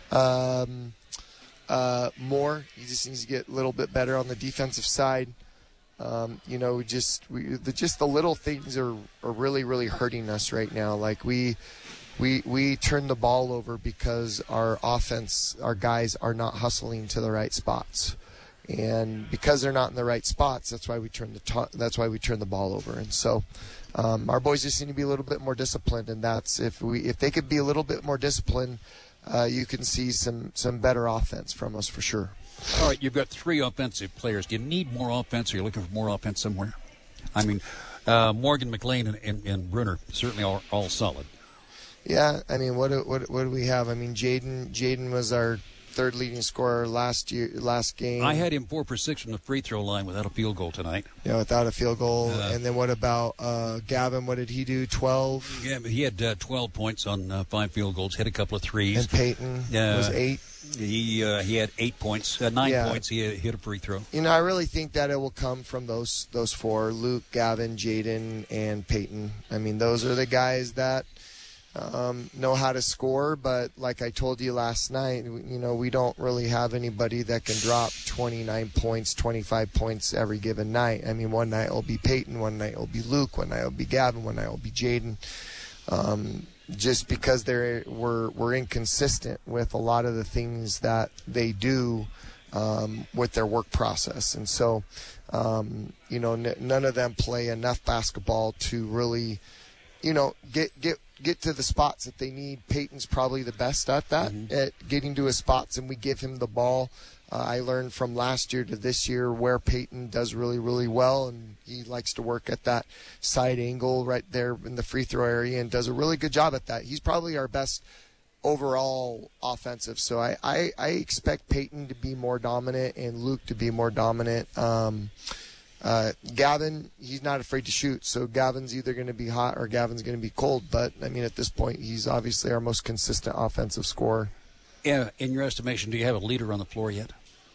um, uh, more. He just needs to get a little bit better on the defensive side. Um, you know, just we, the, just the little things are, are really, really hurting us right now. Like we, we, we turn the ball over because our offense, our guys are not hustling to the right spots. And because they're not in the right spots, that's why we turn the to- that's why we turn the ball over. And so um, our boys just need to be a little bit more disciplined. And that's if we if they could be a little bit more disciplined, uh, you can see some some better offense from us for sure. All right, you've got three offensive players. Do you need more offense? Or are you looking for more offense somewhere? I mean, uh, Morgan, McLean, and, and, and Brunner certainly are all solid. Yeah, I mean, what do, what what do we have? I mean, Jaden Jaden was our third leading scorer last year, last game. I had him four for six from the free throw line without a field goal tonight. Yeah, without a field goal. Uh, and then what about uh, Gavin? What did he do? twelve? Yeah, he had uh, twelve points on uh, five field goals, hit a couple of threes. And Peyton uh, was eight. He uh, he had eight points, uh, nine yeah. points. He hit a free throw. You know, I really think that it will come from those those four: Luke, Gavin, Jaden, and Peyton. I mean, those are the guys that um, know how to score. But like I told you last night, you know, we don't really have anybody that can drop twenty-nine points, twenty-five points every given night. I mean, one night it'll be Peyton, one night it'll be Luke, one night it'll be Gavin, one night it'll be Jaden. Um, just because they're we're we're inconsistent with a lot of the things that they do um, with their work process, and so um, you know n- none of them play enough basketball to really you know get get get to the spots that they need. Peyton's probably the best at that, mm-hmm. at getting to his spots, and we give him the ball. Uh, I learned from last year to this year where Peyton does really, really well, and he likes to work at that side angle right there in the free throw area and does a really good job at that. He's probably our best overall offensive. So I, I, I expect Peyton to be more dominant and Luke to be more dominant. Um, uh, Gavin, he's not afraid to shoot, so Gavin's either going to be hot or Gavin's going to be cold. But, I mean, at this point, he's obviously our most consistent offensive scorer. Yeah, in your estimation, do you have a leader on the floor yet?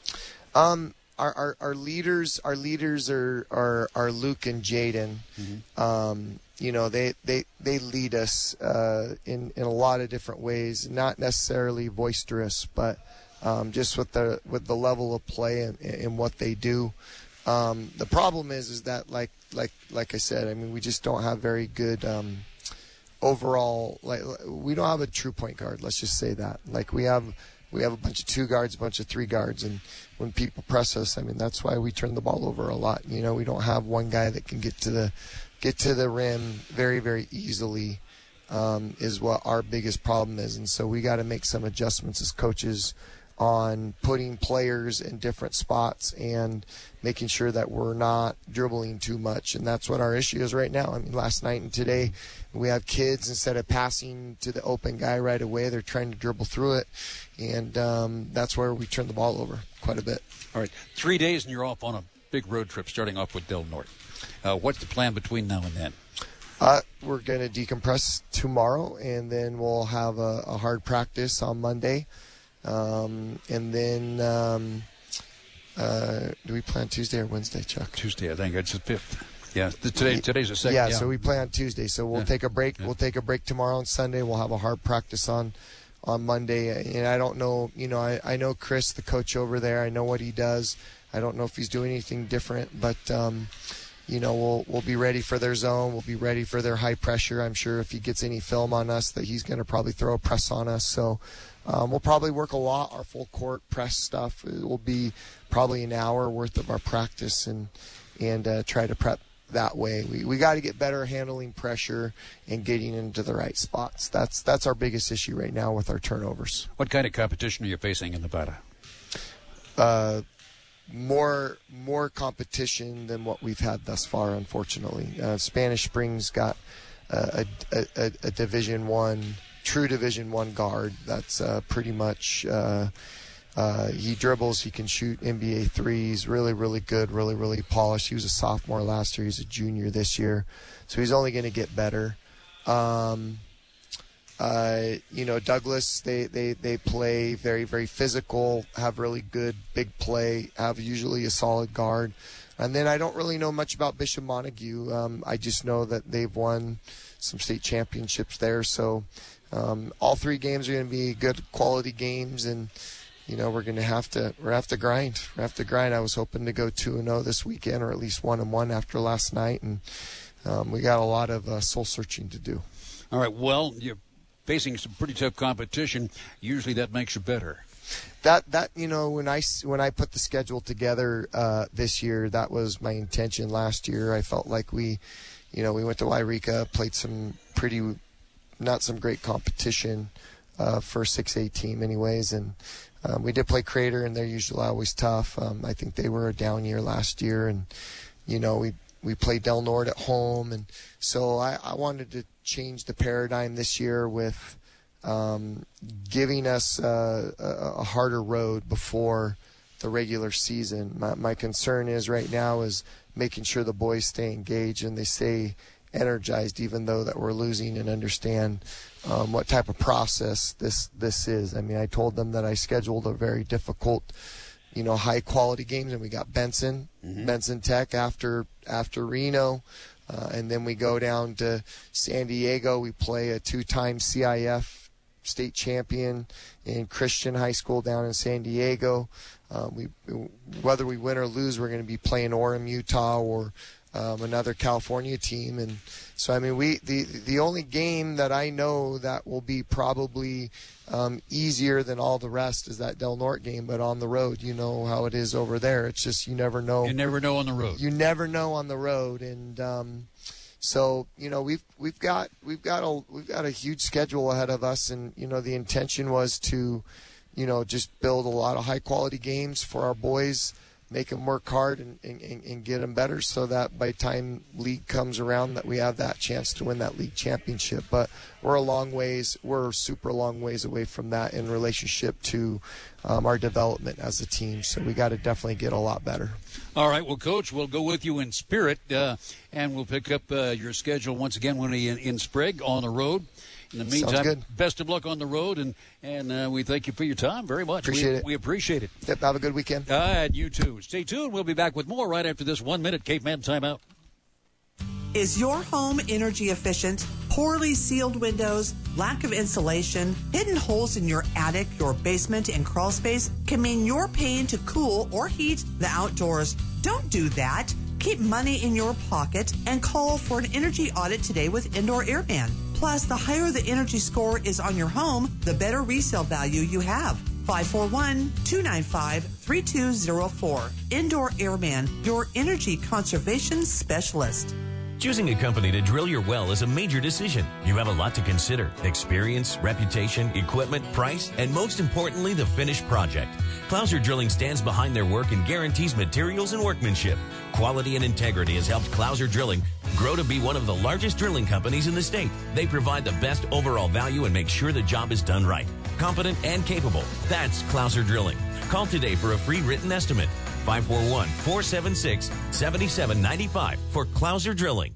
Um, our, our, our leaders, our leaders are, are, are Luke and Jaden. Mm-hmm. Um, you know, they, they, they lead us, uh, in, in a lot of different ways, not necessarily boisterous, but, um, just with the, with the level of play and, and what they do. Um, the problem is, is that like, like, like I said, I mean, we just don't have very good, um, overall, like we don't have a true point guard. Let's just say that. Like we have, we have a bunch of two guards, a bunch of three guards, and when people press us, I mean that's why we turn the ball over a lot. You know, we don't have one guy that can get to the, get to the rim very, very easily. Um, is what our biggest problem is, and so we got to make some adjustments as coaches on putting players in different spots and making sure that we're not dribbling too much. And that's what our issue is right now. I mean, last night and today, we have kids, instead of passing to the open guy right away, they're trying to dribble through it. And um, that's where we turn the ball over quite a bit. All right. Three days and you're off on a big road trip, starting off with Del Norte. Uh, what's the plan between now and then? Uh, we're going to decompress tomorrow, and then we'll have a, a hard practice on Monday. Um, and then, um, uh, do we play on Tuesday or Wednesday, Chuck? Tuesday, I think. It's the fifth. Yeah, today, today's the second. Yeah, yeah, so we play on Tuesday. So we'll yeah. take a break. Yeah. We'll take a break tomorrow and Sunday. We'll have a hard practice on, on Monday. And I don't know, you know, I, I know Chris, the coach over there. I know what he does. I don't know if he's doing anything different, but, um, you know, we'll we'll be ready for their zone. We'll be ready for their high pressure. I'm sure if he gets any film on us that he's going to probably throw a press on us. So um, we'll probably work a lot. Our full court press stuff, it will be probably an hour worth of our practice and and uh, try to prep that way. We we got to get better handling pressure and getting into the right spots. That's that's our biggest issue right now with our turnovers. What kind of competition are you facing in Nevada? Uh. More more competition than what we've had thus far, unfortunately. Uh, Spanish Springs got uh, a, a, a Division One, true Division One guard. That's uh, pretty much uh, uh, he dribbles, he can shoot N B A threes. Really, really good, really, really polished. He was a sophomore last year. He's a junior this year, so he's only going to get better. Um, Uh, you know, Douglas, they, they, they play very, very physical, have really good big play, have usually a solid guard. And then I don't really know much about Bishop Montague. Um, I just know that they've won some state championships there. So um, all three games are going to be good quality games, and you know we're going to have to we have to grind. We have to grind. I was hoping to go two and zero this weekend, or at least one and one after last night, and um, we got a lot of uh, soul searching to do. All right. Well, you're facing some pretty tough competition. Usually that makes you better. that that you know when I when I put the schedule together uh, this year, that was my intention. Last year, I felt like we, you know, we went to Wairika, played some pretty, not some great competition uh, for a six A team, anyways, and um, we did play Crater, and they're usually always tough. Um, I think they were a down year last year, and you know we we played Del Norte at home, and so I, I wanted to change the paradigm this year with um, giving us uh, a, a harder road before the regular season. My, my concern is right now is making sure the boys stay engaged and they stay energized, even though that we're losing, and understand um, what type of process this this is. I mean, I told them that I scheduled a very difficult, you know, high quality games, and we got Benson, mm-hmm. Benson Tech after after Reno, uh, and then we go down to San Diego. We play a two-time C I F state champion in Christian High School down in San Diego. Uh, we whether we win or lose, we're going to be playing Orem, Utah, or um, another California team. And so, I mean, we the the only game that I know that will be probably um, easier than all the rest is that Del Norte game, but on the road, you know how it is over there. It's just you never know. You never know on the road. You never know on the road, and um, so you know we've we've got we've got a we've got a huge schedule ahead of us, and you know the intention was to, you know, just build a lot of high-quality games for our boys, make them work hard and, and, and get them better so that by the time league comes around that we have that chance to win that league championship. But we're a long ways, we're super long ways away from that in relationship to um, our development as a team. So we got to definitely get a lot better. All right, well, Coach, we'll go with you in spirit, uh, and we'll pick up uh, your schedule once again when we in, in Sprague on the road. In the meantime, best of luck on the road, and, and uh, we thank you for your time very much. Appreciate we, it. We appreciate it. Yep, have a good weekend. Uh, and you too. Stay tuned. We'll be back with more right after this one-minute Caveman timeout. Is your home energy efficient? Poorly sealed windows, lack of insulation, hidden holes in your attic, your basement, and crawl space can mean you're paying to cool or heat the outdoors. Don't do that. Keep money in your pocket and call for an energy audit today with Indoor Airman. Plus, the higher the energy score is on your home, the better resale value you have. five four one, two nine five, three two zero four. Indoor Airman, your energy conservation specialist. Choosing a company to drill your well is a major decision. You have a lot to consider: experience, reputation, equipment, price, and most importantly, the finished project. Clouser Drilling stands behind their work and guarantees materials and workmanship. Quality and integrity has helped Clouser Drilling grow to be one of the largest drilling companies in the state. They provide the best overall value and make sure the job is done right. Competent and capable. That's Clouser Drilling. Call today for a free written estimate. five four one, four seven six, seven seven nine five for Clouser Drilling.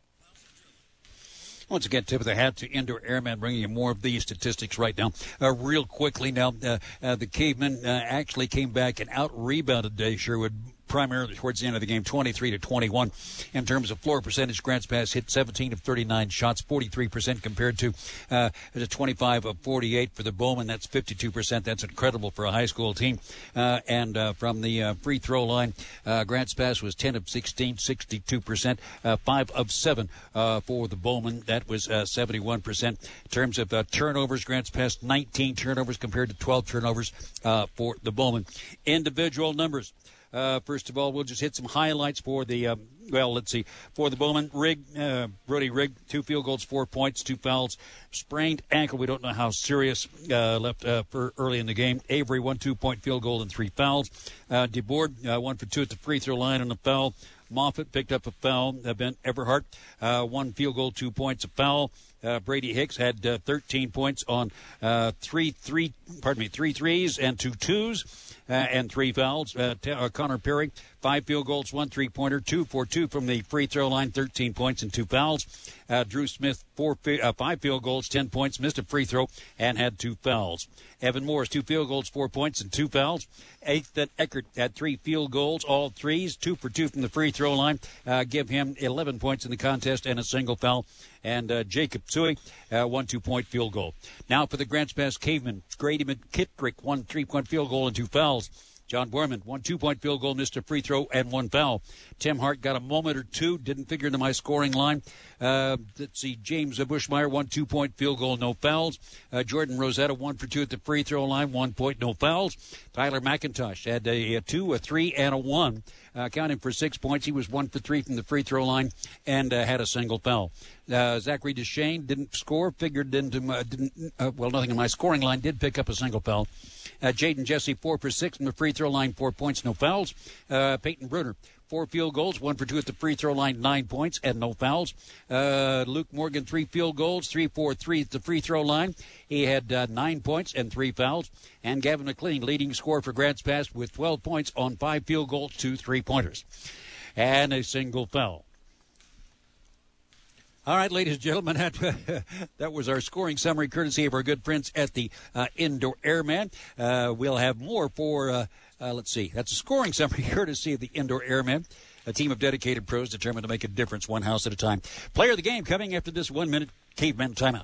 Once again, tip of the hat to Indoor Airman, bringing you more of these statistics right now. Uh, real quickly now, uh, uh, the Cavemen uh, actually came back and out-rebounded Day Sherwood primarily towards the end of the game, twenty-three to twenty-one. In terms of floor percentage, Grants Pass hit seventeen of thirty-nine shots, forty-three percent compared to uh, twenty-five of forty-eight for the Bowman. That's fifty-two percent. That's incredible for a high school team. Uh, and uh, from the uh, free throw line, uh, Grants Pass was ten of sixteen, sixty-two percent, uh, five of seven uh, for the Bowman. That was uh, seventy-one percent. In terms of uh, turnovers, Grants Pass nineteen turnovers compared to twelve turnovers uh, for the Bowman. Individual numbers. Uh, first of all, we'll just hit some highlights for the, um, well, let's see, for the Bowman. Rigg, uh, Brody Rigg, two field goals, four points, two fouls. Sprained ankle, we don't know how serious, uh, left uh, for early in the game. Avery, one two-point field goal and three fouls. Uh, DeBoard, uh, one for two at the free throw line and a foul. Moffitt picked up a foul. Uh, Ben Everhart, uh, one field goal, two points, a foul. Uh, Brady Hicks had uh, thirteen points on uh, three, three, pardon me, three threes and two twos. Uh, and three fouls. Uh, t- uh, Connor Perry, five field goals, one three-pointer, two for two from the free throw line, thirteen points and two fouls. Uh, Drew Smith, four, fi- uh, five field goals, ten points, missed a free throw, and had two fouls. Evan Morris, two field goals, four points, and two fouls. Ethan Eckert had three field goals, all threes, two for two from the free throw line. Uh, give him eleven points in the contest and a single foul. And uh, Jacob Tsui, uh, one two-point field goal. Now for the Grants Pass Cavemen, Grady McKittrick, one three-point field goal and two fouls. John Borman, one two-point field goal, missed a free throw and one foul. Tim Hart got a moment or two, didn't figure into my scoring line. Uh, let's see, James Bushmeyer, one two-point field goal, no fouls. Uh, Jordan Rosetta, one for two at the free throw line, one point, no fouls. Tyler McIntosh had a, a two, a three, and a one. Uh, counting for six points. He was one for three from the free throw line and uh, had a single foul. Uh, Zachary Deshane didn't score, figured into my, didn't, uh, well, nothing in my scoring line, did pick up a single foul. Uh, Jaden Jesse, four for six from the free throw line, four points, no fouls. Uh, Peyton Bruner, four field goals, one for two at the free throw line, nine points, and no fouls. Uh, Luke Morgan, three field goals, three for three at the free throw line. He had uh, nine points and three fouls. And Gavin McLean, leading scorer for Grants Pass with twelve points on five field goals, two three-pointers, and a single foul. All right, ladies and gentlemen, that, that was our scoring summary courtesy of our good friends at the uh, Indoor Airman. Uh, we'll have more for, uh, uh, let's see, that's a scoring summary courtesy of the Indoor Airman, a team of dedicated pros determined to make a difference one house at a time. Player of the game coming after this one-minute caveman timeout.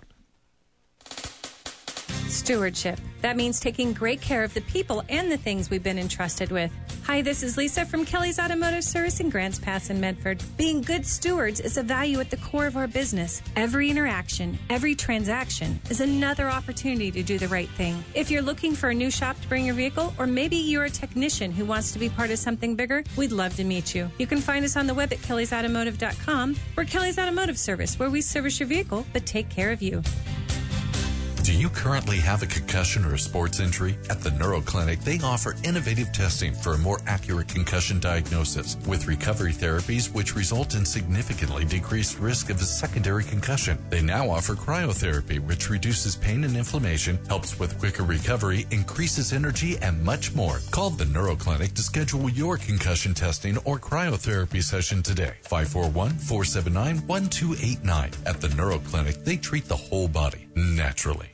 Stewardship. That means taking great care of the people and the things we've been entrusted with. Hi, this is Lisa from Kelly's Automotive Service in Grants Pass in Medford. Being good stewards is a value at the core of our business. Every interaction, every transaction is another opportunity to do the right thing. If you're looking for a new shop to bring your vehicle, or maybe you're a technician who wants to be part of something bigger, we'd love to meet you. You can find us on the web at kellys automotive dot com. We're Kelly's Automotive Service, where we service your vehicle but take care of you. Do you currently have a concussion or a sports injury? At the Neuro Clinic, they offer innovative testing for a more accurate concussion diagnosis with recovery therapies which result in significantly decreased risk of a secondary concussion. They now offer cryotherapy, which reduces pain and inflammation, helps with quicker recovery, increases energy, and much more. Call the Neuro Clinic to schedule your concussion testing or cryotherapy session today. five four one, four seven nine, one two eight nine. At the Neuro Clinic, they treat the whole body naturally.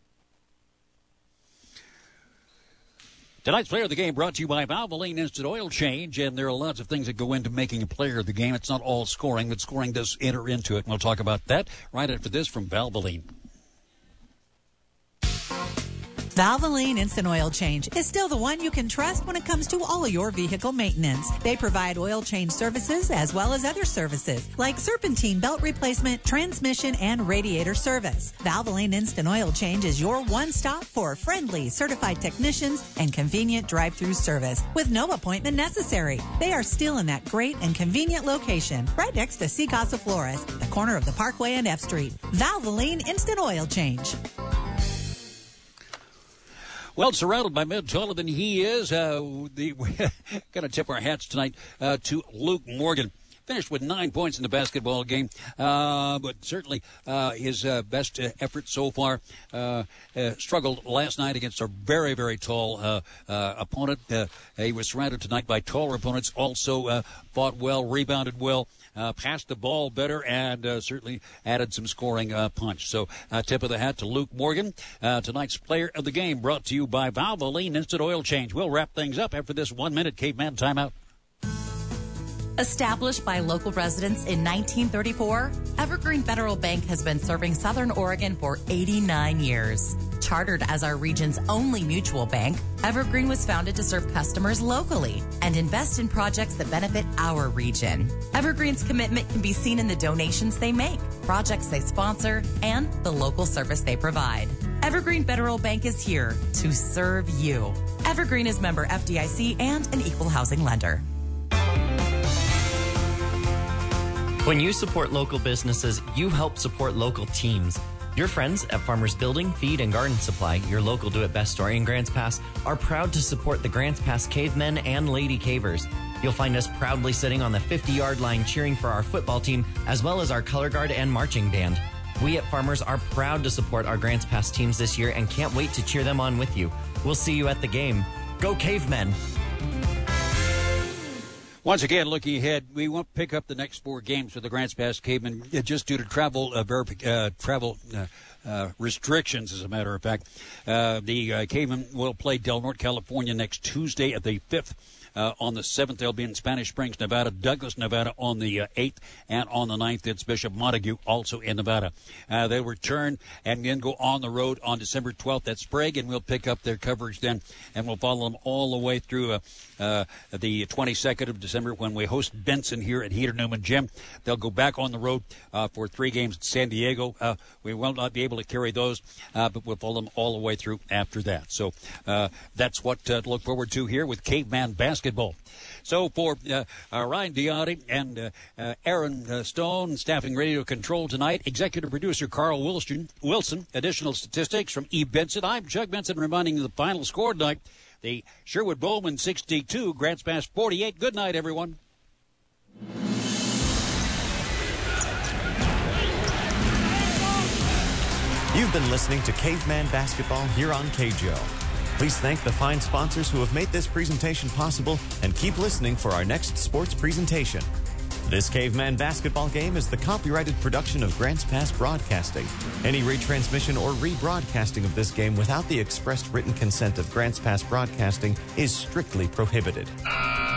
Tonight's Player of the Game brought to you by Valvoline Instant Oil Change, and there are lots of things that go into making a player of the game. It's not all scoring, but scoring does enter into it, and we'll talk about that right after this from Valvoline. Valvoline Instant Oil Change is still the one you can trust when it comes to all of your vehicle maintenance. They provide oil change services as well as other services like serpentine belt replacement, transmission, and radiator service. Valvoline Instant Oil Change is your one-stop for friendly, certified technicians and convenient drive-through service with no appointment necessary. They are still in that great and convenient location right next to Sea Casa Flores, the corner of the Parkway and F Street. Valvoline Instant Oil Change. Well, surrounded by men taller than he is, uh, the, we're going to tip our hats tonight uh, to Luke Morgan. Finished with nine points in the basketball game, uh, but certainly uh, his uh, best uh, effort so far. Uh, uh, struggled last night against a very, very tall uh, uh, opponent. Uh, he was surrounded tonight by taller opponents, also uh, fought well, rebounded well. Uh, passed the ball better, and uh, certainly added some scoring uh, punch. So uh, tip of the hat to Luke Morgan. Uh, tonight's Player of the Game brought to you by Valvoline Instant Oil Change. We'll wrap things up after this one-minute caveman timeout. Established by local residents in nineteen thirty-four, Evergreen Federal Bank has been serving Southern Oregon for eighty-nine years. Chartered as our region's only mutual bank, Evergreen was founded to serve customers locally and invest in projects that benefit our region. Evergreen's commitment can be seen in the donations they make, projects they sponsor, and the local service they provide. Evergreen Federal Bank is here to serve you. Evergreen is member F D I C and an equal housing lender. When you support local businesses, you help support local teams. Your friends at Farmers Building, Feed, and Garden Supply, your local do-it-best store in Grants Pass, are proud to support the Grants Pass Cavemen and Lady Cavers. You'll find us proudly sitting on the fifty-yard line cheering for our football team, as well as our color guard and marching band. We at Farmers are proud to support our Grants Pass teams this year and can't wait to cheer them on with you. We'll see you at the game. Go Cavemen! Once again, looking ahead, we won't pick up the next four games for the Grants Pass Cavemen uh, just due to travel uh, verific- uh, travel uh, uh, restrictions, as a matter of fact. Uh, the uh, Cavemen will play Del Norte, California next Tuesday at the fifth Uh, on the seventh, they'll be in Spanish Springs, Nevada. Douglas, Nevada on the uh, eighth. And on the ninth, it's Bishop Montague, also in Nevada. Uh, they'll return and then go on the road on December twelfth at Sprague, and we'll pick up their coverage then, and we'll follow them all the way through uh, uh, the twenty-second of December when we host Benson here at Heater Newman Gym. They'll go back on the road uh, for three games in San Diego. Uh, we will not be able to carry those, uh, but we'll follow them all the way through after that. So uh, that's what uh, to look forward to here with Caveman Basketball. So for uh, uh, Ryan Diotti and uh, uh, Aaron uh, Stone, staffing radio control tonight, executive producer Carl Wilson, Wilson, additional statistics from E. Benson. I'm Chuck Benson reminding you the final score tonight. The Sherwood Bowman sixty-two, Grants Pass forty-eight. Good night, everyone. You've been listening to Caveman Basketball here on K J O. Please thank the fine sponsors who have made this presentation possible and keep listening for our next sports presentation. This Caveman Basketball game is the copyrighted production of Grants Pass Broadcasting. Any retransmission or rebroadcasting of this game without the expressed written consent of Grants Pass Broadcasting is strictly prohibited.